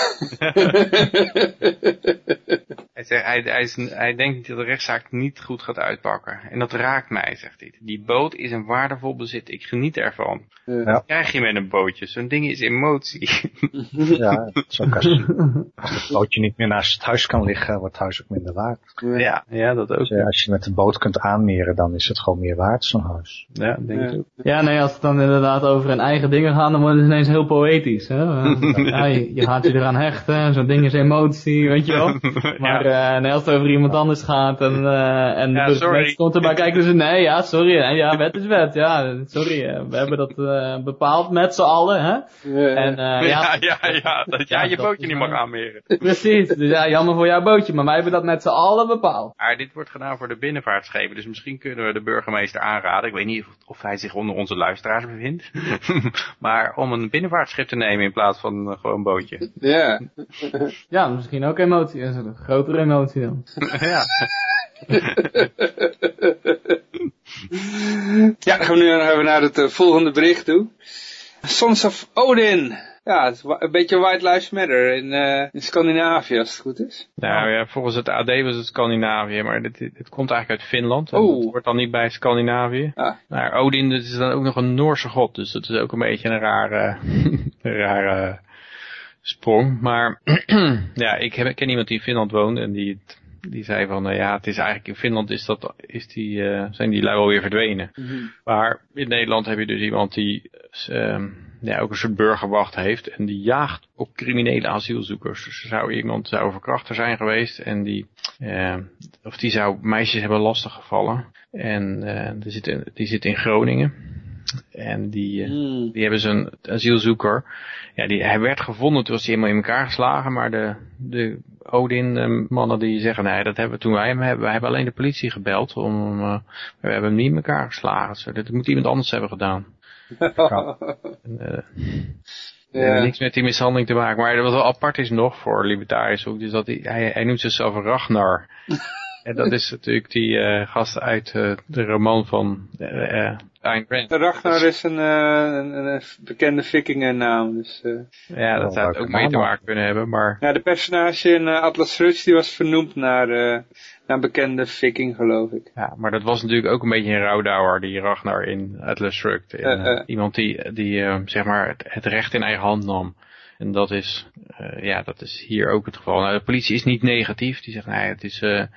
hij, zegt, hij, hij, is, hij denkt dat de rechtszaak niet goed gaat uitpakken. En dat raakt mij, zegt hij. Die boot is een waardevol bezit. Ik geniet ervan. Ja. Dat krijg je met een bootje. Zo'n ding is emotie. Ja, het is ook als, als het bootje niet meer naast het huis kan liggen, wordt het huis ook minder waard. Ja, ja dat ook. Dus, ja, als je met de boot kunt aanmeren, dan is het gewoon meer waard, zo'n huis. Ja, denk ik ook. Ja, nee, als het dan inderdaad over hun eigen dingen gaat, dan wordt het ineens heel poëtisch. Hè? Ja, je, je gaat je eraan hechten, zo'n ding is emotie, weet je wel. Maar ja. uh, nee, als het over iemand anders gaat en, uh, en ja, de mensen komt erbij kijken, dus nee, ja, sorry, hè, ja, wet is wet, ja, sorry, uh, we hebben dat uh, bepaald met z'n allen, hè. Ja, en, uh, ja, ja, ja, ja, dat jij ja, je bootje niet mag aanmeren. Precies, dus ja, jammer voor jouw bootje, maar wij hebben dat met z'n allen bepaald. Maar dit wordt gedaan voor de binnenvaartschepen, dus misschien kunnen we de burgemeester aanraden, ik weet niet of, of hij zich onder onze luisteraars bevindt, maar om een binnenvaartschip te nemen in plaats van uh, gewoon een bootje. Ja. Ja, misschien ook emotie, dat is een grotere emotie dan. Ja. Ja, dan gaan we nu even naar het uh, volgende bericht toe. Sons of Odin. Ja, het is een beetje White Lives Matter in, uh, in Scandinavië, als het goed is. Nou ja, volgens het A D was het Scandinavië, maar dit, dit komt eigenlijk uit Finland. Oh. Het wordt dan niet bij Scandinavië. Ah. Nou, Odin, dat is dan ook nog een Noorse god, dus dat is ook een beetje een rare, een rare sprong. Maar ja, ik, heb, ik ken iemand die in Finland woont en die... Die zei van, uh, ja, het is eigenlijk in Finland is dat, is die, uh, zijn die lui alweer verdwenen. Mm-hmm. Maar in Nederland heb je dus iemand die uh, ja, ook een soort burgerwacht heeft. En die jaagt op criminele asielzoekers. Dus er zou iemand zou verkrachter zijn geweest. En die, uh, of die zou meisjes hebben lastiggevallen. En uh, die, zit in, die zit in Groningen. En die, uh, mm. die hebben ze een asielzoeker. Ja, die, hij werd gevonden, toen was hij helemaal in elkaar geslagen. Maar de, de Odin-mannen die zeggen, nee, dat hebben we toen wij hem hebben. Wij hebben alleen de politie gebeld. Om, uh, we hebben hem niet in elkaar geslagen. Dus dat moet iemand anders hebben gedaan. en, uh, Ja. Uh, niks met die mishandeling te maken. Maar wat wel apart is nog voor libertariërs ook, dus dat hij, hij, hij noemt zichzelf Ragnar. En dat is natuurlijk die uh, gast uit uh, de roman van uh, Ayn Rand. Ragnar is een, uh, een, een bekende vikingennaam. Dus, uh, ja, dat zou het ook mee te maken kunnen hebben. Maar... Ja, de personage in uh, Atlas Shrugged die was vernoemd naar, uh, naar een bekende viking, geloof ik. Ja, maar dat was natuurlijk ook een beetje een rouwdouwer, die Ragnar in Atlas Shrugged. En, uh, uh, uh. Iemand die, die uh, zeg maar het, het recht in eigen hand nam. En dat is, uh, ja, dat is hier ook het geval. Nou, de politie is niet negatief. Die zegt, nee, het is... Uh,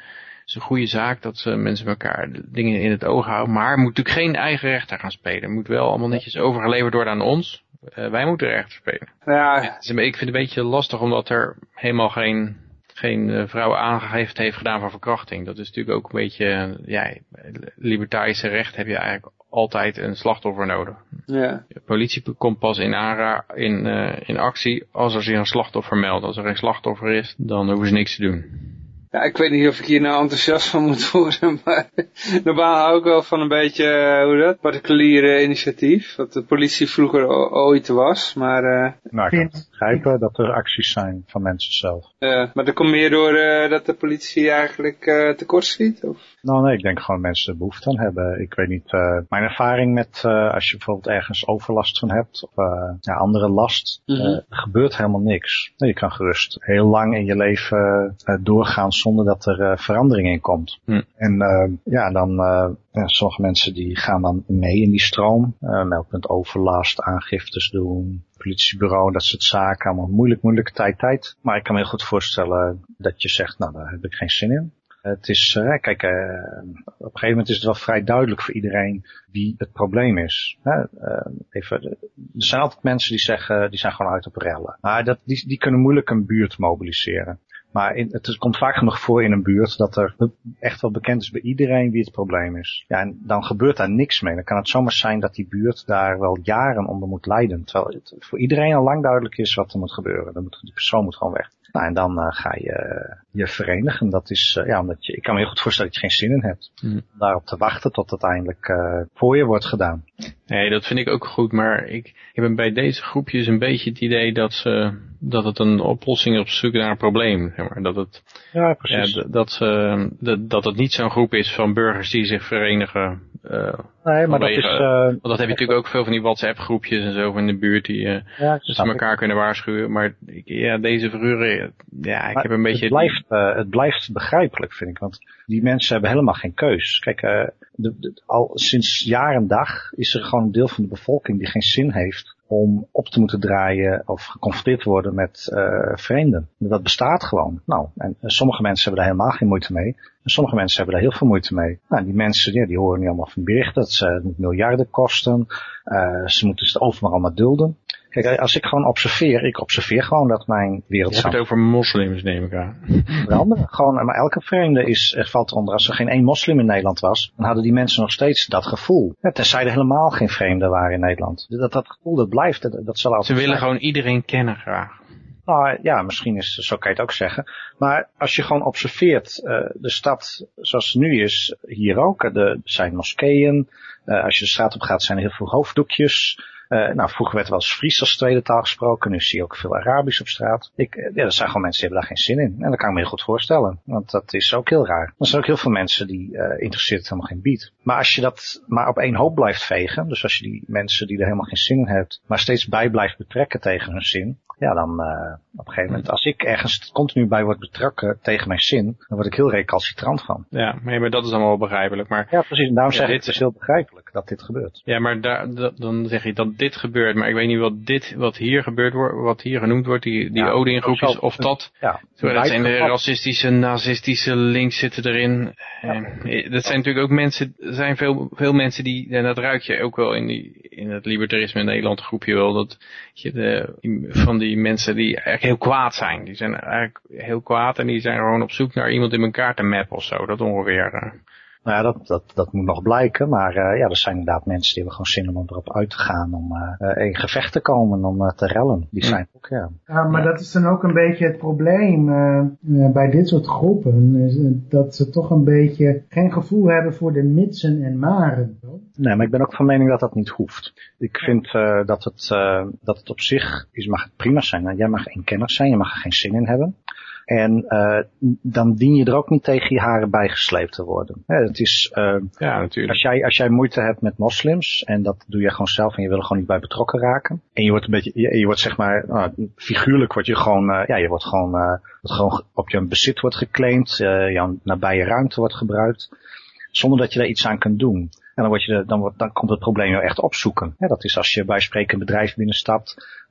is een goede zaak dat ze mensen elkaar dingen in het oog houden. Maar moet natuurlijk geen eigen rechter gaan spelen. Het moet wel allemaal netjes overgeleverd worden aan ons. Uh, wij moeten rechter spelen. Ja. Ja, ik vind het een beetje lastig omdat er helemaal geen, geen uh, vrouw aangegeven heeft gedaan voor verkrachting. Dat is natuurlijk ook een beetje, uh, ja, libertarische recht heb je eigenlijk altijd een slachtoffer nodig. Ja. De politie komt pas in, aanra in, uh, in actie als er zich een slachtoffer meldt. Als er geen slachtoffer is, dan hoeven ze niks te doen. Ja, ik weet niet of ik hier nou enthousiast van moet worden, maar normaal hou ik wel van een beetje, uh, hoe dat, particuliere initiatief, wat de politie vroeger ooit was, maar... Uh, nou, ik kan begrijpen dat er acties zijn van mensen zelf. Uh, maar dat komt meer door uh, dat de politie eigenlijk uh, tekort schiet, of? Nou nee, ik denk gewoon dat mensen er behoefte aan hebben. Ik weet niet, uh, mijn ervaring met, uh, als je bijvoorbeeld ergens overlast van hebt, of uh, ja, andere last, mm-hmm. uh, er gebeurt helemaal niks. Je kan gerust heel lang in je leven uh, doorgaan zonder dat er uh, verandering in komt. Mm. En uh, ja, dan, uh, ja, sommige mensen die gaan dan mee in die stroom, uh, meldpunt overlast, aangiftes doen, politiebureau, dat soort zaken, allemaal moeilijk, moeilijke tijd, tijd. Maar ik kan me heel goed voorstellen dat je zegt, nou, daar heb ik geen zin in. Het is, uh, kijk, uh, op een gegeven moment is het wel vrij duidelijk voor iedereen wie het probleem is. Uh, even, er zijn altijd mensen die zeggen, die zijn gewoon uit op rellen. Maar dat, die, die kunnen moeilijk een buurt mobiliseren. Maar in, het komt vaak genoeg voor in een buurt dat er echt wel bekend is bij iedereen wie het probleem is. Ja, en dan gebeurt daar niks mee. Dan kan het zomaar zijn dat die buurt daar wel jaren onder moet lijden. Terwijl het voor iedereen al lang duidelijk is wat er moet gebeuren. Dan moet, die persoon moet gewoon weg. Nou, en dan uh, ga je uh, je verenigen. Dat is, uh, ja, omdat je, ik kan me heel goed voorstellen dat je geen zin in hebt. Mm. Daarop te wachten tot het eindelijk uh, voor je wordt gedaan. Nee, dat vind ik ook goed. Maar ik, ik heb bij deze groepjes een beetje het idee dat ze, dat het een oplossing is op zoek naar een probleem. Zeg maar. Dat het, ja, precies. Ja, dat, ze, dat, dat het niet zo'n groep is van burgers die zich verenigen. Uh, nee, maar vanwege, dat is... Uh, want dat heb je natuurlijk ook veel van die WhatsApp groepjes en zo van de buurt die uh, ja, dus ze elkaar ik. kunnen waarschuwen. Maar ja, deze figuren, ja, ik maar heb een beetje... Het blijft, uh, het blijft begrijpelijk, vind ik. Want die mensen hebben helemaal geen keus. Kijk, uh, de, de, al sinds jaar en dag is er gewoon een deel van de bevolking die geen zin heeft om op te moeten draaien of geconfronteerd te worden met uh, vreemden. Dat bestaat gewoon. Nou, en uh, sommige mensen hebben daar helemaal geen moeite mee. En sommige mensen hebben daar heel veel moeite mee. Nou, die mensen, ja, die horen nu allemaal van berichten. Dat ze, het moet miljarden kosten. Uh, ze moeten het overal allemaal dulden. Kijk, als ik gewoon observeer, ik observeer gewoon dat mijn wereld... Je hebt het over moslims, neem ik aan. De andere, gewoon, maar elke vreemde is, er valt eronder. Als er geen één moslim in Nederland was, dan hadden die mensen nog steeds dat gevoel. Ja, tenzij er helemaal geen vreemden waren in Nederland. Dat, dat gevoel, dat blijft, dat, dat zal altijd Ze willen zijn. gewoon iedereen kennen graag. Nou ja, misschien is, zo kan je het ook zeggen. Maar als je gewoon observeert, uh, de stad zoals het nu is, hier ook, er zijn moskeeën. Uh, als je de straat op gaat, zijn er heel veel hoofddoekjes. Uh, nou, vroeger werd er wel eens Fries als tweede taal gesproken. Nu zie je ook veel Arabisch op straat. Ik, ja, er zijn gewoon mensen die hebben daar geen zin in. En dat kan ik me heel goed voorstellen. Want dat is ook heel raar. Er zijn ook heel veel mensen die uh, interesseert het helemaal geen bied. Maar als je dat maar op één hoop blijft vegen. Dus als je die mensen die er helemaal geen zin in hebt, maar steeds bij blijft betrekken tegen hun zin. Ja, dan uh, op een gegeven moment, als ik ergens continu bij word betrokken tegen mijn zin, dan word ik heel recalcitrant van. Ja, maar dat is allemaal wel begrijpelijk. Maar ja, precies. En daarom ja, zeg dit ik, het is heel begrijpelijk dat dit gebeurt. Ja, maar daar, da, dan zeg je dat dit gebeurt, maar ik weet niet wat dit, wat hier gebeurt wordt, wat hier genoemd wordt, die, die ja, Odin-groepjes, of dat, ja, dat zijn de racistische, nazistische links zitten erin. Ja. En, dat zijn natuurlijk ook mensen, er zijn veel, veel mensen die, en dat ruik je ook wel in die, in het libertarisme in Nederland groepje wel, dat je de, van die mensen die eigenlijk heel kwaad zijn. Die zijn eigenlijk heel kwaad en die zijn gewoon op zoek naar iemand in elkaar te mappen of zo. Dat ongeveer. Nou ja, dat, dat, dat moet nog blijken. Maar uh, ja, er zijn inderdaad mensen die hebben gewoon zin om erop uit te gaan. Om uh, in gevecht te komen, om uh, te rellen. Die zijn ook, ja. Ja, maar dat is dan ook een beetje het probleem uh, uh, bij dit soort groepen. Is, uh, dat ze toch een beetje geen gevoel hebben voor de mitsen en maren. Nee, maar ik ben ook van mening dat dat niet hoeft. Ik vind uh, dat, het, uh, dat het op zich is, mag het prima zijn. Nou, jij mag een kenner zijn, je mag er geen zin in hebben. En uh, dan dien je er ook niet tegen je haren bijgesleept te worden. Ja, het is, uh, ja, natuurlijk. Als jij, als jij moeite hebt met moslims, en dat doe je gewoon zelf en je wil er gewoon niet bij betrokken raken. En je wordt een beetje, je, je wordt zeg maar, uh, figuurlijk word je gewoon, uh, ja, je wordt gewoon, uh, wordt gewoon op je bezit wordt geclaimd, uh, jouw nabije ruimte wordt gebruikt, zonder dat je daar iets aan kunt doen. En dan, word je de, dan, wordt, dan komt het probleem jou echt opzoeken. Ja, dat is als je bij spreken een bedrijf binnenstapt,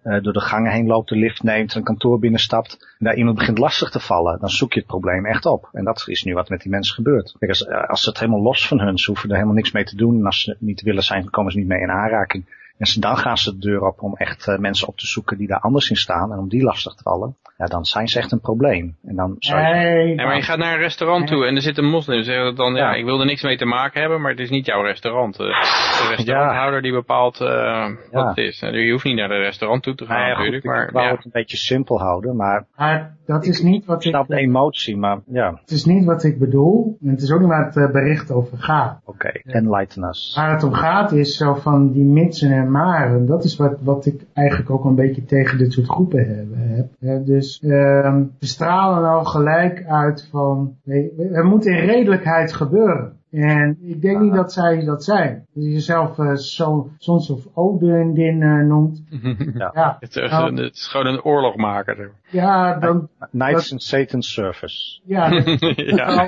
uh, door de gangen heen loopt, de lift neemt, een kantoor binnenstapt en daar iemand begint lastig te vallen, dan zoek je het probleem echt op. En dat is nu wat met die mensen gebeurt. Kijk, als, als ze het helemaal los van hun, ze hoeven er helemaal niks mee te doen en als ze niet willen zijn, komen ze niet mee in aanraking. En ze, dan gaan ze de deur op om echt uh, mensen op te zoeken die daar anders in staan en om die lastig te vallen. Ja, dan zijn ze echt een probleem. En dan zou je... Nee, ja, maar je gaat naar een restaurant toe en er zit een moslim. Zeggen dan, ja, ik wil er niks mee te maken hebben, maar het is niet jouw restaurant. De restauranthouder die bepaalt uh, ja. wat het is. Je hoeft niet naar het restaurant toe te gaan, nee, natuurlijk. Goed, maar, ik wou ja. het een beetje simpel houden, maar... maar dat is niet wat ik... snap de emotie, maar ja. Het is niet wat ik bedoel. En het is ook niet waar het bericht over gaat. Oké, okay, enlighten us. Waar het om gaat is zo van die mitsen en maren. Dat is wat, wat ik eigenlijk ook een beetje tegen dit soort groepen heb. heb. Dus um, we stralen al gelijk uit van... Er moet in redelijkheid gebeuren. En ik denk niet dat zij dat zijn. Dat je jezelf uh, zo, Sons of Odin uh, noemt. Ja. Ja. Het, is, nou, het is gewoon een oorlogmaker. Ja, dan... Knights in Satan's service. Ja. Dat, ja.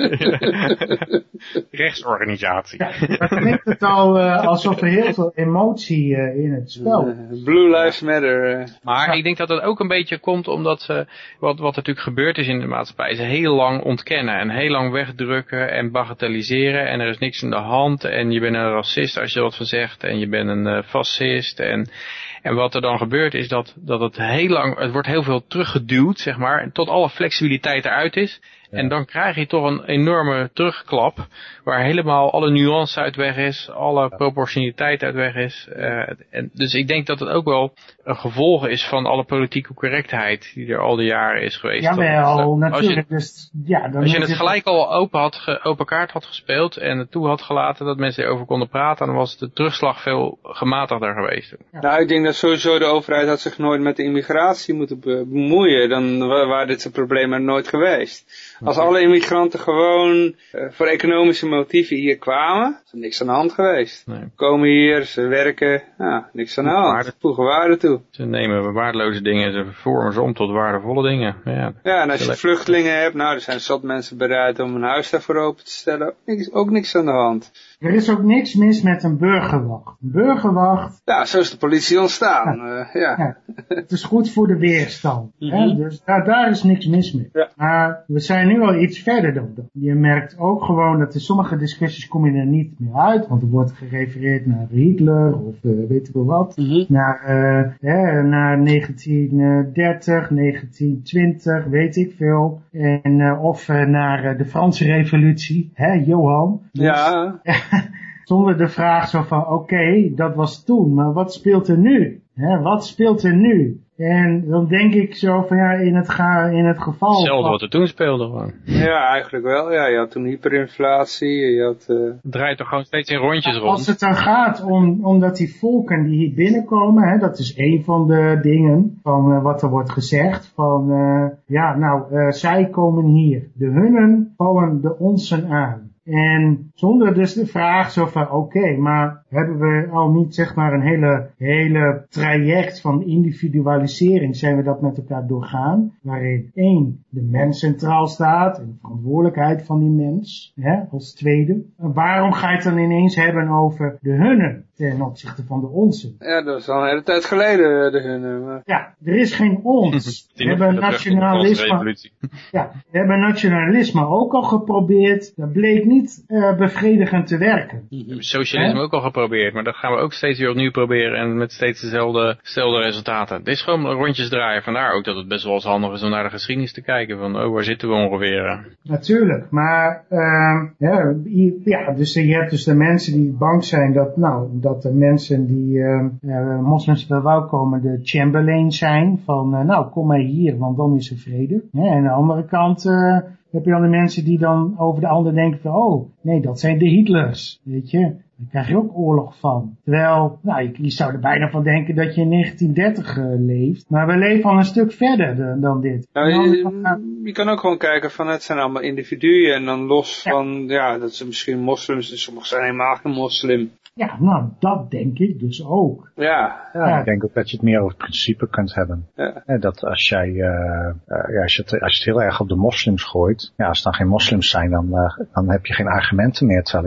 Rechtsorganisatie. Ja, dan klinkt het al uh, alsof er heel veel emotie uh, in het spel is. Blue Lives Matter. Uh. Maar ja. Ik denk dat dat ook een beetje komt omdat ze, wat, wat natuurlijk gebeurd is in de maatschappij, ze heel lang ontkennen en heel lang wegdrukken en bagatelliseren. En er is niks aan de hand en je bent een racist als je wat van zegt en je bent een uh, fascist en, en wat er dan gebeurt is dat, dat het heel lang, het wordt heel veel teruggeduwd zeg maar, tot alle flexibiliteit eruit is. Ja. En dan krijg je toch een enorme terugklap, waar helemaal alle nuance uit weg is, alle proportionaliteit uit weg is. Uh, en dus ik denk dat het ook wel een gevolg is van alle politieke correctheid die er al die jaren is geweest. Jawel, natuurlijk. Als je, dus, ja, dan als je het gelijk al open, had ge, open kaart had gespeeld en het toe had gelaten dat mensen erover konden praten, dan was de terugslag veel gematigder geweest. Ja. Nou, ik denk dat sowieso de overheid had zich nooit met de immigratie moeten bemoeien. Dan waren dit soort problemen er nooit geweest. Als alle immigranten gewoon uh, voor economische motieven hier kwamen, is er niks aan de hand geweest. Nee. Ze komen hier, ze werken, ja, niks aan de hand. Ze voegen waarde toe. Ze nemen waardeloze dingen en ze vormen ze om tot waardevolle dingen. Ja, ja en als je vluchtelingen hebt, nou, er zijn zat mensen bereid om een huis daarvoor open te stellen. Ook niks, ook niks aan de hand. Er is ook niks mis met een burgerwacht. Een burgerwacht... Ja, zo is de politie ontstaan. Ja. Uh, ja. Ja, het is goed voor de weerstand. Mm-hmm. Hè? Dus daar, daar is niks mis mee. Ja. Maar we zijn nu al iets verder dan dat. Je merkt ook gewoon dat in sommige discussies kom je er niet meer uit. Want er wordt gerefereerd naar Hitler of uh, weet ik wel wat. Mm-hmm. Naar, uh, hè, naar negentien dertig, negentien twintig, weet ik veel. En, uh, of uh, naar uh, de Franse revolutie. Hè, Johan. Dus, ja. Zonder de vraag zo van, oké, okay, dat was toen, maar wat speelt er nu? Hè, wat speelt er nu? En dan denk ik zo van, ja, in het, ga, in het geval... Hetzelfde van, wat er toen speelde gewoon. Ja, eigenlijk wel. Ja, je had toen hyperinflatie, je had... Uh... Het draait toch gewoon steeds in rondjes rond. Als het dan gaat om, omdat die volken die hier binnenkomen, hè, dat is een van de dingen van uh, wat er wordt gezegd. Van, uh, ja, nou, uh, zij komen hier. De hunnen vallen de onsen aan. En zonder dus de vraag zo van, oké, okay, maar hebben we al niet zeg maar een hele, hele traject van individualisering, zijn we dat met elkaar doorgaan, waarin één, de mens centraal staat en de verantwoordelijkheid van die mens, hè, als tweede. En waarom ga je het dan ineens hebben over de hunnen ten opzichte van de onsen? Ja, dat is al een hele tijd geleden, de hunnen. Maar... Ja, er is geen ons. We hebben nationalisme. Ja, we hebben nationalisme ook al geprobeerd. Dat bleek niet Uh, bevredigend te werken. We hebben socialisme He? ook al geprobeerd, maar dat gaan we ook steeds weer opnieuw proberen en met steeds dezelfde, dezelfde resultaten. Het is gewoon rondjes draaien, vandaar ook dat het best wel eens handig is om naar de geschiedenis te kijken van, oh, waar zitten we ongeveer? Natuurlijk, maar uh, ja, ja, dus je hebt dus de mensen die bang zijn dat, nou, dat de mensen die uh, uh, moslims bij wou komen de Chamberlain zijn van, uh, nou, kom maar hier, want dan is er vrede. Ja, en aan de andere kant... Uh, heb je dan de mensen die dan over de ander denken van, oh, nee, dat zijn de Hitlers, weet je. Daar krijg je ook oorlog van. Terwijl, nou, je, je zou er bijna van denken dat je in negentien dertig uh, leeft. Maar we leven al een stuk verder de, dan dit. Nou, je, je kan ook gewoon kijken van, het zijn allemaal individuen en dan los ja. van, ja, dat ze misschien moslims, dus sommigen zijn helemaal geen moslim. Ja, nou, dat denk ik dus ook. Ja. Ja, ja. Ik denk ook dat je het meer over het principe kunt hebben. Ja. Ja, dat als jij, uh, uh, ja, als je, het, als je het heel erg op de moslims gooit, ja, als het dan geen moslims zijn, dan, uh, dan heb je geen argumenten meer. Terwijl ik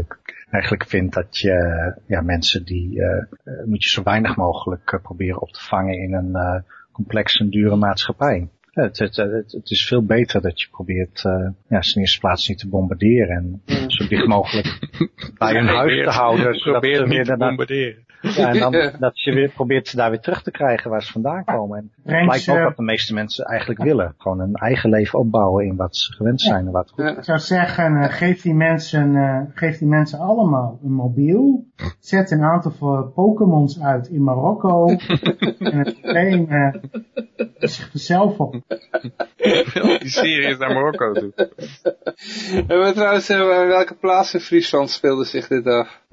eigenlijk vindt dat je ja, mensen die uh, moet je zo weinig mogelijk uh, proberen op te vangen in een uh, complexe en dure maatschappij. Het, het, het, het is veel beter dat je probeert uh, ja, in eerste plaats niet te bombarderen en zo dicht mogelijk bij hun huis te houden. Probeer het niet te bombarderen. Ja, en dan dat je weer probeert daar weer terug te krijgen waar ze vandaan komen. En het lijkt ook wat de meeste mensen eigenlijk willen. Gewoon een eigen leven opbouwen in wat ze gewend zijn en wat goed is. Ik zou zeggen, uh, geef die mensen, uh, geef die mensen allemaal een mobiel. Zet een aantal Pokémons uit in Marokko. En het probleem uh, zich vanzelf op. Die Syriërs naar Marokko toe. En we trouwens, uh, welke plaats in Friesland speelde zich dit af?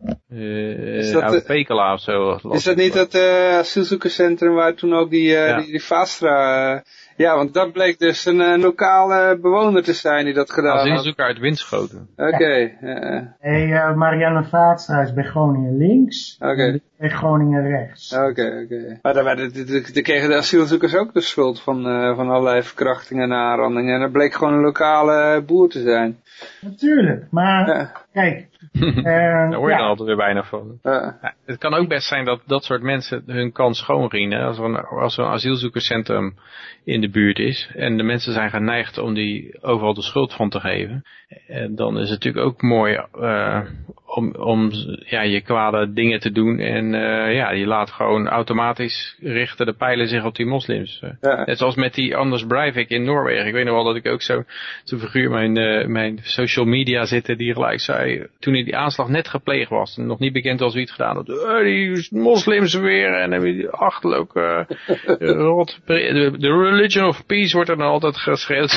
Uh, is dat de Pekela of zo? Is dat niet dat uh, asielzoekerscentrum waar toen ook die, uh, ja. die, die Vastra... Uh, ja, want dat bleek dus een, een lokale bewoner te zijn die dat gedaan had. Asielzoeker uit Winschoten. Oké. Okay, uh. Hey, uh, Marianne Vaatstra is bij Groningen links. Oké. Okay. Bij Groningen rechts. Oké, okay, oké. Okay. Maar dan, dan, dan, dan kregen de asielzoekers ook de schuld van, uh, van allerlei verkrachtingen en aanrandingen. En dat bleek gewoon een lokale boer te zijn. Natuurlijk, maar ja. Kijk... Uh, Daar hoor je ja. dan altijd weer bijna van. Uh. Ja, het kan ook best zijn dat dat soort mensen hun kans schoonrienen. Als er een, als er een asielzoekerscentrum in de buurt is en de mensen zijn geneigd om die overal de schuld van te geven. En dan is het natuurlijk ook mooi uh, om, om ja, je kwade dingen te doen. En uh, ja, je laat gewoon automatisch richten de pijlen zich op die moslims. Ja. Net zoals met die Anders Breivik in Noorwegen. Ik weet nog wel dat ik ook zo zo'n figuur mijn, uh, mijn social media zitten die gelijk zei, toen die aanslag net gepleegd was, en nog niet bekend als wie het gedaan had, uh, die moslims weer, en dan die achterlijk uh, rot, de, de religion of peace wordt er dan altijd geschreeuwd.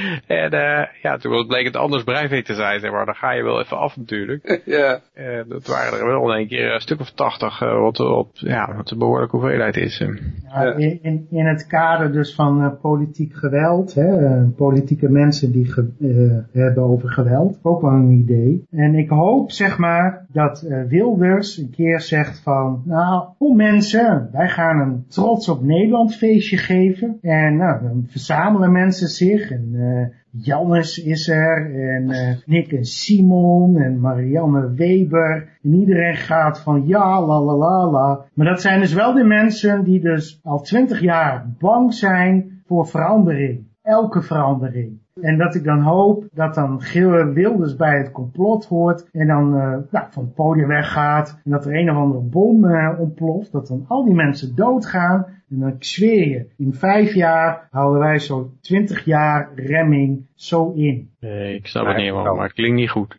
En uh, ja, toen bleek het Anders Breivik te zijn, zeg maar, dan ga je wel even af natuurlijk. Ja. Uh, dat waren er wel in één keer een stuk of tachtig, uh, wat, wat, ja, wat een behoorlijke hoeveelheid is. Uh. Ja, in, in het kader dus van uh, politiek geweld, hè, uh, politieke mensen die ge, uh, hebben over geweld, ook wel een idee. En ik hoop, zeg maar, dat uh, Wilders een keer zegt van, nou, oh mensen, wij gaan een trots op Nederland feestje geven. En nou, dan verzamelen mensen zich en uh, Jannes is er en uh, Nick en Simon en Marianne Weber. En iedereen gaat van ja, la la la la. Maar dat zijn dus wel de mensen die dus al twintig jaar bang zijn voor verandering. Elke verandering. En dat ik dan hoop dat dan Gil Wilders bij het complot hoort en dan uh, nou, van het podium weggaat en dat er een of andere bom uh, ontploft, dat dan al die mensen doodgaan. En dan ik zweer je, in vijf jaar houden wij zo twintig jaar remming zo in. Nee, ik snap het niet helemaal, maar het klinkt niet goed.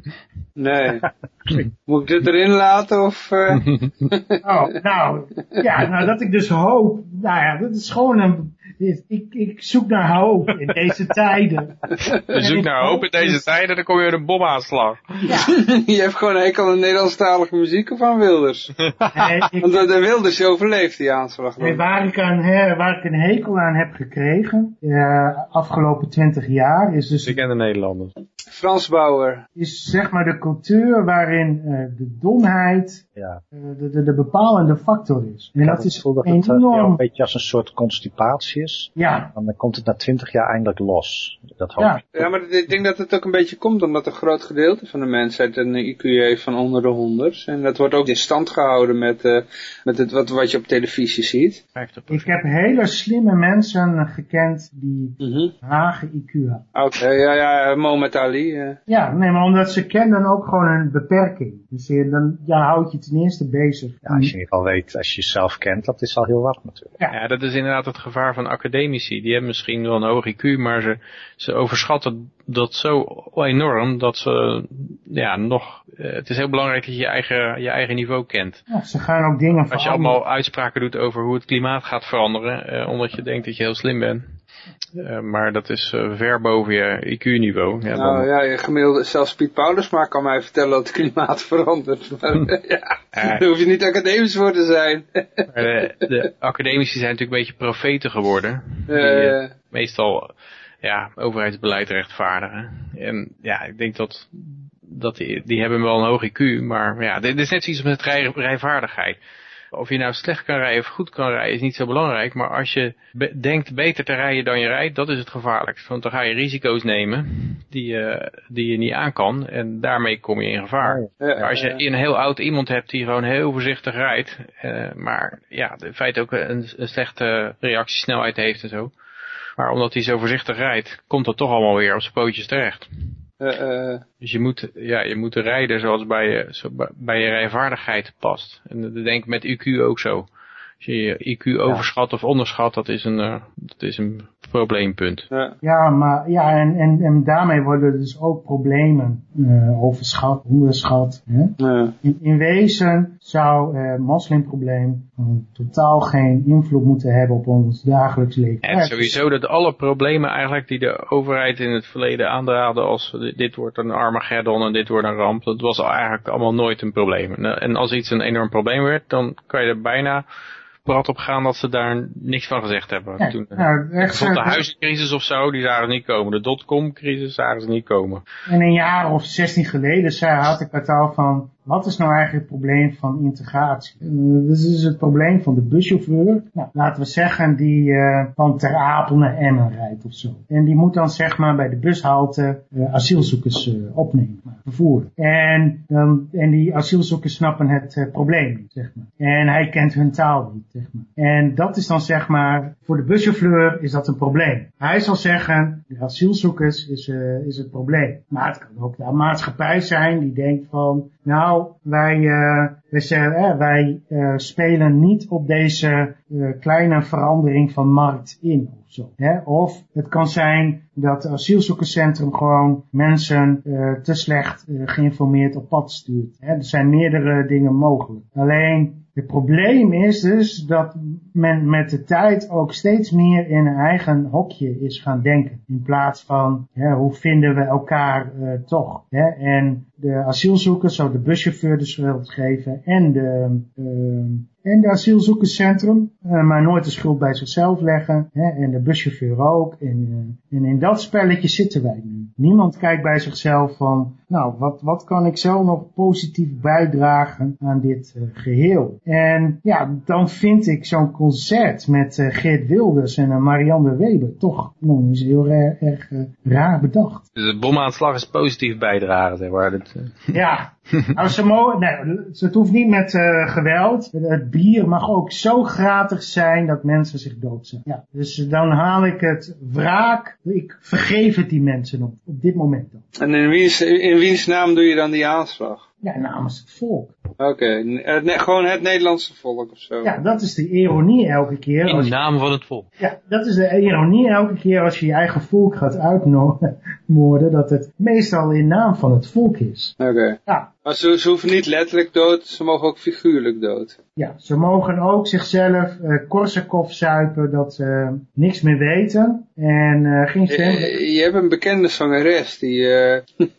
Nee. Moet ik dit erin laten of... Uh... oh, nou, ja, nou dat ik dus hoop, nou ja, dat is gewoon een... Ik, ik zoek naar hoop in deze tijden. Je zoekt naar hoop in deze tijden, dan kom je met een bomaanslag. Ja. Je hebt gewoon een hekel aan Nederlandstalige muziek of aan Wilders? Nee, ik... Want de Wilders overleeft die aanslag. Nee, waar, ik aan, hè, waar ik een hekel aan heb gekregen, uh, afgelopen twintig jaar, is dus... Ik ken de Nederlanders. Frans Bauer. Is zeg maar de cultuur waarin uh, de domheid ja. uh, de, de, de bepalende factor is. En dat is dat enorm... het uh, ja, een beetje als een soort constipatie is. Ja. En dan komt het na twintig jaar eindelijk los. Dat hoop ja. ik. Ja, maar ik denk dat het ook een beetje komt omdat een groot gedeelte van de mensheid een I Q heeft van onder de honderd. En dat wordt ook in stand gehouden met, uh, met het, wat, wat je op televisie ziet. Ik heb hele slimme mensen gekend die mm-hmm. lage I Q hadden. Oké, okay, ja, ja, Mohammed Ali. Uh. Ja, nee, maar omdat ze kennen ook gewoon een beperking. Dus je, dan ja, houd je ten eerste bezig. Ja, als je in ieder geval weet, als je jezelf kent, dat is al heel wat natuurlijk. Ja, ja dat is inderdaad het gevaar van academici. Die hebben misschien wel een hoog I Q, maar ze, ze overschatten dat zo enorm dat ze, ja, nog, uh, het is heel belangrijk dat je je eigen, je eigen niveau kent. Ja, ze gaan ook dingen Als je allemaal uitspraken doet over hoe het klimaat gaat veranderen, uh, omdat je denkt dat je heel slim bent. Uh, maar dat is uh, ver boven je I Q-niveau. Ja, nou dan... ja, je gemiddelde, zelfs Piet Paulusma kan mij vertellen dat het klimaat verandert. Maar ja, uh, daar hoef je niet academisch voor te zijn. de, de academici zijn natuurlijk een beetje profeten geworden. Uh, die uh, meestal ja, overheidsbeleid rechtvaardigen. En ja, ik denk dat, dat die, die hebben wel een hoog I Q. Maar ja, dit is net zoiets met rij, rijvaardigheid. of je nou slecht kan rijden of goed kan rijden is niet zo belangrijk. Maar als je be- denkt beter te rijden dan je rijdt, dat is het gevaarlijkst. Want dan ga je risico's nemen die, uh, die je niet aan kan. En daarmee kom je in gevaar. Ja, maar als je een heel oud iemand hebt die gewoon heel voorzichtig rijdt. Uh, maar ja, in feite ook een, een slechte reactiesnelheid heeft en zo. Maar omdat hij zo voorzichtig rijdt, komt dat toch allemaal weer op zijn pootjes terecht. Uh, uh. Dus je moet, ja, je moet rijden zoals bij je, zo bij je rijvaardigheid past. En dat denk ik met I Q ook zo. Als je je I Q overschat ja. of onderschat, dat is een, uh, dat is een probleempunt. Ja, ja maar ja, en, en, en daarmee worden dus ook problemen uh, overschat, onderschat. Hè? Ja. In, in wezen zou het uh, moslimprobleem um, totaal geen invloed moeten hebben op ons dagelijks leven. En ja, sowieso dat alle problemen eigenlijk die de overheid in het verleden aandraagde als dit wordt een Armageddon en dit wordt een ramp, dat was eigenlijk allemaal nooit een probleem. En als iets een enorm probleem werd, dan kan je er bijna prat op gaan dat ze daar niks van gezegd hebben. Ja, Toen, nou, echt, de huizencrisis of zo, die zagen ze niet komen. De dotcom-crisis zagen ze niet komen. En een jaar of zestien geleden zei, had ik het al van, wat is nou eigenlijk het probleem van integratie? Uh, dit is het probleem van de buschauffeur. Nou, laten we zeggen die uh, van Ter Apel naar Emmen rijdt of zo. En die moet dan zeg maar bij de bushalte uh, asielzoekers uh, opnemen, vervoeren. En, um, en die asielzoekers snappen het uh, probleem niet, zeg maar. En hij kent hun taal niet, zeg maar. En dat is dan zeg maar, voor de buschauffeur is dat een probleem. Hij zal zeggen, de asielzoekers is, uh, is het probleem. Maar het kan ook de maatschappij zijn die denkt van, nou, wij, uh, wij, uh, wij uh, spelen niet op deze uh, kleine verandering van markt in of zo. Hè? Of het kan zijn dat het asielzoekerscentrum gewoon mensen uh, te slecht uh, geïnformeerd op pad stuurt. Hè? Er zijn meerdere dingen mogelijk. Alleen het probleem is dus dat men met de tijd ook steeds meer in een eigen hokje is gaan denken. In plaats van, hè, hoe vinden we elkaar uh, toch? Hè? En de asielzoekers zou de buschauffeur de schuld geven en de, uh, en de asielzoekerscentrum, uh, maar nooit de schuld bij zichzelf leggen. Hè? En de buschauffeur ook. En, uh, en in dat spelletje zitten wij nu. Niemand kijkt bij zichzelf van, nou, wat, wat kan ik zelf nog positief bijdragen aan dit uh, geheel? En ja, dan vind ik zo'n concert met uh, Geert Wilders en uh, Marianne Weber toch nog eens heel erg, erg uh, raar bedacht. Dus de bomaanslag is positief bijdragen, zeg maar. Dat, uh... Ja, nou, ze mogen, nee, het hoeft niet met uh, geweld. Het bier mag ook zo gratis zijn dat mensen zich dood zijn. Ja, dus dan haal ik het wraak. Ik vergeef het die mensen op, op dit moment dan. En in wiens, in wiens naam doe je dan die aanslag? Ja, namens het volk. Oké, okay. gewoon het Nederlandse volk of zo. Ja, dat is de ironie elke keer. In naam van het volk. Ja, dat is de ironie elke keer als je je eigen volk gaat uitmoorden, dat het meestal in naam van het volk is. Oké. Okay. Ja. Maar ze, ze hoeven niet letterlijk dood, ze mogen ook figuurlijk dood. Ja, ze mogen ook zichzelf uh, Korsakoff zuipen dat ze niks meer weten en uh, geen stem. Je, je hebt een bekende zangeres die, uh,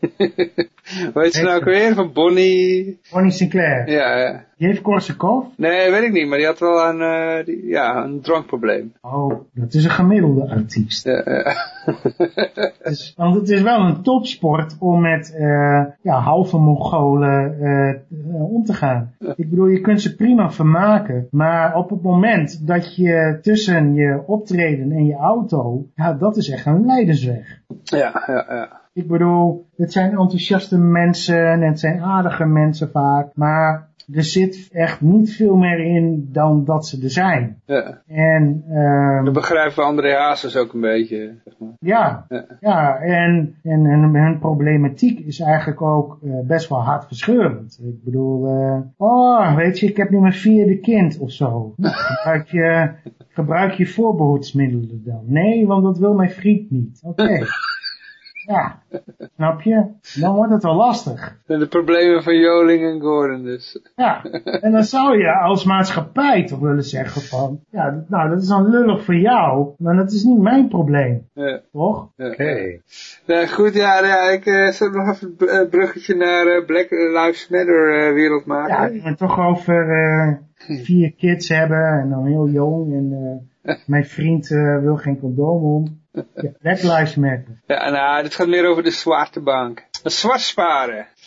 hoe heet ze nou ook weer? Van Bonnie... Bonnie Sinclair. Ja, ja. Die heeft Korsakoff? Nee, weet ik niet, maar die had wel een, uh, die, ja, een drankprobleem. Oh, dat is een gemiddelde artiest. Ja, ja. dus, want het is wel een topsport om met uh, ja, halve Mongolen uh, om te gaan. Ik bedoel, je kunt ze prima vermaken, maar op het moment dat je tussen je optreden en je auto, ja, dat is echt een lijdensweg. Ja, ja, ja. Ik bedoel, het zijn enthousiaste mensen en het zijn aardige mensen vaak, maar er zit echt niet veel meer in dan dat ze er zijn. Ja. En, um, dat begrijpen André Hazes ook een beetje. Zeg maar. Ja, ja. ja en, en, en hun problematiek is eigenlijk ook uh, best wel hartverscheurend. Ik bedoel, uh, oh, weet je, ik heb nu mijn vierde kind of zo. Gebruik je, gebruik je voorbehoedsmiddelen dan? Nee, want dat wil mijn vriend niet. Oké. Okay. Ja, snap je? Dan wordt het al lastig. En de problemen van Joling en Gordon dus. Ja, en dan zou je als maatschappij toch willen zeggen van, ja, nou, dat is dan lullig voor jou, maar dat is niet mijn probleem. Ja. Toch? Ja. Oké. Okay. Nou, goed, ja, ja ik uh, zal nog even het bruggetje naar uh, Black Lives Matter uh, wereld maken. Ja, ik ben toch over uh, vier kids hebben en dan heel jong en uh, mijn vriend uh, wil geen condoom om. Ja, Black Lives Matter. Ja, nou, dit gaat meer over de zwarte bank. Het zwart sparen.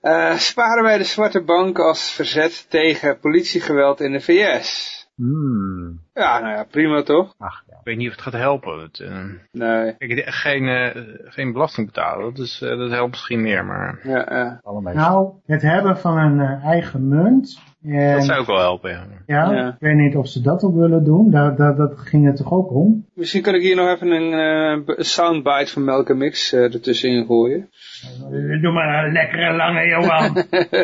Uh, sparen wij de zwarte bank als verzet tegen politiegeweld in de V S? Hmm. Ja, nou ja, prima toch? Ach, ja. Ik weet niet of het gaat helpen. Het, uh, nee. Kijk, geen, uh, geen belasting betalen, dat, is, uh, dat helpt misschien meer, maar... Ja, uh. Nou, het hebben van een uh, eigen munt... En, dat zou ook wel helpen, ja. Ja, ja. Ik weet niet of ze dat ook willen doen. Daar, daar, dat ging het toch ook om? Misschien kan ik hier nog even een uh, soundbite van Malcolm X uh, ertussenin gooien. Uh, doe maar een lekkere lange, Johan.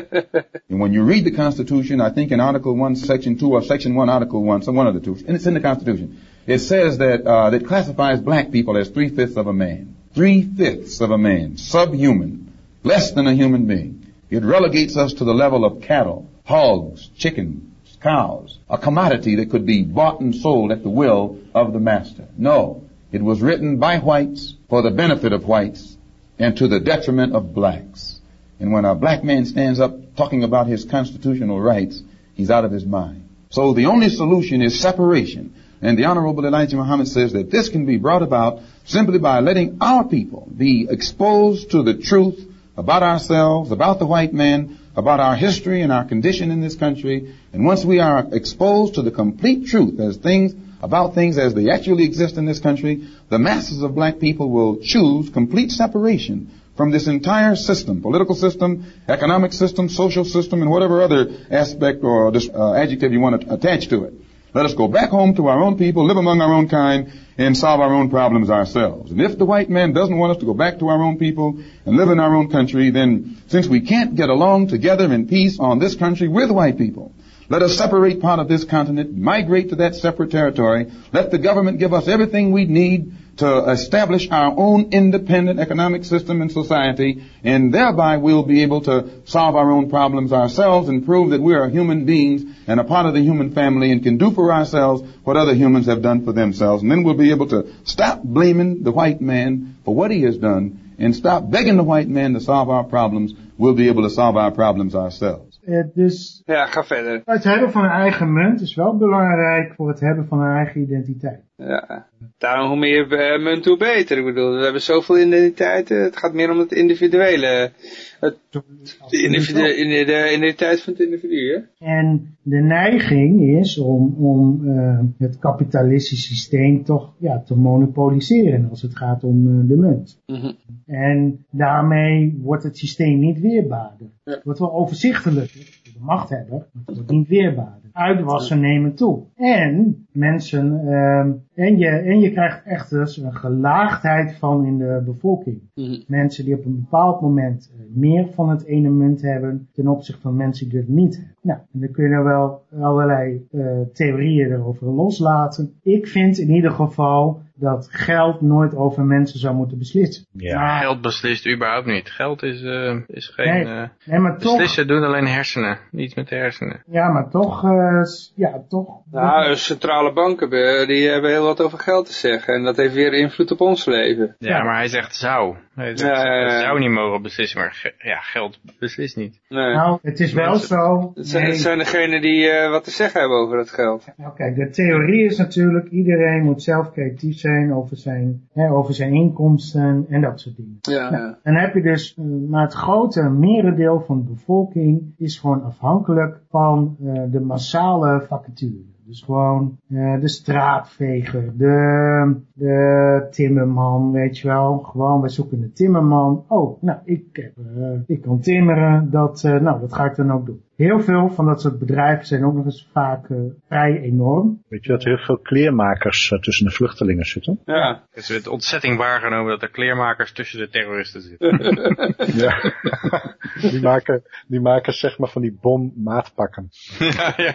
And when you read the Constitution, I think in Article one, Section two, or Section one, Article one, so one of the two, and it's in the Constitution, it says that uh, it classifies black people as three-fifths of a man. Three-fifths of a man. Subhuman. Less than a human being. It relegates us to the level of cattle. Hogs, chickens, cows, a commodity that could be bought and sold at the will of the master. No, it was written by whites for the benefit of whites and to the detriment of blacks. And when a black man stands up talking about his constitutional rights, he's out of his mind. So the only solution is separation. And the Honorable Elijah Muhammad says that this can be brought about simply by letting our people be exposed to the truth about ourselves, about the white man, about our history and our condition in this country. And once we are exposed to the complete truth as things, about things as they actually exist in this country, the masses of black people will choose complete separation from this entire system, political system, economic system, social system, and whatever other aspect or uh, adjective you want to attach to it. Let us go back home to our own people, live among our own kind, and solve our own problems ourselves. And if the white man doesn't want us to go back to our own people and live in our own country, then since we can't get along together in peace on this country with white people, let us separate part of this continent, migrate to that separate territory, let the government give us everything we need to establish our own independent economic system and society, and thereby we'll be able to solve our own problems ourselves and prove that we are human beings and a part of the human family and can do for ourselves what other humans have done for themselves. And then we'll be able to stop blaming the white man for what he has done and stop begging the white man to solve our problems. We'll be able to solve our problems ourselves. Uh, dus ja, ga verder. Het hebben van een eigen munt is wel belangrijk voor het hebben van een eigen identiteit. Ja, daarom hoe meer uh, munt hoe beter. Ik bedoel, we hebben zoveel identiteiten. Het gaat meer om het individuele. Het, de, individu, in de identiteit van het individu, hè? En de neiging is om, om uh, het kapitalistische systeem toch ja, te monopoliseren als het gaat om uh, de munt. Mm-hmm. En daarmee wordt het systeem niet weerbaarder. Ja. Het wordt wel overzichtelijker, de machthebber, maar het wordt niet weerbaarder. Uitwassen nemen toe. En mensen, uh, en, je, en je krijgt echt dus een gelaagdheid van in de bevolking. Mm-hmm. Mensen die op een bepaald moment uh, meer van het ene munt hebben ten opzichte van mensen die het niet hebben. Nou, en dan kun je er wel allerlei uh, theorieën erover loslaten. Ik vind in ieder geval dat geld nooit over mensen zou moeten beslissen. Ja, maar, geld beslist überhaupt niet. Geld is, uh, is geen... Nee, uh, nee, maar beslissen toch, doen alleen hersenen. Niet met de hersenen. Ja, maar toch... Uh, ja, toch... Nou, centrale banken die hebben heel wat over geld te zeggen. En dat heeft weer invloed op ons leven. Ja, ja. Maar hij zegt zou. Hij zegt, ja, uh, zou niet mogen beslissen, maar ge ja, geld beslist niet. Nee. Nou, het is wel zo... Het zijn, nee. het zijn degenen die uh, wat te zeggen hebben over dat geld. Nou kijk, de theorie is natuurlijk, iedereen moet zelf creatief zijn over zijn, hè, over zijn inkomsten en dat soort dingen. Ja, nou, ja. Dan heb je dus, uh, maar het grote merendeel van de bevolking is gewoon afhankelijk van uh, de massale vacature. Dus gewoon uh, de straatveger, de, de timmerman, weet je wel. Gewoon, wij zoeken een timmerman. Oh, nou, ik, heb, uh, ik kan timmeren. Dat, uh, nou, dat ga ik dan ook doen. Heel veel van dat soort bedrijven zijn ook nog eens vaak uh, vrij enorm. Weet je dat er heel veel kleermakers uh, tussen de vluchtelingen zitten? Ja. Het is een ontzetting waargenomen dat er kleermakers tussen de terroristen zitten. Ja. die, maken, die maken zeg maar van die bommaatpakken. ja, ja.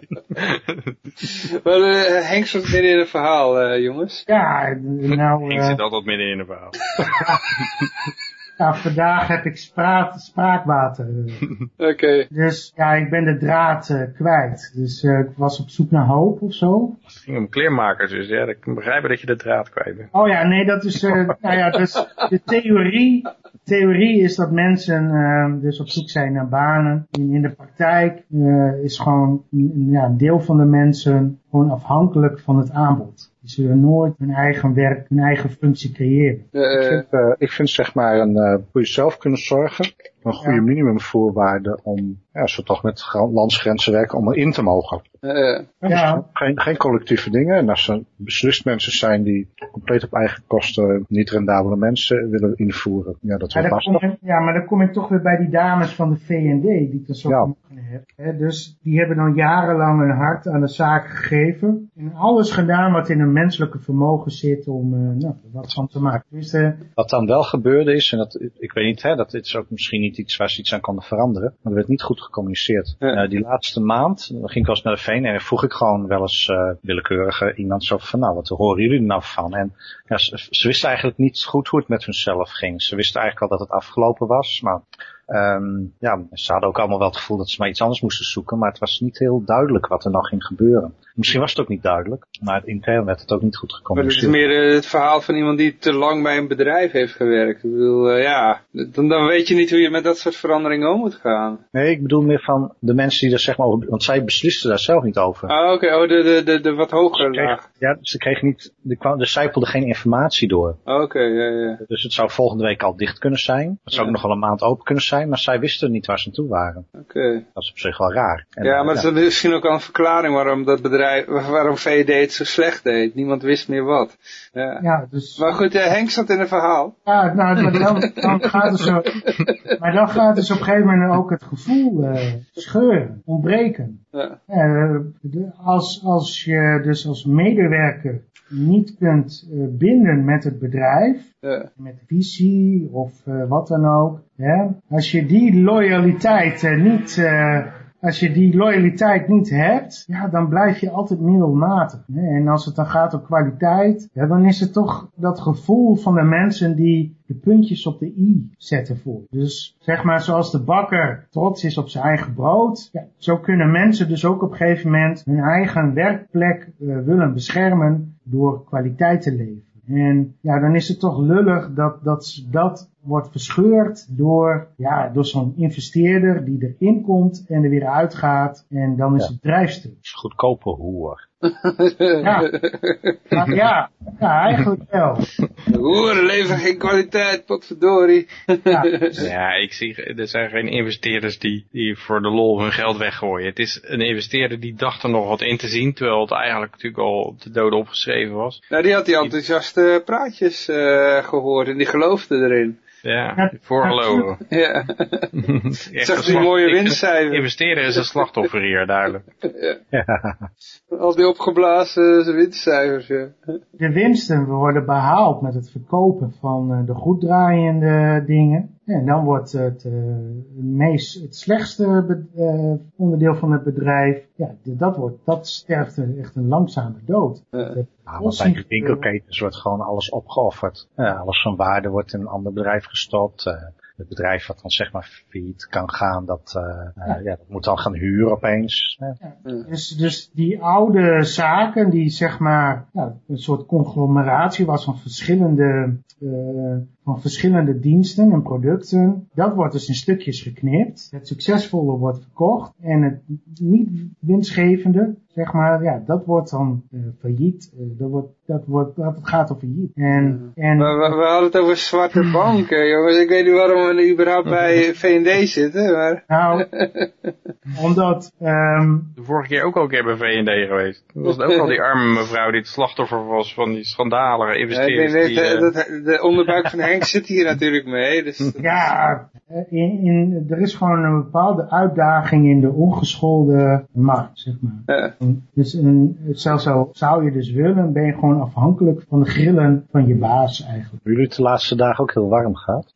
Maar uh, Henk zit midden in het verhaal, uh, jongens. Ja, nou... Uh, Henk zit altijd midden in het verhaal. Nou, vandaag heb ik spraak, spraakwater. Oké. Okay. Dus ja, ik ben de draad uh, kwijt. Dus uh, ik was op zoek naar hoop of zo. Het ging om kleermakers, dus ja, ik kan begrijpen dat je de draad kwijt bent. Oh ja, nee, dat is, uh, nou ja, dus de theorie, theorie is dat mensen uh, dus op zoek zijn naar banen. In, in de praktijk uh, is gewoon ja, een deel van de mensen gewoon afhankelijk van het aanbod. Die zullen nooit hun eigen werk, hun eigen functie creëren. Uh, ik, vind, uh, ik vind zeg maar een, uh, voor jezelf kunnen zorgen een goede Ja. minimumvoorwaarde om, ja, als we toch met gra- landsgrenzen werken, om erin te mogen. Uh, Ja. Geen, geen collectieve dingen. En als er beslist mensen zijn die compleet op eigen kosten niet rendabele mensen willen invoeren, ja, dat Ja, wordt dan kom lastig. ik, ja, maar dan kom ik toch weer bij die dames van de V N D, die ik er zo Ja. van heb. Hè, dus die hebben dan jarenlang hun hart aan de zaak gegeven. En alles gedaan wat in hun menselijke vermogen zit om uh, nou, wat van te maken. Dus, uh, Wat dan wel gebeurde is, en dat, ik weet niet, hè, dat is ook misschien niet iets waar ze iets aan konden veranderen, maar er werd niet goed gecommuniceerd. Ja. Uh, die laatste maand, dan ging ik wel eens naar de V N D en vroeg ik gewoon wel eens uh, willekeurige iemand zo van, nou, wat horen jullie er nou van? En ja, ze, ze wisten eigenlijk niet goed hoe het met hunzelf ging. Ze wisten eigenlijk al dat het afgelopen was, maar Um, ja, ze hadden ook allemaal wel het gevoel dat ze maar iets anders moesten zoeken, maar het was niet heel duidelijk wat er nog ging gebeuren. Misschien was het ook niet duidelijk, maar intern werd het ook niet goed maar het is gecommuniceerd. meer uh, het verhaal van iemand die te lang bij een bedrijf heeft gewerkt. Ik bedoel, uh, ja, dan, dan weet je niet hoe je met dat soort veranderingen om moet gaan. Nee, ik bedoel meer van de mensen die er zeg maar over, want zij beslisten daar zelf niet over. Ah, oké, okay. oh, de, de, de, de wat hogere Kreeg, laag. ja, ze kregen niet, er, kwam, er zijpelde geen informatie door. Oké, okay, ja, ja. Dus het zou volgende week al dicht kunnen zijn. Het zou ja. ook nog wel een maand open kunnen zijn, maar zij wisten niet waar ze aan toe waren. Oké. Okay. Dat is op zich wel raar. En, ja, maar ja. dat is misschien ook al een verklaring waarom dat bedrijf, waarom V V D het zo slecht deed. Niemand wist meer wat. Ja, ja dus... Maar goed, uh, Henk zat in een verhaal. Ja, nou, maar dan, dan gaat het zo, maar dan gaat dus op een gegeven moment ook het gevoel uh, scheuren, ontbreken. Ja. Uh, de, als, als je dus als medewerker niet kunt uh, binden met het bedrijf, ja. met visie of uh, wat dan ook. Hè? Als je die loyaliteit uh, niet, uh, als je die loyaliteit niet hebt, ja, dan blijf je altijd middelmatig. Hè? En als het dan gaat om kwaliteit, ja, dan is het toch dat gevoel van de mensen die de puntjes op de i zetten voor. Dus zeg maar zoals de bakker trots is op zijn eigen brood, ja, zo kunnen mensen dus ook op een gegeven moment hun eigen werkplek uh, willen beschermen door kwaliteit te leveren. En ja, dan is het toch lullig dat dat, dat wordt verscheurd door, ja, door zo'n investeerder die erin komt en er weer uitgaat. En dan is ja. het bedrijfstuk. Goedkope hoer. Ja, maar ja, ja, eigenlijk wel. De hoeren leveren geen kwaliteit, potverdorie. Ja, ja, ik zie, er zijn geen investeerders die, die voor de lol hun geld weggooien. Het is een investeerder die dacht er nog wat in te zien, terwijl het eigenlijk natuurlijk al te dode opgeschreven was. Nou, die had die enthousiaste praatjes uh, gehoord en die geloofde erin. Ja, voorgelogen. Ja. Zag die mooie winstcijfers. Investeren is een slachtoffer hier, duidelijk. Ja. Al die opgeblazen winstcijfers, ja. De winsten worden behaald met het verkopen van uh, de goed draaiende dingen. En dan wordt het, uh, meest, het slechtste be- uh, onderdeel van het bedrijf, ja, dat, wordt, dat sterft echt een langzame dood. Ja. Ja, maar bij de winkelketens wordt gewoon alles opgeofferd. Ja, alles van waarde wordt in een ander bedrijf gestopt. Uh, het bedrijf wat dan zeg maar failliet kan gaan, dat, uh, ja. Uh, ja, dat moet dan gaan huren opeens. Ja. Ja. Dus, dus die oude zaken die zeg maar ja, een soort conglomeratie was van verschillende, uh, van verschillende diensten en producten, dat wordt dus in stukjes geknipt. Het succesvolle wordt verkocht en het niet winstgevende, zeg maar, ja, dat wordt dan uh, failliet. Uh, dat wordt, dat wordt, dat gaat om failliet. En, en, we, we, we hadden het over zwarte banken, jongens. Ik weet niet waarom we nu überhaupt bij V en D zitten, maar... Nou, omdat... Um, de vorige keer ook al een keer bij V en D geweest. Toen was het ook al die arme mevrouw die het slachtoffer was van die schandalige investeerders. Ja, ik denk die, dat, uh... dat de onderbuik van Henk zit hier natuurlijk mee. Dus ja, in, in, er is gewoon een bepaalde uitdaging in de ongeschoolde markt, zeg maar. Ja. Dus een, zelfs zo zou je dus willen, ben je gewoon afhankelijk van de grillen van je baas eigenlijk. Hebben jullie het de laatste dagen ook heel warm gehad?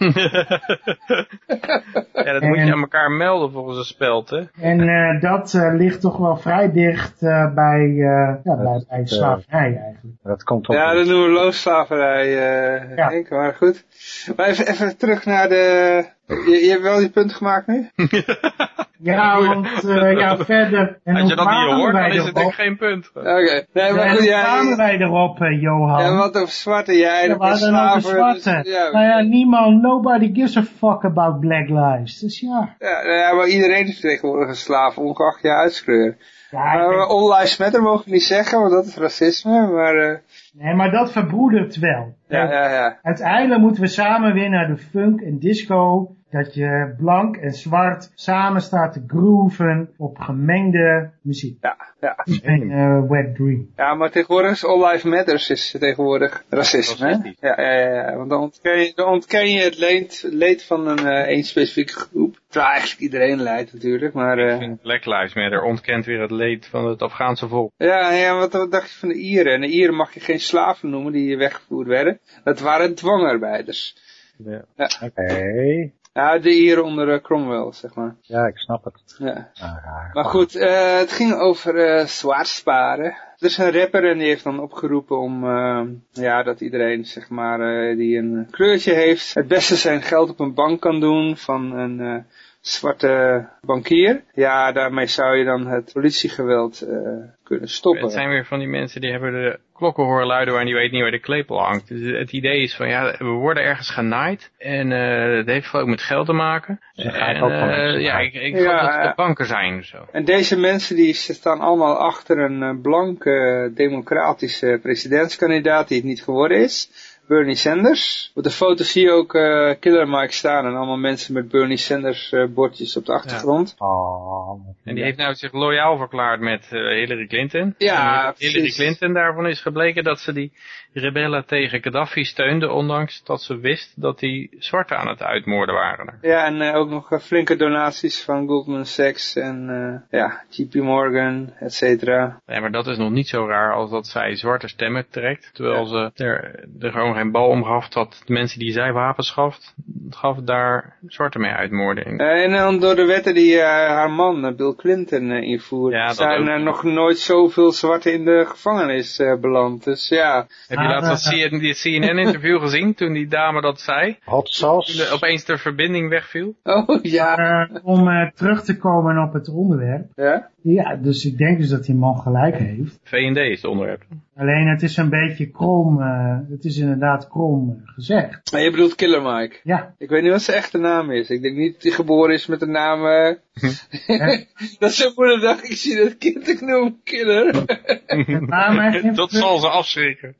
Ja, dat en, moet je aan elkaar melden volgens de speld, hè? En uh, dat uh, ligt toch wel vrij dicht uh, bij, uh, ja, bij, bij slavernij eigenlijk. Dat komt op ja, dat noemen we loonsslaverij, uh, ja. Henk, maar goed. Maar even, even terug naar de... Je, je hebt wel die punt gemaakt nu? Ja, want uh, ja, verder... En als je dat niet hoort, dan is het denk ik geen punt. Oké. Okay. Nee, maar en goed, ja, kwamen wij erop, uh, Johan. Ja, wat over zwarte, jij, ja, wat dan over zwarte. Dus, ja, nou ja, niemand, nobody gives a fuck about black lives. Dus ja. Ja, ja, maar iedereen is tegenwoordig een slaaf, ongeacht je huidskleur. Ja, uh, denk... All Lives Matter mogen we niet zeggen, want dat is racisme, maar... Uh... Nee, maar dat verbroedert wel. Ja, ja, ja. Uiteindelijk moeten we samen weer naar de funk en disco... Dat je blank en zwart samen staat te grooven op gemengde muziek. Ja, ja. Geen uh, wet dream. Ja, maar tegenwoordig is All Lives Matters is tegenwoordig racisme. Hè? Ja, ja, ja, ja. Want dan ontken je, dan ontken je het leed, leed van een uh, één specifieke groep. Terwijl eigenlijk iedereen lijdt natuurlijk. Maar, uh... Ik vind Black Lives Matter ontkent weer het leed van het Afghaanse volk. Ja, ja, wat, wat dacht je van de Ieren? En de Ieren mag je geen slaven noemen die weggevoerd werden. Dat waren dwangarbeiders. Ja. Ja. Oké. Okay. Ja, de Ieren onder uh, Cromwell, zeg maar. Ja, ik snap het. Ja. Ah, maar goed, uh, het ging over uh, zwart sparen. Er is een rapper en die heeft dan opgeroepen om, uh, ja, dat iedereen, zeg maar, uh, die een kleurtje heeft, het beste zijn geld op een bank kan doen van een uh, zwarte bankier. Ja, daarmee zou je dan het politiegeweld uh, kunnen stoppen. Het zijn weer van die mensen die hebben de klokken horen luiden waar die weet niet waar de klepel hangt. Dus het idee is van, ja, we worden ergens genaaid en uh, het heeft ook met geld te maken. Dus en uh, ja, ik, ik geloof ja, dat het de banken zijn. Zo. En deze mensen die staan allemaal achter een uh, blanke democratische presidentskandidaat die het niet geworden is. Bernie Sanders. Op de foto zie je ook uh, Killer Mike staan en allemaal mensen met Bernie Sanders uh, bordjes op de achtergrond. Ja. Oh. En die heeft nou zich loyaal verklaard met uh, Hillary Clinton. Ja, en Hillary Clinton, daarvan is gebleken dat ze die rebellen tegen Gaddafi steunde, ondanks dat ze wist dat die zwarten aan het uitmoorden waren. Ja, en uh, ook nog uh, flinke donaties van Goldman Sachs en uh, ja, J P Morgan, et cetera. Ja, maar dat is nog niet zo raar als dat zij zwarte stemmen trekt, terwijl ja. ze er, er gewoon geen bal om gaf dat de mensen die zij wapens gaf, gaf daar zwarte mee uitmoorden. Uh, en dan door de wetten die uh, haar man, uh, Bill Clinton, uh, invoerde, ja, zijn er nog nooit zoveel zwarten in de gevangenis uh, beland. Dus ja... Heb je laatst dat C N N-interview gezien toen die dame dat zei? Hot sauce. Toen opeens de verbinding wegviel? Oh ja. Uh, om uh, terug te komen op het onderwerp. Ja? Ja, dus ik denk dus dat die man gelijk heeft. V en D is het onderwerp. Alleen het is een beetje krom, uh, het is inderdaad krom uh, gezegd. Maar je bedoelt Killer Mike? Ja. Ik weet niet wat zijn echte naam is. Ik denk niet dat hij geboren is met de naam... Uh... dat is zijn moeder dacht, ik zie dat kind, ik noem Killer. Dat zal ze afschrikken.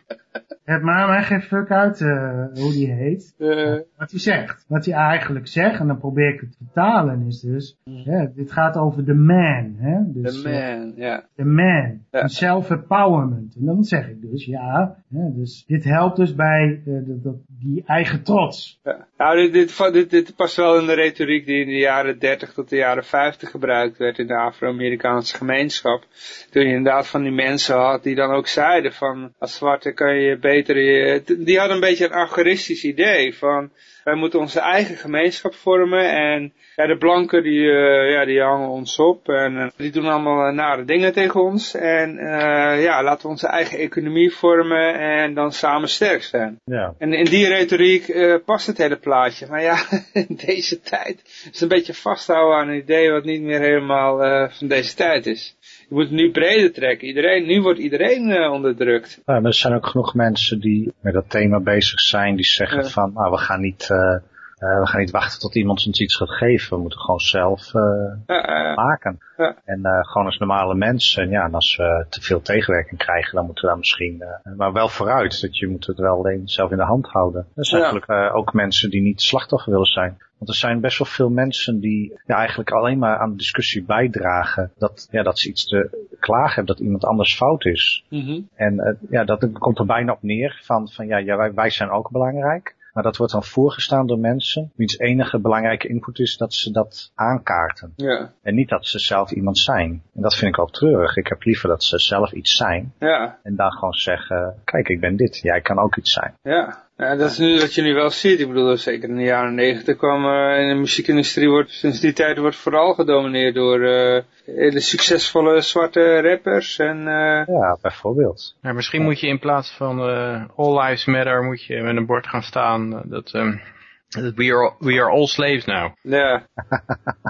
Het maakt mij geen fuck uit uh, hoe die heet. Uh. Wat hij zegt. Wat hij eigenlijk zegt, en dan probeer ik het te vertalen, is dus... Mm. Ja, dit gaat over the man. Hè? Dus, the man, ja. Uh, the man. Ja. Self-empowerment. En dan zeg ik dus, ja. Hè, dus dit helpt dus bij uh, de, de, die eigen trots. Ja. Nou, dit, dit, dit, dit past wel in de retoriek die in de jaren dertig tot de jaren vijftig gebruikt werd in de Afro-Amerikaanse gemeenschap. Toen je inderdaad van die mensen had die dan ook zeiden van... Als zwarte kan je beter... Die hadden een beetje een agoristisch idee van... Wij moeten onze eigen gemeenschap vormen en ja, de blanken die, uh, ja, die hangen ons op en uh, die doen allemaal uh, nare dingen tegen ons. En uh, ja, laten we onze eigen economie vormen en dan samen sterk zijn. Ja. En in die retoriek uh, past het hele plaatje. Maar ja, in deze tijd is het een beetje vasthouden aan een idee wat niet meer helemaal uh, van deze tijd is. Je moet het nu breder trekken. Iedereen, nu wordt iedereen uh, onderdrukt. Ja, maar er zijn ook genoeg mensen die met dat thema bezig zijn. Die zeggen ja. van, nou, we gaan niet, uh, uh, we gaan niet wachten tot iemand ons iets gaat geven. We moeten gewoon zelf uh, ja, uh, maken. Ja. En uh, gewoon als normale mensen. Ja, en als we te veel tegenwerking krijgen, dan moeten we daar misschien... Uh, maar wel vooruit. Dat je moet het wel alleen zelf in de hand houden. Er zijn ja. eigenlijk uh, ook mensen die niet slachtoffer willen zijn. Want er zijn best wel veel mensen die ja, eigenlijk alleen maar aan de discussie bijdragen. Dat, ja, dat ze iets te klagen hebben, dat iemand anders fout is. Mm-hmm. En uh, ja, dat komt er bijna op neer van, van ja, ja wij, wij zijn ook belangrijk. Maar dat wordt dan voorgestaan door mensen wiens enige belangrijke input is dat ze dat aankaarten. Ja. En niet dat ze zelf iemand zijn. En dat vind ik ook treurig. Ik heb liever dat ze zelf iets zijn. Ja. En dan gewoon zeggen, kijk, ik ben dit. Jij kan ook iets zijn. Ja. Ja, dat is nu wat je nu wel ziet. Ik bedoel, zeker in de jaren negentig kwam uh, in de muziekindustrie wordt sinds die tijd wordt vooral gedomineerd door uh, hele succesvolle zwarte rappers en uh... ja, bijvoorbeeld. Ja, misschien moet je in plaats van uh, All Lives Matter moet je met een bord gaan staan uh, dat um, we are we are all slaves now. Ja.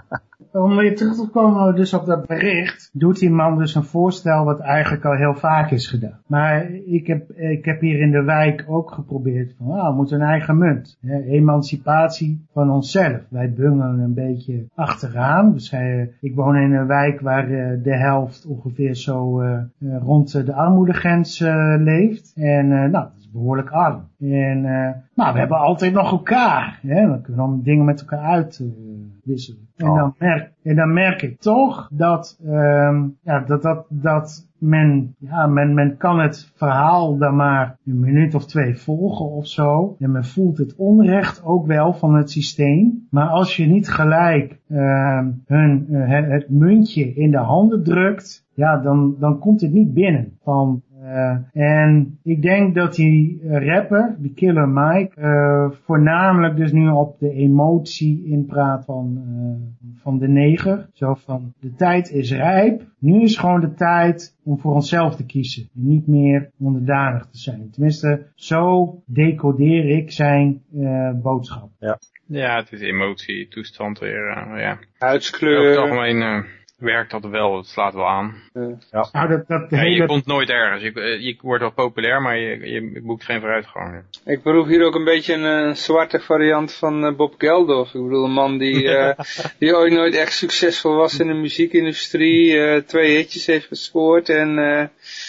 om weer terug te komen dus op dat bericht, doet die man dus een voorstel wat eigenlijk al heel vaak is gedaan. Maar ik heb, ik heb hier in de wijk ook geprobeerd van, nou, we moeten een eigen munt. Hè, emancipatie van onszelf. Wij bungelen een beetje achteraan. Dus, uh, ik woon in een wijk waar uh, de helft ongeveer zo uh, uh, rond de armoedegrens uh, leeft. En uh, nou, dat is behoorlijk arm. En uh, nou, we hebben altijd nog elkaar. Hè? Dan kunnen we dingen met elkaar uitwisselen. Uh, en, dan merk, en dan merk ik toch dat, um, ja, dat, dat, dat men, ja, men, men kan het verhaal dan maar een minuut of twee volgen of zo. En men voelt het onrecht ook wel van het systeem. Maar als je niet gelijk uh, hun, uh, het, het muntje in de handen drukt, ja, dan, dan komt het niet binnen. Van, uh, en ik denk dat die rapper, die Killer Mike, uh, voornamelijk dus nu op de emotie inpraat van, uh, van de neger. Zo van, de tijd is rijp. Nu is gewoon de tijd om voor onszelf te kiezen. En niet meer onderdanig te zijn. Tenminste, zo decodeer ik zijn uh, boodschap. Ja. Ja, het is emotie, toestand weer, uh, ja. Huidskleur. Over het algemeen uh, werkt dat wel, het slaat wel aan. Uh. Ja. Nou, dat, dat ja, hele... Je komt nooit ergens. Je, je wordt wel populair, maar je, je boekt geen vooruitgang. Ik beroep hier ook een beetje een uh, zwarte variant van uh, Bob Geldof. Ik bedoel, een man die, uh, die ooit nooit echt succesvol was in de muziekindustrie. Uh, twee hitjes heeft gescoord en... Uh,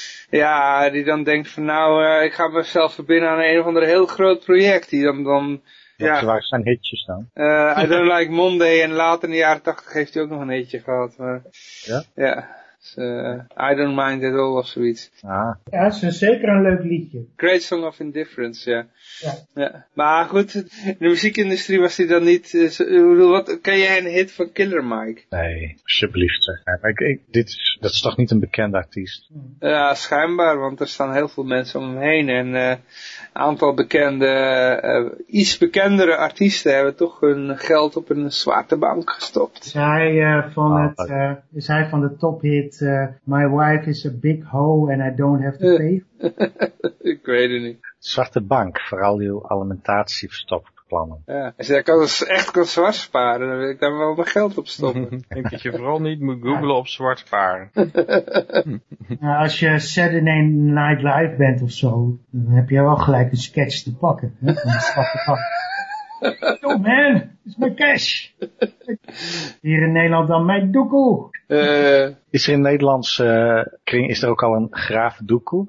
ja, die dan denkt van nou, uh, ik ga mezelf verbinden aan een of ander heel groot project. Die dan... dan ja. Waar zijn hitjes dan? Uh, I Don't Like Monday en later in de jaren tachtig heeft hij ook nog een hitje gehad. Maar, ja? Ja. Dus, uh, I Don't Mind At All of zoiets. Ah. Ja, het is zeker een leuk liedje. Great Song of Indifference, ja. Ja. Ja. Maar goed, in de muziekindustrie was hij dan niet... Uh, ik bedoel, wat, ken jij een hit van Killer Mike? Nee, alsjeblieft zeg. Ik, ik, dit is, dat is toch niet een bekende artiest? Ja, schijnbaar, want er staan heel veel mensen om hem heen. En een uh, aantal bekende, uh, iets bekendere artiesten hebben toch hun geld op een zwarte bank gestopt. Is hij, uh, van, oh, het, uh, is hij van de tophit uh, My wife is a big hoe and I don't have to pay? Ik weet het niet. Zwarte bank, vooral uw alimentatieverstopplannen. Ja, als je kan echt kan zwart sparen, dan wil ik daar wel mijn geld op stoppen. Ik denk dat je vooral niet moet googlen op zwart sparen. Nou, als je Saturday Night Live bent of zo, dan heb je wel gelijk een sketch te pakken. Hè, van de zwarte bank. Yo man, is mijn cash. Hier in Nederland dan mijn doekoe. Uh, is er in Nederlands uh, kring, is er ook al een graaf doekoe?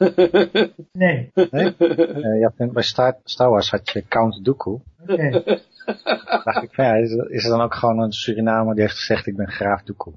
Nee. Nee? Uh, ja, bij Star, Star Wars had je Count Dooku. Oké. Okay. Dacht ik, ja, is, er, is er dan ook gewoon een Surinamer die heeft gezegd ik ben graaf doekoe?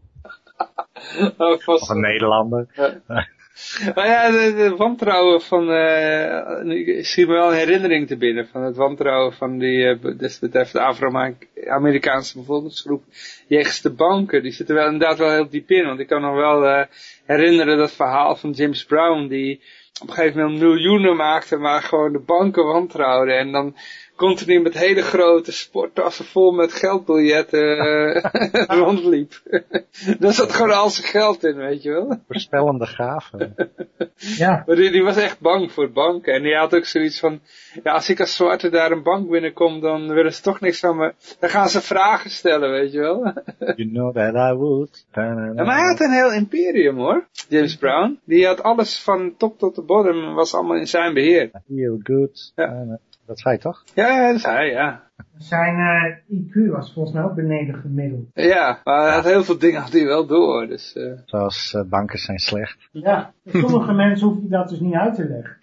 Oh, vast... Of een Nederlander. Ja. Maar ja, de, de wantrouwen van, uh, ik schiet me wel een herinnering te binnen van het wantrouwen van die, uh, desbetreffende Afro-Amerikaanse bevolkingsgroep jegens de banken. Die zitten wel inderdaad wel heel diep in, want ik kan nog wel uh, herinneren dat verhaal van James Brown die op een gegeven moment miljoenen maakte, maar gewoon de banken wantrouwden en dan continu met hele grote sporttassen vol met geldbiljetten uh, rondliep. Daar zat gewoon al zijn geld in, weet je wel. Voorspellende gaven. Ja. Maar die, die was echt bang voor banken. En die had ook zoiets van, ja, als ik als zwarte daar een bank binnenkom, dan willen ze toch niks van me. Dan gaan ze vragen stellen, weet je wel. You know that I would. Ja, maar hij had een heel imperium hoor, James Brown. Die had alles van top tot de bottom, was allemaal in zijn beheer. Heel good. Ja. Dat is hij toch? Ja, dat is hij, ja. Zijn uh, I Q was volgens mij ook beneden gemiddeld. Ja, maar hij had heel veel dingen had hij wel door. Dus, uh... Zoals uh, banken zijn slecht. Ja, sommige mensen hoef je dat dus niet uit te leggen.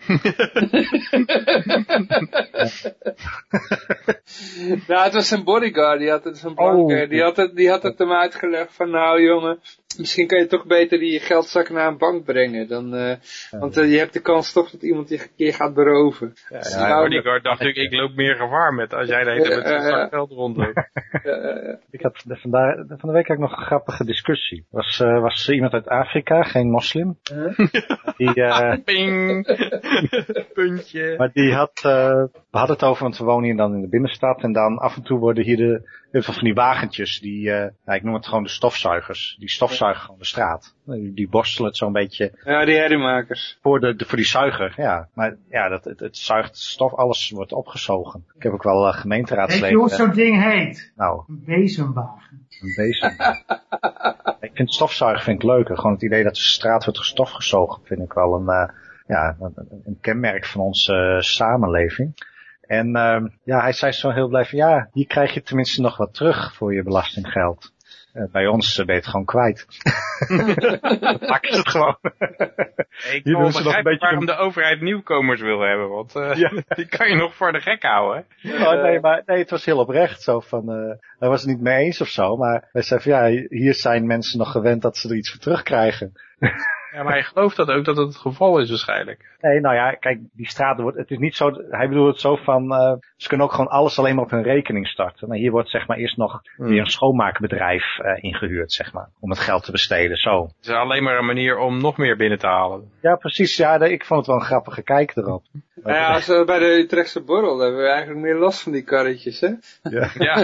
Nou, het was zijn bodyguard, die had het, zijn blanke, oh. die, had het, die had het hem uitgelegd van nou jongen, misschien kan je toch beter die geldzak naar een bank brengen. Dan, uh, ja. Want uh, je hebt de kans toch dat iemand je een keer gaat beroven. Ja, ja, ja, bodyguard dacht ik, ik loop meer gevaar met als jij de hele tijd met zo'n zak geld rondloopt. Ja, ja, ja. Ik had vandaag, van de week ook nog een grappige discussie. Was, uh, was iemand uit Afrika, geen moslim. Huh? Die, uh, Ping! Puntje. Maar die had, uh, we hadden het over, want we wonen hier dan in de binnenstad. En dan af en toe worden hier de Heel veel van die wagentjes, die, uh, nou, ik noem het gewoon de stofzuigers. Die stofzuigen gewoon de straat. Die, die borstelen het zo'n beetje. Ja, die herriemakers. Voor de, de, voor die zuiger, ja. Maar ja, dat, het, het zuigt stof, alles wordt opgezogen. Ik heb ook wel uh, gemeenteraadsleden. Weet je hoe zo'n ding heet? Nou. Een bezemwagen. Een bezemwagen. Ik vind stofzuigen vind ik leuker. Gewoon het idee dat de straat wordt stofgezogen vind ik wel een, uh, ja, een, een kenmerk van onze uh, samenleving. En uh, ja, hij zei zo heel blij van, ja, hier krijg je tenminste nog wat terug voor je belastinggeld. Uh, bij ons uh, ben je het gewoon kwijt. Pak is het gewoon. Ik kan wel begrijpen waarom de overheid nieuwkomers wil hebben, want uh, ja. die kan je nog voor de gek houden. Oh, nee, maar nee, het was heel oprecht zo van, uh, hij was het niet mee eens of zo, maar hij zei van, ja, hier zijn mensen nog gewend dat ze er iets voor terugkrijgen. Ja, maar hij gelooft dat ook dat het het geval is waarschijnlijk. Nee, nou ja, kijk, die straten wordt, het is niet zo, hij bedoelt het zo van, uh, ze kunnen ook gewoon alles alleen maar op hun rekening starten. Nou, hier wordt zeg maar eerst nog hmm. weer een schoonmaakbedrijf uh, ingehuurd, zeg maar, om het geld te besteden, zo. Het is alleen maar een manier om nog meer binnen te halen. Ja, precies, ja, ik vond het wel een grappige kijk erop. Nou ja, als we bij de Utrechtse borrel hebben we eigenlijk meer last van die karretjes, hè? Ja. ja.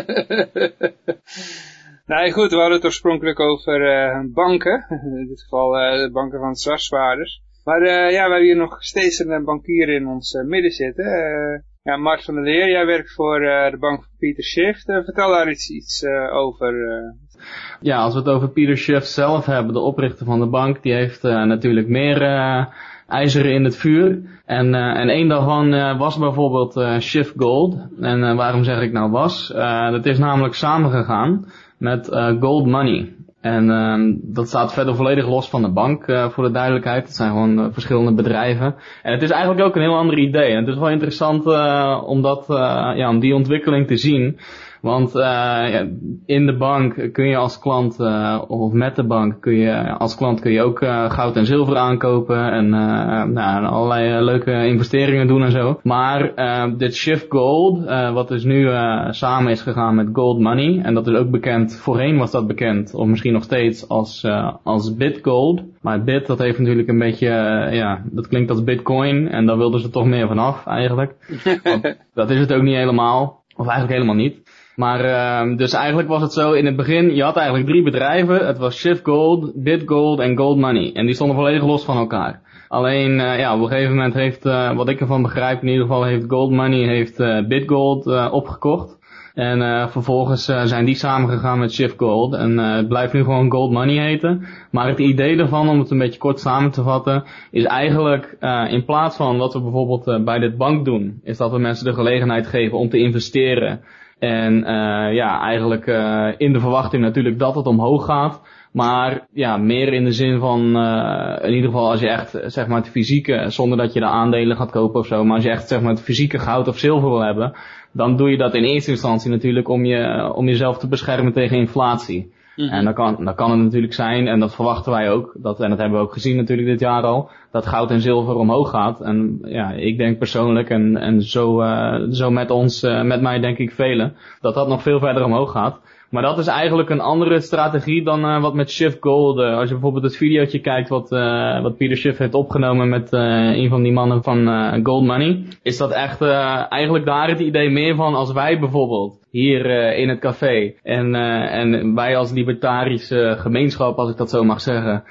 Nee, goed, we hadden het oorspronkelijk over uh, banken. In dit geval uh, de banken van SARS-waarders. Maar uh, ja, we hebben hier nog steeds een bankier in ons uh, midden zitten. Uh, ja, Mart van der Leer, jij werkt voor uh, de bank van Peter Schiff. Uh, vertel daar iets, iets uh, over. Uh. Ja, als we het over Peter Schiff zelf hebben, de oprichter van de bank, die heeft uh, natuurlijk meer uh, ijzeren in het vuur. En, uh, en een daarvan uh, was bijvoorbeeld uh, Schiff Gold. En uh, waarom zeg ik nou was? Uh, dat is namelijk samengegaan met uh, Gold Money. En uh, dat staat verder volledig los van de bank, uh, voor de duidelijkheid. Het zijn gewoon uh, verschillende bedrijven. En het is eigenlijk ook een heel ander idee. En het is wel interessant uh, om, dat, uh, ja, om die ontwikkeling te zien. Want uh, ja, in de bank kun je als klant, uh, of met de bank kun je als klant kun je ook uh, goud en zilver aankopen en uh, nou, allerlei uh, leuke investeringen doen en zo. Maar uh, dit Schiff Gold, uh, wat dus nu uh, samen is gegaan met Gold Money, en dat is ook bekend, voorheen was dat bekend, of misschien nog steeds als, uh, als BitGold. Maar Bit, dat heeft natuurlijk een beetje, uh, ja, dat klinkt als Bitcoin en daar wilden ze toch meer vanaf eigenlijk. Want dat is het ook niet helemaal, of eigenlijk helemaal niet. Maar uh, dus eigenlijk was het zo in het begin, je had eigenlijk drie bedrijven. Het was Schiff Gold, BitGold en Gold Money. En die stonden volledig los van elkaar. Alleen, uh, ja, op een gegeven moment heeft, uh, wat ik ervan begrijp, in ieder geval heeft Gold Money heeft uh, BitGold uh, opgekocht. En uh, vervolgens uh, zijn die samengegaan met Schiff Gold. En uh, het blijft nu gewoon Gold Money heten. Maar het idee ervan, om het een beetje kort samen te vatten, is eigenlijk uh, in plaats van wat we bijvoorbeeld uh, bij dit bank doen, is dat we mensen de gelegenheid geven om te investeren. En uh, ja, eigenlijk uh, in de verwachting natuurlijk dat het omhoog gaat. Maar ja, meer in de zin van, uh, in ieder geval als je echt, zeg maar, het fysieke, zonder dat je de aandelen gaat kopen of zo. Maar als je echt, zeg maar, het fysieke goud of zilver wil hebben, dan doe je dat in eerste instantie natuurlijk om je, om jezelf te beschermen tegen inflatie. Mm-hmm. En dan kan, dan kan het natuurlijk zijn, en dat verwachten wij ook, dat, en dat hebben we ook gezien natuurlijk dit jaar al, dat goud en zilver omhoog gaat. En ja, ik denk persoonlijk, en, en zo, uh, zo met ons, uh, met mij denk ik velen, dat dat nog veel verder omhoog gaat. Maar dat is eigenlijk een andere strategie dan uh, wat met Schiff Gold. Uh, als je bijvoorbeeld het videootje kijkt wat, uh, wat Peter Schiff heeft opgenomen met uh, een van die mannen van uh, Gold Money, is dat echt uh, eigenlijk daar het idee meer van als wij bijvoorbeeld hier uh, in het café en, uh, en wij als libertarische gemeenschap, als ik dat zo mag zeggen,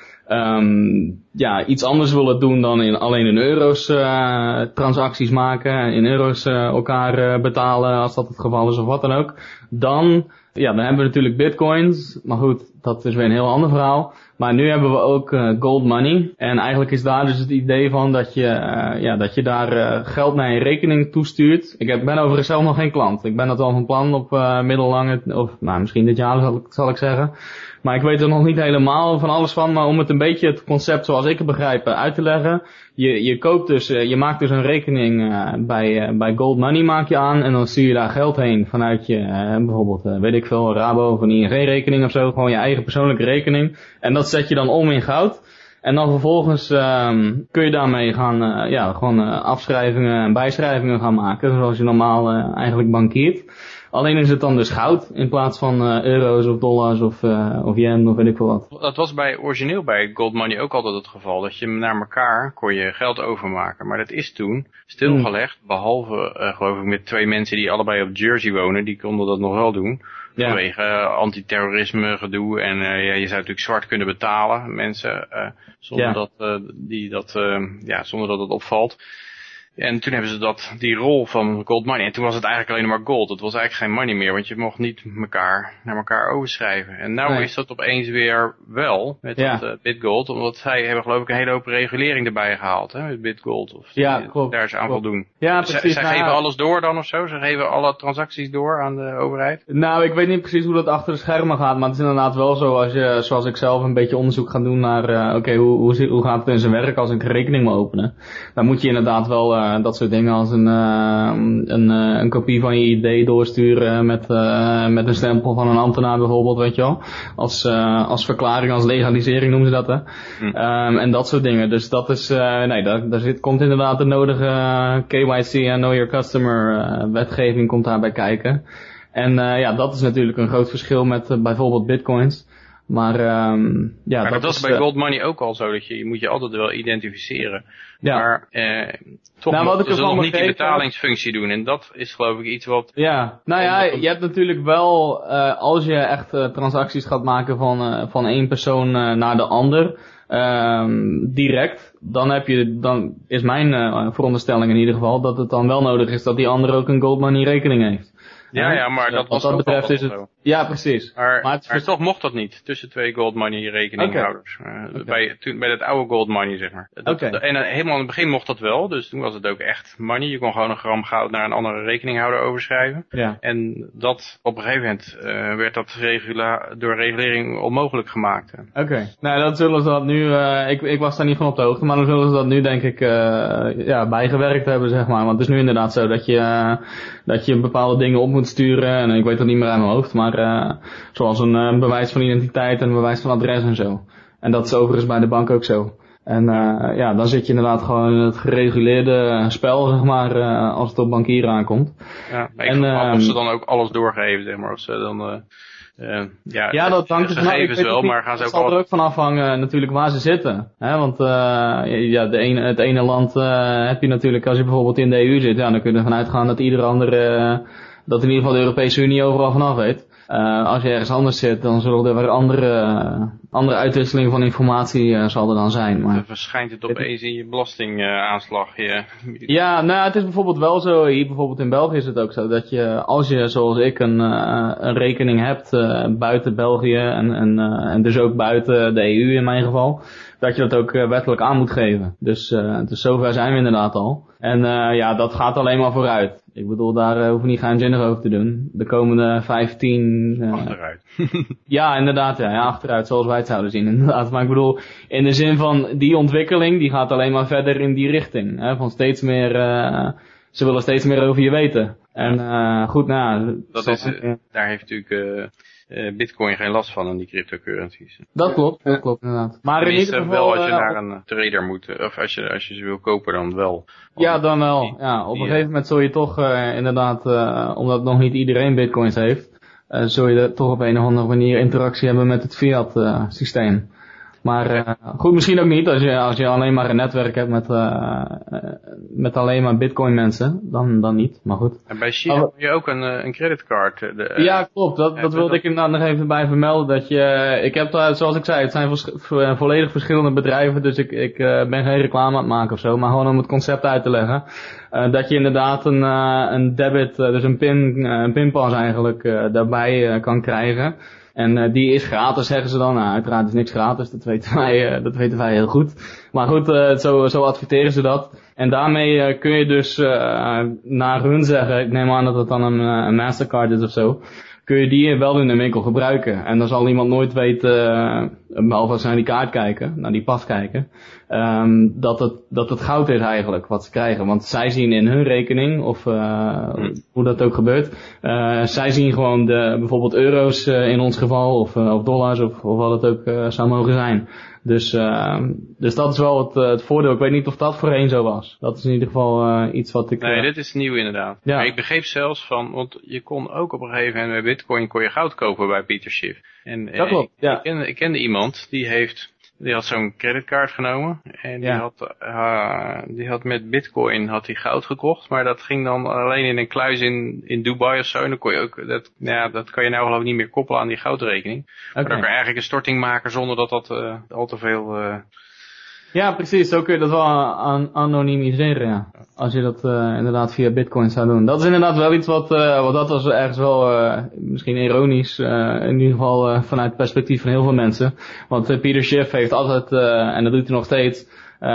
um, ja, iets anders willen doen dan in, alleen in euro's uh, transacties maken, in euro's uh, elkaar uh, betalen als dat het geval is of wat dan ook, dan... Ja, dan hebben we natuurlijk bitcoins, maar goed, dat is weer een heel ander verhaal. Maar nu hebben we ook uh, Gold Money. En eigenlijk is daar dus het idee van dat je, uh, ja, dat je daar uh, geld naar je rekening toestuurt. Ik heb, ben overigens zelf nog geen klant. Ik ben dat wel van plan op uh, middellange, of nou, misschien dit jaar zal ik, zal ik zeggen. Maar ik weet er nog niet helemaal van alles van. Maar om het een beetje het concept zoals ik het begrijp uh, uit te leggen. Je, je koopt dus, uh, je maakt dus een rekening uh, bij, uh, bij Gold Money maak je aan. En dan stuur je daar geld heen vanuit je, uh, bijvoorbeeld, uh, weet ik veel, Rabo of een I N G-rekening of zo. Gewoon je eigen persoonlijke rekening. En dat zet je dan om in goud. En dan vervolgens um, kun je daarmee gaan, uh, ja, gewoon uh, afschrijvingen en bijschrijvingen gaan maken. Zoals je normaal uh, eigenlijk bankiert. Alleen is het dan dus goud in plaats van uh, euro's of dollars of, uh, of yen of weet ik veel wat. Dat was bij origineel bij Gold Money ook altijd het geval. Dat je naar elkaar kon je geld overmaken. Maar dat is toen stilgelegd. Hmm. Behalve uh, geloof ik met twee mensen die allebei op Jersey wonen. Die konden dat nog wel doen. Ja. Vanwege uh, antiterrorisme gedoe. En uh, ja, je zou natuurlijk zwart kunnen betalen. Mensen uh, zonder, ja. dat, uh, die dat, uh, ja, zonder dat het opvalt. En toen hebben ze dat, die rol van gold money. En toen was het eigenlijk alleen maar gold. Het was eigenlijk geen money meer. Want je mocht niet elkaar, naar elkaar overschrijven. En nou nee. is dat opeens weer wel. Met ja. dat uh, BitGold. Omdat zij hebben geloof ik een hele hoop regulering erbij gehaald. Hè, met BitGold. Of ja, die, klopt. Daar is aan voldoen. Ja, precies. Zij, zij geven alles door dan of zo? Ze geven alle transacties door aan de overheid? Nou, ik weet niet precies hoe dat achter de schermen gaat. Maar het is inderdaad wel zo. Als je, zoals ik zelf een beetje onderzoek ga doen naar. Uh, Oké, okay, hoe, hoe, hoe gaat het in zijn werk als ik een rekening moet openen? Dan moet je inderdaad wel. Uh, dat soort dingen als een, uh, een, uh, een kopie van je I D doorsturen met, uh, met een stempel van een ambtenaar bijvoorbeeld, weet je wel. Als, uh, als verklaring, als legalisering noemen ze dat, hè. Hm. Um, en dat soort dingen. Dus dat is, uh, nee, daar, daar zit, komt inderdaad de nodige uh, K Y C en Know Your Customer uh, wetgeving komt daarbij kijken. En uh, ja, dat is natuurlijk een groot verschil met uh, bijvoorbeeld bitcoins. Maar, um, ja, maar dat, dat is bij Gold Money ook al zo, dat je, je moet je altijd wel identificeren. Ja. Maar eh, toch nou, moeten ze nog niet die betalingsfunctie doen. En dat is geloof ik iets wat... Ja, nou ja, je hebt natuurlijk wel, uh, als je echt uh, transacties gaat maken van, uh, van één persoon uh, naar de ander, um, direct, dan heb je, dan is mijn uh, veronderstelling in ieder geval, dat het dan wel nodig is dat die ander ook een Gold Money rekening heeft. Ja, ja, maar dat was wat dat betreft is het. Zo. Ja, precies. Maar, maar, het... maar toch mocht dat niet tussen twee Gold Money rekeninghouders. Okay. Uh, okay. Bij, toen, bij het oude Gold Money, zeg maar. Dat, okay. En uh, helemaal in het begin mocht dat wel, dus toen was het ook echt money. Je kon gewoon een gram goud naar een andere rekeninghouder overschrijven. Ja. En dat op een gegeven moment uh, werd dat regula door regulering onmogelijk gemaakt. Oké. Okay. Nou, dat zullen ze dat nu. Uh, ik, ik was daar niet van op de hoogte, maar dan zullen ze dat nu denk ik uh, ja, bijgewerkt hebben, zeg maar. Want het is nu inderdaad zo dat je uh, dat je bepaalde dingen op moet sturen en ik weet dat niet meer uit mijn hoofd, maar uh, zoals een uh, bewijs van identiteit en een bewijs van adres en zo. En dat is overigens bij de bank ook zo. En uh, ja, dan zit je inderdaad gewoon in het gereguleerde spel, zeg maar, uh, als het op bankieren aankomt. Ja, maar ik en, vraag uh, of ze dan ook alles doorgeven, zeg maar, of ze dan... Uh... Uh, ja, ja, dat hangt er vanaf. wel, maar gaan ze ook zal er ook van afhangen natuurlijk waar ze zitten. Hè? Want uh, ja, de ene, het ene land uh, heb je natuurlijk, als je bijvoorbeeld in de E U zit, ja, dan kun je ervan uitgaan dat ieder andere, uh, dat in ieder geval de Europese Unie overal vanaf weet. Uh, als je ergens anders zit, dan zullen er weer andere, uh, andere uitwisseling van informatie uh, zal er dan zijn. Maar dan verschijnt het opeens in je belastingaanslag. Uh, ja. ja, nou het is bijvoorbeeld wel zo, hier bijvoorbeeld in België is het ook zo, dat je als je zoals ik een, uh, een rekening hebt uh, buiten België en, en, uh, en dus ook buiten de E U in mijn geval, dat je dat ook uh, wettelijk aan moet geven. Dus, uh, dus zover zijn we inderdaad al. En uh, ja, dat gaat alleen maar vooruit. Ik bedoel, daar uh, hoef je niet geheimzinnig over te doen. De komende vijftien... Uh, achteruit. ja, inderdaad. Ja, ja, achteruit, zoals wij het zouden zien. Inderdaad. Maar ik bedoel, in de zin van die ontwikkeling, die gaat alleen maar verder in die richting. Hè, van steeds meer... Uh, ze willen steeds meer over je weten. En uh, goed, nou... Dat is, uh, daar heeft natuurlijk... Uh, Uh, Bitcoin geen last van en die cryptocurrencies. Dat klopt, dat klopt inderdaad. Maar in ieder geval wel als je uh, naar een trader moet, of als je, als je ze wil kopen dan wel. Ja, dan wel. Ja, op die, een gegeven moment zul je toch uh, inderdaad, uh, omdat nog niet iedereen Bitcoins heeft, uh, zul je toch op een of andere manier interactie hebben met het fiat uh, systeem. Maar uh, goed, misschien ook niet. Als je, als je alleen maar een netwerk hebt met, uh, met alleen maar bitcoin mensen, dan, dan niet. Maar goed. En bij China heb je ook een, een creditcard. De, uh, ja, klopt. Dat, dat wilde ik inderdaad nog even bij vermelden. Dat je, ik heb daar, zoals ik zei, het zijn vo- vo- volledig verschillende bedrijven. Dus ik, ik uh, ben geen reclame aan het maken of zo. Maar gewoon om het concept uit te leggen. Uh, dat je inderdaad een, uh, een debit, uh, dus een pin, uh, een pinpas eigenlijk, uh, daarbij uh, kan krijgen. En uh, die is gratis, zeggen ze dan. Nou, uiteraard is niks gratis, dat weten wij, uh, dat weten wij heel goed. Maar goed, uh, zo, zo adverteren ze dat. En daarmee uh, kun je dus uh, naar hun zeggen, ik neem aan dat het dan een, een Mastercard is of zo, kun je die wel in de winkel gebruiken. En dan zal iemand nooit weten behalve als ze naar die kaart kijken, naar die pas kijken, um, dat, het, dat het goud is eigenlijk wat ze krijgen. Want zij zien in hun rekening, of uh, hmm. hoe dat ook gebeurt, uh, zij zien gewoon de, bijvoorbeeld euro's uh, in ons geval, of, uh, of dollars, of, of wat het ook uh, zou mogen zijn. Dus, uh, dus dat is wel het, uh, het voordeel. Ik weet niet of dat voorheen zo was. Dat is in ieder geval uh, iets wat ik... Nee, uh, dit is nieuw inderdaad. Ja. Maar ik begreep zelfs van, want je kon ook op een gegeven moment bij Bitcoin kon je goud kopen bij Peter Schiff. En dat klopt, ik, ja. ik, kende, ik kende iemand die heeft... Die had zo'n creditcard genomen en die, ja. had, uh, die had met bitcoin had hij goud gekocht, maar dat ging dan alleen in een kluis in, in Dubai of zo. En dan kon je ook, dat, ja, dat kan je nou geloof ik niet meer koppelen aan die goudrekening. Okay. Maar dan kan je eigenlijk een storting maken zonder dat dat uh, al te veel... Uh... Ja, precies. Zo kun je dat wel an- anonimiseren, ja. Als je dat uh, inderdaad via bitcoin zou doen. Dat is inderdaad wel iets wat, uh, wat dat was ergens wel uh, misschien ironisch, uh, in ieder geval uh, vanuit het perspectief van heel veel mensen. Want uh, Peter Schiff heeft altijd, uh, en dat doet hij nog steeds,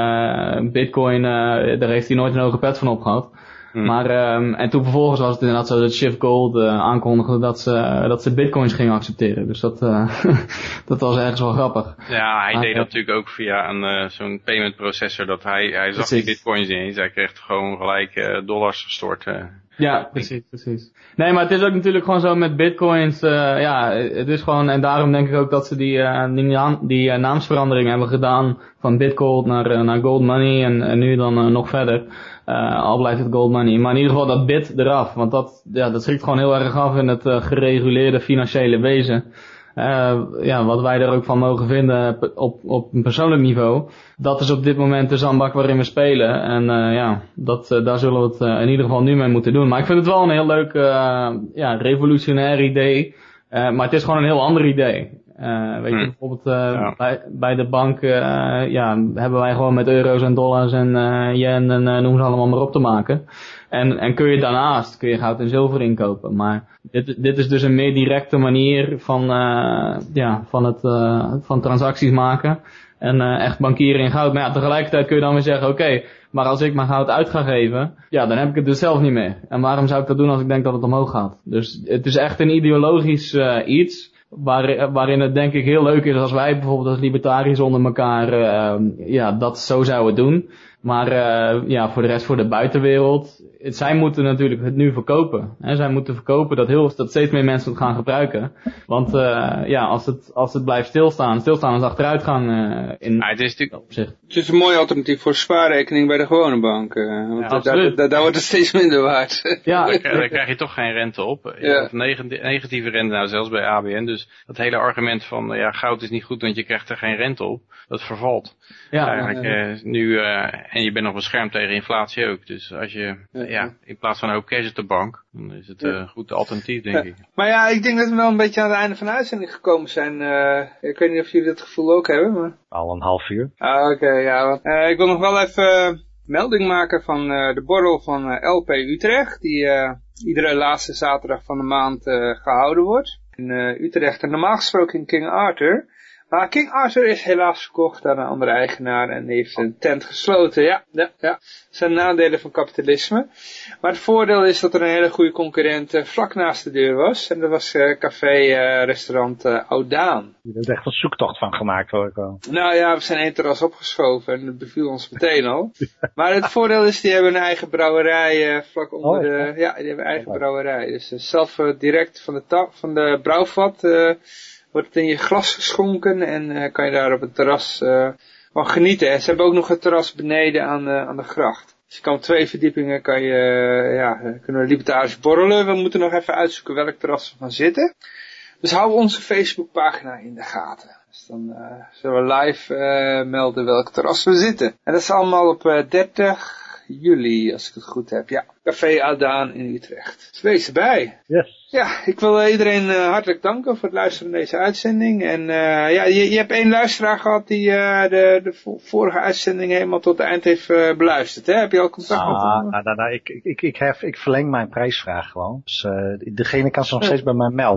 uh, bitcoin, uh, daar heeft hij nooit een hoge pet van opgehad. Hmm. Maar, um, en toen vervolgens was het inderdaad zo dat Schiff Gold uh, aankondigde dat ze, uh, dat ze bitcoins gingen accepteren. Dus dat, uh, dat was ergens wel grappig. Ja, hij maar, deed dat natuurlijk ook via een, uh, zo'n payment processor. Dat hij, hij zag die bitcoins niet eens. Hij kreeg gewoon gelijk uh, dollars gestort. Uh. Ja, precies, precies. Nee, maar het is ook natuurlijk gewoon zo met bitcoins, uh, ja, het is gewoon, en daarom denk ik ook dat ze die, uh, die, naam, die uh, naamsverandering hebben gedaan van Bitgold naar, uh, naar Gold Money en, en nu dan uh, nog verder. Uh, al blijft het Gold Money. Maar in ieder geval dat bit eraf, want dat, ja, dat schrikt gewoon heel erg af in het uh, gereguleerde financiële wezen. Uh, ja, wat wij er ook van mogen vinden op, op een persoonlijk niveau, dat is op dit moment de zandbak waarin we spelen. En uh, ja, dat, uh, daar zullen we het uh, in ieder geval nu mee moeten doen. Maar ik vind het wel een heel leuk, uh, ja, revolutionair idee. Uh, maar het is gewoon een heel ander idee. Uh, weet je, hmm. bijvoorbeeld uh, ja. bij, bij de bank uh, ja, hebben wij gewoon met euro's en dollars en uh, yen en uh, noem ze allemaal maar op te maken. En, en kun je daarnaast, kun je goud en zilver inkopen. Maar dit, dit is dus een meer directe manier van, uh, ja, van, het, uh, van transacties maken. En uh, echt bankieren in goud. Maar ja, tegelijkertijd kun je dan weer zeggen, oké, okay, maar als ik mijn goud uit ga geven, ja, dan heb ik het dus zelf niet meer. En waarom zou ik dat doen als ik denk dat het omhoog gaat? Dus het is echt een ideologisch uh, iets. Waar, waarin het denk ik heel leuk is als wij bijvoorbeeld als libertariërs onder elkaar uh, ja, dat zo zouden doen. Maar uh, ja, voor de rest, voor de buitenwereld, het, zij moeten natuurlijk het nu verkopen. Hè? Zij moeten verkopen dat, heel, dat steeds meer mensen het gaan gebruiken. Want uh, ja, als het, als het blijft stilstaan, stilstaan is achteruitgang uh, in ja, het is natuurlijk opzicht. Het is een mooi alternatief voor spaarrekening bij de gewone bank. Uh, want ja, daar, daar, daar, daar wordt het steeds minder waard. Ja, daar, daar krijg je toch geen rente op. Ja. Of negatieve rente, nou zelfs bij A B N. Dus dat hele argument van ja, goud is niet goed, want je krijgt er geen rente op. Dat vervalt. Ja, eigenlijk uh, nu, uh, en je bent nog beschermd tegen inflatie ook. Dus als je, ja, ja in plaats van een hoop cash op de bank, dan is het een uh, goed alternatief, denk ja. ik. Maar ja, ik denk dat we wel een beetje aan het einde van de uitzending gekomen zijn. Uh, ik weet niet of jullie dat gevoel ook hebben, maar... Al een half uur. Ah, oké, okay, ja. Want, uh, ik wil nog wel even uh, melding maken van uh, de borrel van uh, L P Utrecht, die uh, iedere laatste zaterdag van de maand uh, gehouden wordt. In uh, Utrecht, en normaal gesproken in King Arthur. Maar King Arthur is helaas verkocht aan een andere eigenaar en heeft een tent gesloten. Ja, ja, ja. Dat zijn nadelen van kapitalisme. Maar het voordeel is dat er een hele goede concurrent uh, vlak naast de deur was. En dat was uh, café, uh, restaurant uh, Oudaan. Je hebt echt een zoektocht van gemaakt, hoor ik wel. Nou ja, we zijn één terras opgeschoven en dat beviel ons meteen al. Maar het voordeel is, die hebben een eigen brouwerij uh, vlak onder oh, de... Ja, die hebben een eigen brouwerij. Dus uh, zelf uh, direct van de, ta- van de brouwvat... Uh, wordt het in je glas geschonken en uh, kan je daar op het terras uh, van genieten. En ze hebben ook nog een terras beneden aan, uh, aan de gracht. Dus je kan op twee verdiepingen, kan je, uh, ja, kunnen we libertarisch borrelen. We moeten nog even uitzoeken welk terras we gaan zitten. Dus hou onze Facebookpagina in de gaten. Dus dan uh, zullen we live uh, melden welk terras we zitten. En dat is allemaal op uh, dertig juli, als ik het goed heb. Ja, Café Oudaan in Utrecht. Dus wees erbij. Yes. Ja, ik wil iedereen uh, hartelijk danken voor het luisteren naar deze uitzending. En uh, ja, je, je hebt één luisteraar gehad die uh, de, de vorige uitzending helemaal tot het eind heeft uh, beluisterd. Hè? Heb je al contact ah, met hem? Nou, nou, nou, ik, ik, ik, hef, ik verleng mijn prijsvraag gewoon. Dus uh, degene kan zich nog steeds bij mij melden.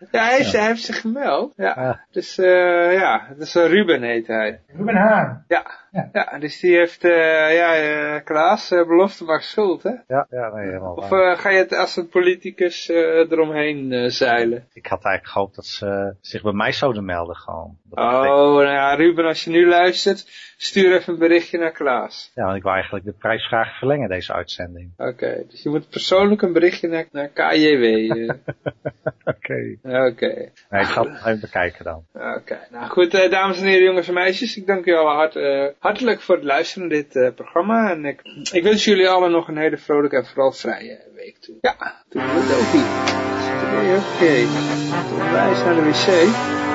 Ja, hij heeft, Ja. hij heeft zich gemeld. Ja. Ja. Dus uh, ja, dus uh, Ruben heet hij. Ruben Haan. Ja. Ja. Ja, dus die heeft, uh, ja, uh, Klaas, uh, belofte maakt schuld, hè? Ja, ja, nee, helemaal Of waar. uh, ga je het als een politicus uh, eromheen uh, zeilen? Ik had eigenlijk gehoopt dat ze zich bij mij zouden melden gewoon. Dat Oh, betekent- nou ja, Ruben, als je nu luistert, stuur even een berichtje naar Klaas. Ja, want ik wou eigenlijk de prijsvraag verlengen, deze uitzending. Oké, okay, dus je moet persoonlijk een berichtje naar, naar K J W. Uh. Oké. Okay. Oké. Okay. Nee, ik ga het even bekijken dan. Oké, okay. Nou goed, uh, dames en heren, jongens en meisjes. Ik dank jullie allen hart, uh, hartelijk voor het luisteren naar dit uh, programma. En ik, ik wens jullie allen nog een hele vrolijke en vooral vrije week toe. Ja, doe het ook. Oké, oké. Wij zijn naar de wc.